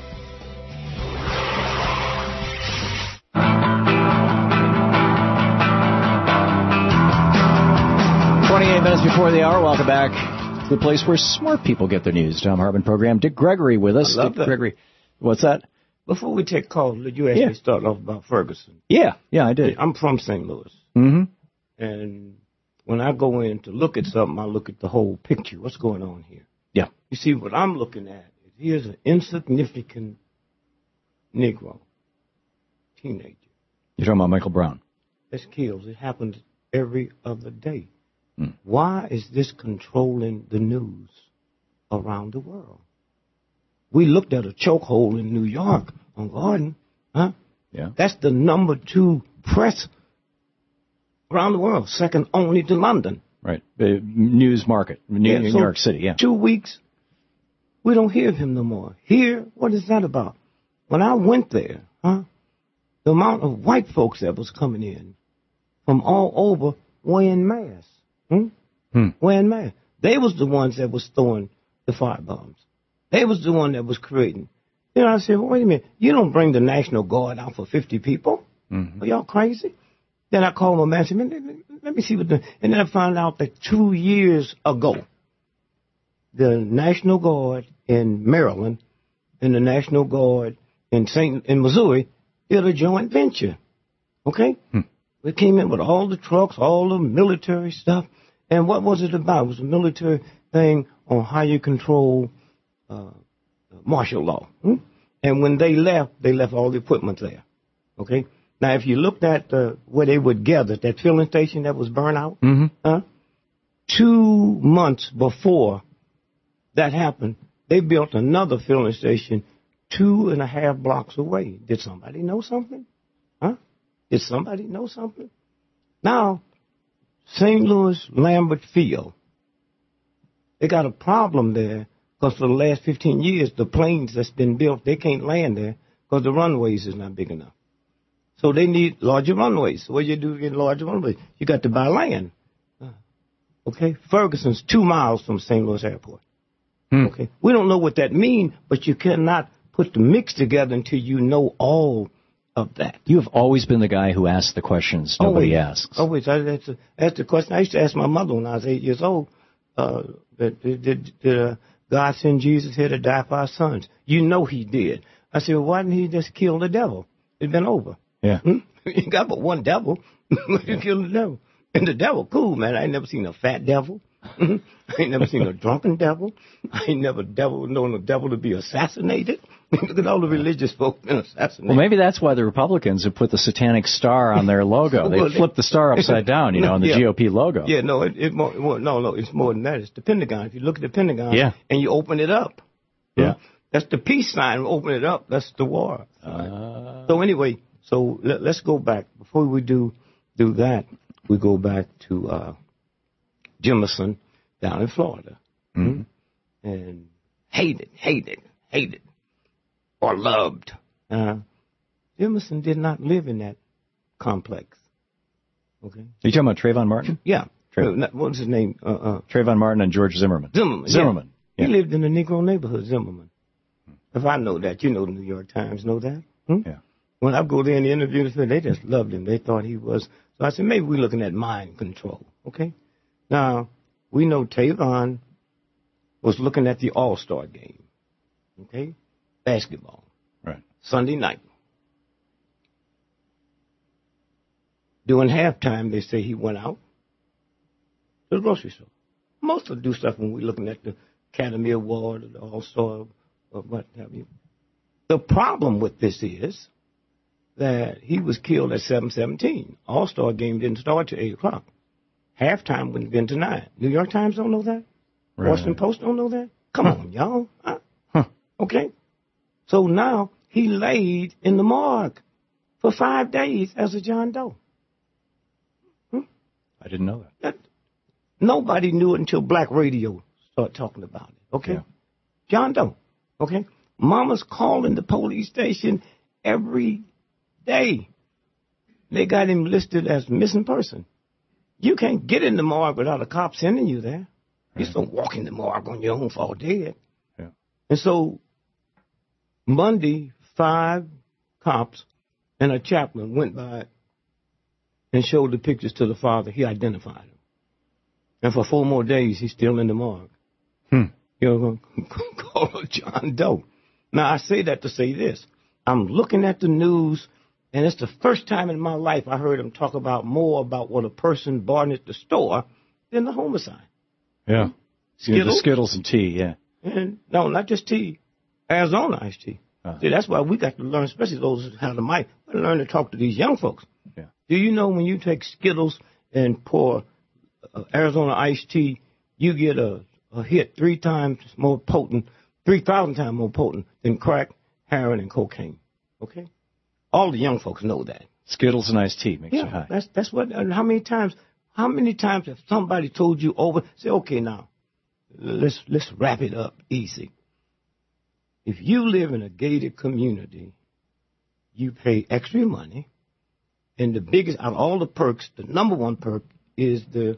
Minutes before the hour. Welcome back to the place where smart people get their news. Tom Hartman Program. Dick Gregory with us. I love Dick Gregory. What's that? Before we take calls, you asked me to start off about Ferguson. Yeah, I did. I'm from St. Louis. Mm-hmm. And when I go in to look at something, I look at the whole picture. What's going on here? Yeah. You see, what I'm looking at is here's an insignificant Negro, teenager. You're talking about Michael Brown. That's killed. It happens every other day. Why is this controlling the news around the world? We looked at a chokehold in New York on Garden. Huh? Yeah. That's the number 2 press around the world, second only to London. Right. The news market, New York City, yeah. 2 weeks, we don't hear of him no more. Here, what is that about? When I went there, the amount of white folks that was coming in from all over wearing masks. Wearing masks. They was the ones that was throwing the firebombs. They was the one that was creating. You know, I said, well, wait a minute. You don't bring the National Guard out for 50 people. Are y'all crazy? Then I called my man and said, let me see what and then I found out that 2 years ago, the National Guard in Maryland and the National Guard in Missouri did a joint venture. Okay? We came in with all the trucks, all the military stuff. And what was it about? It was a military thing on how you control martial law. And when they left all the equipment there. Okay? Now, if you looked at where they would gather, that filling station that was burned out, 2 months before that happened, they built another filling station 2.5 blocks away. Did somebody know something? Did somebody know something? Now, St. Louis Lambert Field, they got a problem there because for the last 15 years, the planes that's been built, they can't land there because the runways is not big enough. So they need larger runways. So what you do to get larger runways? You got to buy land. Okay? Ferguson's 2 miles from St. Louis Airport. Okay? We don't know what that means, but you cannot put the mix together until you know all of that. You have always been the guy who asks the questions nobody asks. Always. That's the question I used to ask my mother when I was 8 years old. Did God send Jesus here to die for our sons? You know he did. I said, well, why didn't he just kill the devil? It'd been over. Yeah. You got but one devil. You kill the devil. And the devil, cool, man. I ain't never seen a fat devil. I ain't never seen a drunken devil. I ain't never known a devil to be assassinated. Look at all the religious folk been assassinated. Well, maybe that's why the Republicans have put the satanic star on their logo. They flipped the star upside down, on the GOP logo. Yeah, no, it's more than that. It's the Pentagon. If you look at the Pentagon and you open it up, that's the peace sign. Open it up, that's the war. So anyway, let's go back. Before we do that, we go back to Jemison down in Florida. Mm-hmm. And hated, or loved. Jemison did not live in that complex. Okay. Are you talking about Trayvon Martin? Yeah. What was his name? Trayvon Martin and George Zimmerman. Zimmerman. Yeah. He lived in the Negro neighborhood, Zimmerman. If I know that, the New York Times know that. Yeah. When I go there and interview them, they just loved him. They thought he was. So I said, maybe we're looking at mind control. Okay. Now, we know Trayvon was looking at the All-Star game. Okay. Basketball. Right. Sunday night. During halftime, they say he went out to the grocery store. Most of us do stuff when we're looking at the Academy Award or the All-Star or what have you. The problem with this is that he was killed at 7:17. All-Star game didn't start till 8 o'clock. Halftime wouldn't have been to 9. New York Times don't know that? Right. Washington Post don't know that? Come on, y'all. Okay. So now he laid in the morgue for 5 days as a John Doe. I didn't know that. Nobody knew it until black radio started talking about it. Okay. Yeah. John Doe. Okay. Mama's calling the police station every day. They got him listed as missing person. You can't get in the morgue without a cop sending you there. You just don't walk in the morgue on your own, fall dead. Yeah. And so Monday, 5 cops and a chaplain went by and showed the pictures to the father. He identified him. And for 4 more days, he's still in the morgue. You're going to call him John Doe. Now, I say that to say this. I'm looking at the news, and it's the first time in my life I heard him talk about more about what a person bought at the store than the homicide. Yeah. Skittles? The Skittles and tea, yeah. And no, not just tea. Arizona iced tea. See, that's why we got to learn, especially those who have the mic, learn to talk to these young folks. Yeah. Do you know when you take Skittles and pour Arizona iced tea, you get a hit 3 times more potent, 3,000 times more potent than crack, heroin, and cocaine. Okay? All the young folks know that. Skittles and iced tea makes you high. That's what. And how many times have somebody told you over? Say, okay, now let's wrap it up easy. If you live in a gated community, you pay extra money, and the biggest out of all the perks, the number one perk is the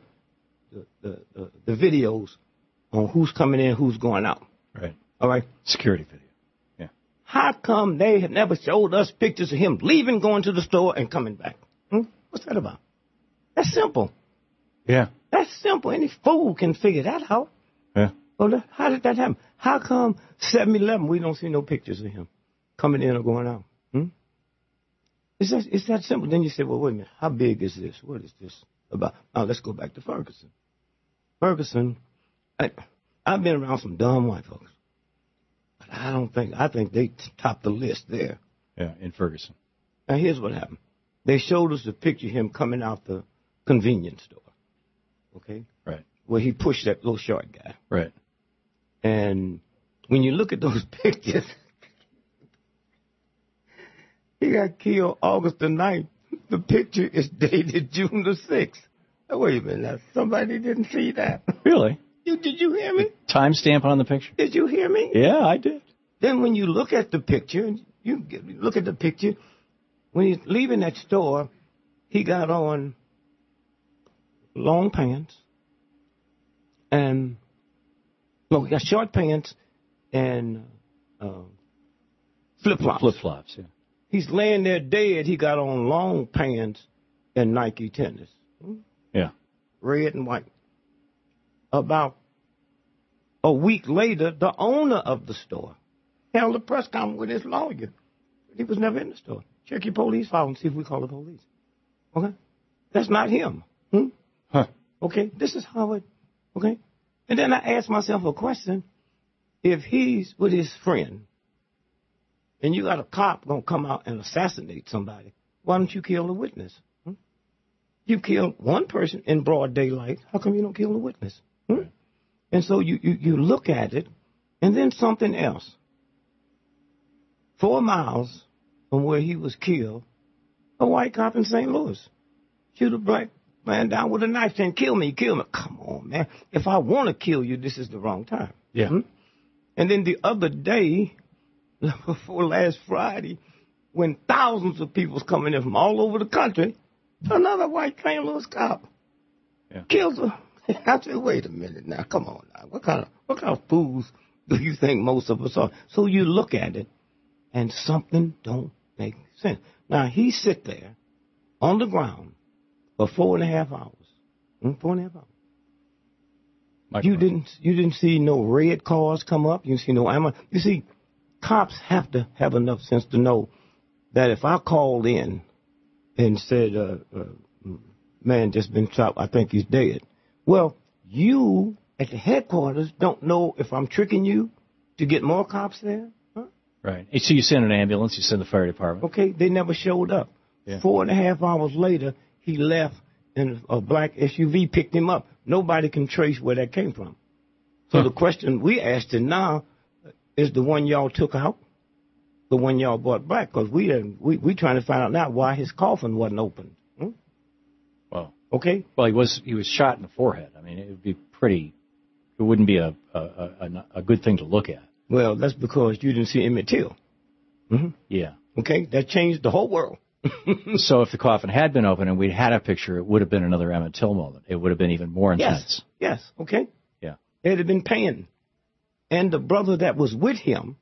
videos on who's coming in, who's going out. Right. All right. Security video. Yeah. How come they have never showed us pictures of him leaving, going to the store, and coming back? What's that about? That's simple. Yeah. That's simple. Any fool can figure that out. Yeah. Well, how did that happen? How come 7-Eleven, we don't see no pictures of him coming in or going out? It's that simple. Then you say, well, wait a minute. How big is this? What is this about? Now, let's go back to Ferguson. Ferguson, I've been around some dumb white folks. But I think they top the list there. Yeah, in Ferguson. Now, here's what happened. They showed us the picture of him coming out the convenience store. Okay? Right. Where he pushed that little short guy. Right. And when you look at those pictures, he got killed August the 9th. The picture is dated June the 6th. Now, wait a minute. Now, somebody didn't see that. Really? Did you hear me? Timestamp on the picture. Did you hear me? Yeah, I did. Then when you look at the picture, when he's leaving that store, he got on long pants and he got short pants and flip-flops. Flip-flops, yeah. He's laying there dead. He got on long pants and Nike tennis. Yeah. Red and white. About a week later, the owner of the store held a press conference with his lawyer. He was never in the store. Check your police file and see if we call the police. Okay? That's not him. Huh. Okay? This is how it Okay? And then I asked myself a question. If he's with his friend and you got a cop going to come out and assassinate somebody, why don't you kill the witness? You killed one person in broad daylight. How come you don't kill the witness? And so you look at it, and then something else. 4 miles from where he was killed, a white cop in St. Louis shoot a black man down with a knife saying, kill me, kill me. Come on, man. If I want to kill you, this is the wrong time. Yeah. And then the other day, before last Friday, when thousands of people was coming in from all over the country, another white St. Louis cop kills her. I said, wait a minute now, come on now. What kind of fools do you think most of us are? So you look at it, and something don't make sense. Now, he sit there on the ground for 4.5 hours. 4.5 hours. You didn't see no red cars come up. You didn't see no ammo. You see, cops have to have enough sense to know that if I called in and said, man just been shot, I think he's dead. Well, you at the headquarters don't know if I'm tricking you to get more cops there. Right. So you send an ambulance, you send the fire department. Okay, they never showed up. 4.5 hours later, he left, and a black SUV picked him up. Nobody can trace where that came from. So the question we asked him now is the one y'all took out, the one y'all brought back, because we trying to find out now why his coffin wasn't opened. Well, okay. Well, he was shot in the forehead. I mean, it would be it wouldn't be a good thing to look at. Well, that's because you didn't see Emmett Till. Yeah. Okay, that changed the whole world. So if the coffin had been open and we'd had a picture, it would have been another Emmett Till moment. It would have been even more intense. Yes, okay. Yeah. They'd have been paying. And the brother that was with him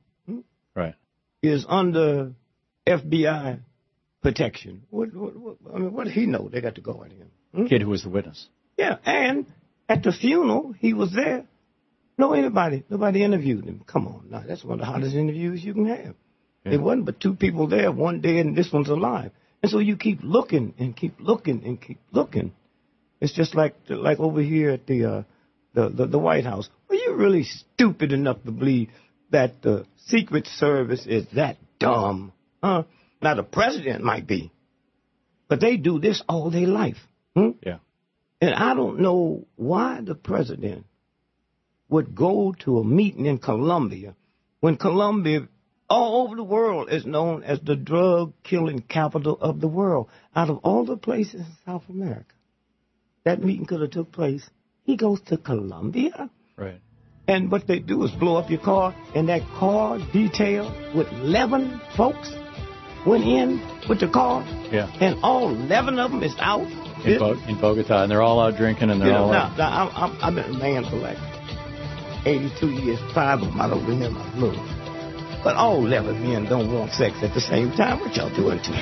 is under FBI protection. What did he know? They got to go at him. Kid who was the witness. Yeah, and at the funeral, he was there. Nobody interviewed him. Come on, now that's one of the hottest interviews you can have. There wasn't but 2 people there, one dead and this one's alive. And so you keep looking and keep looking and keep looking. It's just like over here at the White House. Are you really stupid enough to believe that the Secret Service is that dumb? Now the president might be, but they do this all their life. Yeah. And I don't know why the president would go to a meeting in Colombia when Colombia all over the world is known as the drug-killing capital of the world. Out of all the places in South America, that meeting could have took place. He goes to Colombia? Right. And what they do is blow up your car, and that car detail with 11 folks went in with the car, and all 11 of them is out. In Bogota, and they're all out drinking, and they're all out. Now, I've been a man for like 82 years, 5 of them out over here in my blue. But all 11 men don't want sex at the same time. What y'all doing to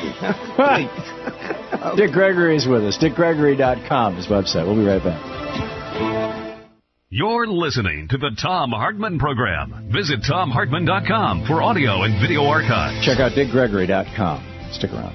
me? Dick Gregory is with us. DickGregory.com, his website. We'll be right back. You're listening to the Thom Hartmann Program. Visit ThomHartmann.com for audio and video archives. Check out DickGregory.com. Stick around.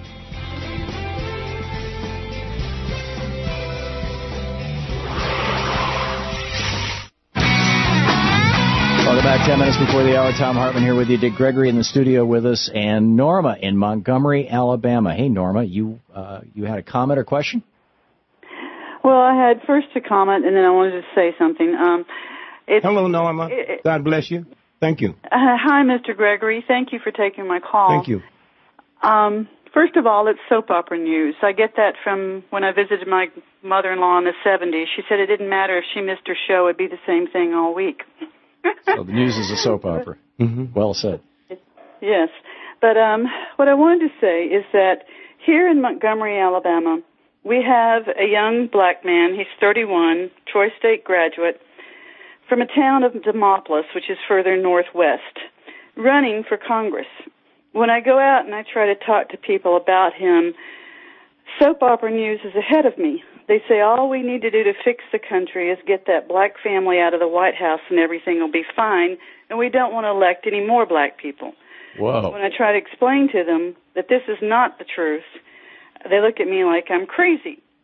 Welcome back. 10 minutes before the hour. Thom Hartmann here with you. Dick Gregory in the studio with us, and Norma in Montgomery, Alabama. Hey, Norma, you had a comment or question? Well, I had first a comment, and then I wanted to say something. Hello, Norma. God bless you. Thank you. Hi, Mr. Gregory. Thank you for taking my call. Thank you. First of all, it's soap opera news. I get that from when I visited my mother-in-law in the 70s. She said it didn't matter if she missed her show. It'd be the same thing all week. So the news is a soap opera. Well said. Yes. But what I wanted to say is that here in Montgomery, Alabama, we have a young black man. He's 31, Troy State graduate, from a town of Demopolis, which is further northwest, running for Congress. When I go out and I try to talk to people about him, soap opera news is ahead of me. They say all we need to do to fix the country is get that black family out of the White House and everything will be fine, and we don't want to elect any more black people. Whoa. When I try to explain to them that this is not the truth, they look at me like I'm crazy.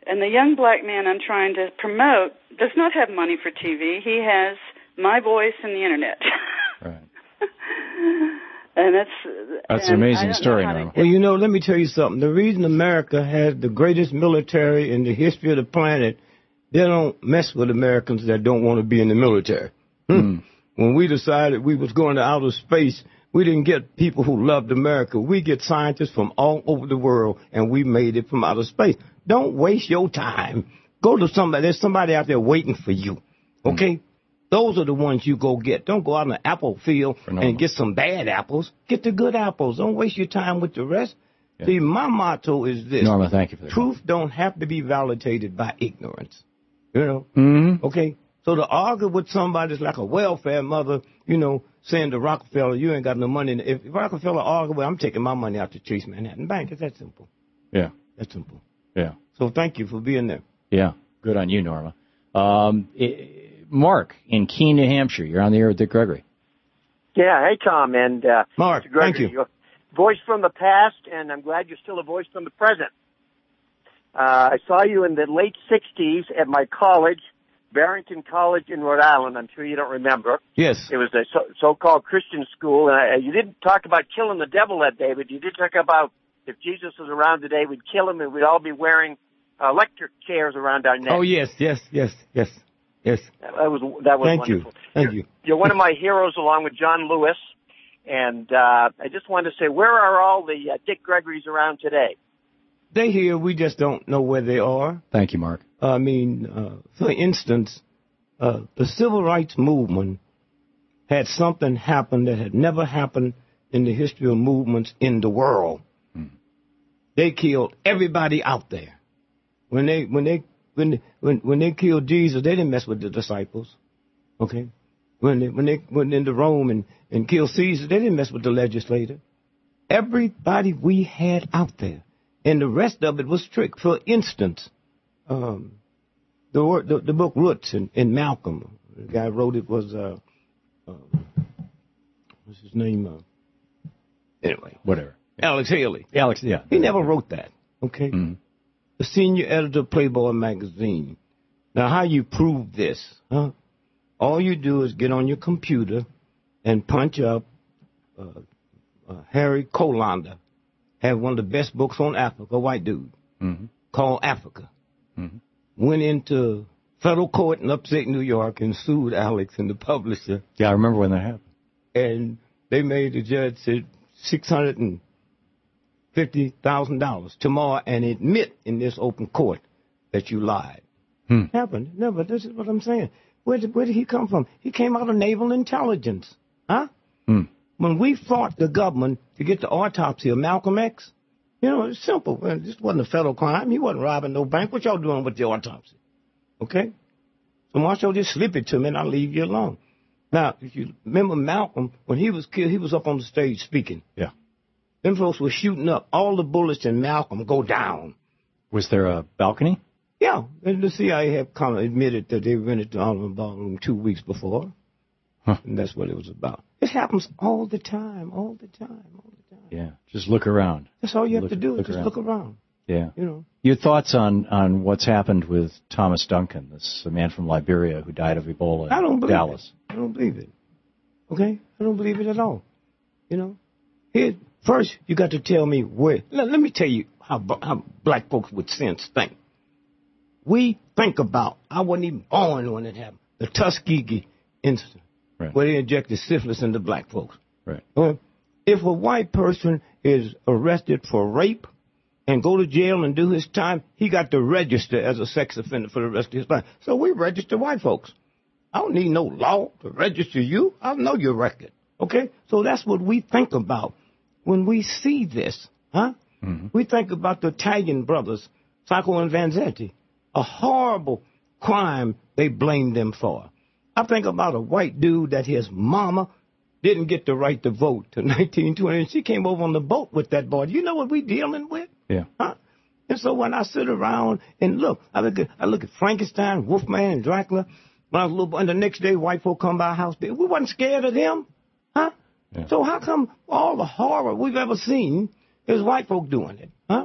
And the young black man I'm trying to promote does not have money for TV. He has my voice and the internet. Right. And that's an amazing story, Norma. Well, let me tell you something. The reason America has the greatest military in the history of the planet, they don't mess with Americans that don't want to be in the military. When we decided we was going to outer space, we didn't get people who loved America. We get scientists from all over the world, and we made it from outer space. Don't waste your time. Go to somebody. There's somebody out there waiting for you. Okay? Those are the ones you go get. Don't go out in the apple field and get some bad apples. Get the good apples. Don't waste your time with the rest. Yeah. See, my motto is this. Norma, thank you for that. Truth don't have to be validated by ignorance. You know? Okay? So to argue with somebody that's like a welfare mother, saying to Rockefeller, you ain't got no money. If Rockefeller argue, well, I'm taking my money out to Chase Manhattan Bank. It's that simple. Yeah. That's simple. Yeah. So thank you for being there. Yeah. Good on you, Norma. Mark in Keene, New Hampshire. You're on the air with Dick Gregory. Yeah. Hey, Tom. And Mark, thank you. Voice from the past, and I'm glad you're still a voice from the present. I saw you in the late 60s at my college, Barrington College in Rhode Island. I'm sure you don't remember. Yes. It was a so-called Christian school. And you didn't talk about killing the devil that day, but you did talk about if Jesus was around today, we'd kill him and we'd all be wearing electric chairs around our necks. Oh, yes. That was Thank wonderful. Thank you. You're one of my heroes along with John Lewis. And I just wanted to say, where are all the Dick Gregorys around today? They're here. We just don't know where they are. Thank you, Mark. I mean, for instance, the civil rights movement had something happen that had never happened in the history of movements in the world. They killed everybody out there. When they killed Jesus, they didn't mess with the disciples. Okay? When they went into Rome and killed Caesar, they didn't mess with the legislator. Everybody we had out there. And the rest of it was trick. For instance, the book Roots in Malcolm, the guy who wrote it was, what's his name? Anyway. Whatever. Alex Haley. Alex, yeah. He never wrote that, okay? The senior editor of Playboy magazine. Now, how you prove this, huh? All you do is get on your computer and punch up Harry Colander. Had one of the best books on Africa, a white dude, called Africa. Went into federal court in upstate New York and sued Alex and the publisher. Yeah, I remember when that happened. And they made the judge said $650,000 tomorrow and admit in this open court that you lied. Happened. No, but this is what I'm saying. Where did he come from? He came out of naval intelligence. Huh? When we fought the government to get the autopsy of Malcolm X, it's simple. This wasn't a federal crime. He wasn't robbing no bank. What y'all doing with the autopsy? Okay? So Marshall, just slip it to me and I'll leave you alone. Now, if you remember Malcolm, when he was killed, he was up on the stage speaking. Yeah. Them folks were shooting up. All the bullets in Malcolm go down. Was there a balcony? Yeah. And the CIA have kind of admitted that they rented the Alderman Ballroom 2 weeks before. And that's what it was about. It happens all the time. Yeah, just look around. That's all you have to do, just look around. Yeah. Your thoughts on what's happened with Thomas Duncan, this man from Liberia who died of Ebola in Dallas? I don't believe it. Okay? I don't believe it at all. Here, first, you got to tell me where. Let me tell you how black folks with sense think. We think about, I wasn't even born when it happened, the Tuskegee incident. Right. Where they injected syphilis into black folks. Right. If a white person is arrested for rape and go to jail and do his time, he got to register as a sex offender for the rest of his life. So we register white folks. I don't need no law to register you. I know your record. Okay? So that's what we think about when we see this. Huh? We think about the Italian brothers, Sacco and Vanzetti. A horrible crime they blamed them for. I think about a white dude that his mama didn't get the right to vote till 1920, and she came over on the boat with that boy. You know what we dealing with? Yeah. Huh? And so when I sit around and look, I look at Frankenstein, Wolfman, and Dracula. When I was a little boy, and the next day white folk come by our house, we wasn't scared of them. Huh? Yeah. So how come all the horror we've ever seen is white folk doing it? Huh?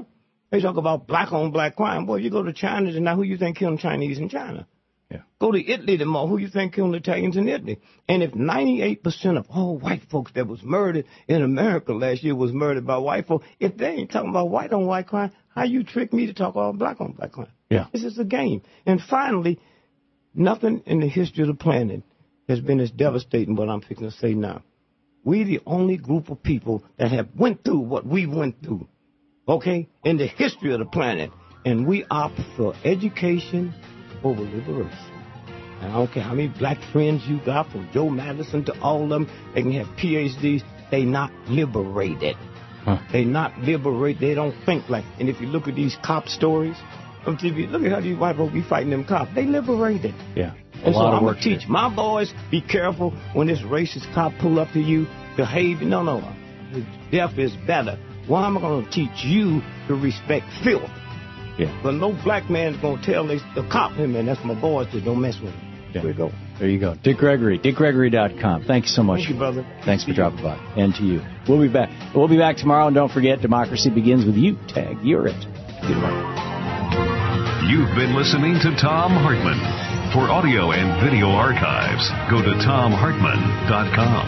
They talk about black-on-black crime. Boy, you go to China tonight, who you think killed Chinese in China? Yeah. Go to Italy tomorrow, who you think killed Italians in Italy? And if 98% of all white folks that was murdered in America last year was murdered by white folks, if they ain't talking about white-on-white crime, how you trick me to talk about black-on-black crime? Yeah. This is a game. And finally, nothing in the history of the planet has been as devastating what I'm fixing to say now. We the only group of people that have went through what we went through, okay, in the history of the planet. And we opt for education over liberation. And I don't care how many black friends you got, from Joe Madison to all of them, they can have PhDs. They not liberated. They not liberated. They don't think like. And if you look at these cop stories on TV, look at how these white folks be fighting them cops. They liberated. Yeah. And so I'm going to teach my boys, be careful when this racist cop pull up to you, behave. No. Death is better. Why am I going to teach you to respect filth? Yeah. But no black man's going to tell the cop, hey, man, that's my boy, so don't mess with him. Yeah. There you go. There you go. Dick Gregory, DickGregory.com. Thank you so much. Thank you, brother. Thanks for dropping by. And to you. We'll be back. We'll be back tomorrow, and don't forget, democracy begins with you. Tag, you're it. Good morning. You've been listening to Thom Hartmann. For audio and video archives, go to ThomHartmann.com.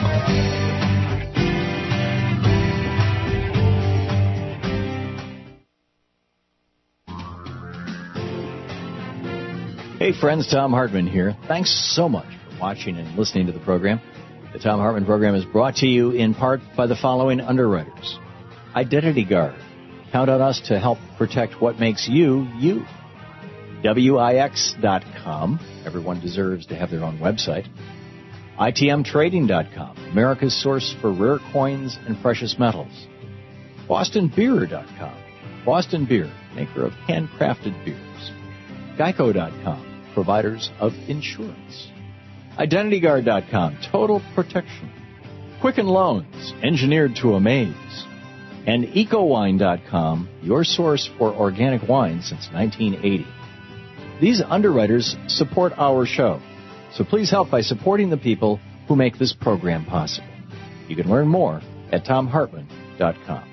Hey friends, Thom Hartmann here. Thanks so much for watching and listening to the program. The Thom Hartmann program is brought to you in part by the following underwriters. Identity Guard. Count on us to help protect what makes you, you. WIX.com. Everyone deserves to have their own website. ITMTrading.com. America's source for rare coins and precious metals. BostonBeer.com. Boston Beer, maker of handcrafted beers. Geico.com. Providers of insurance. IdentityGuard.com. Total protection. Quicken Loans. Engineered to amaze. And EcoWine.com. Your source for organic wine since 1980. These underwriters support our show, so please help by supporting the people who make this program possible. You can learn more at ThomHartmann.com.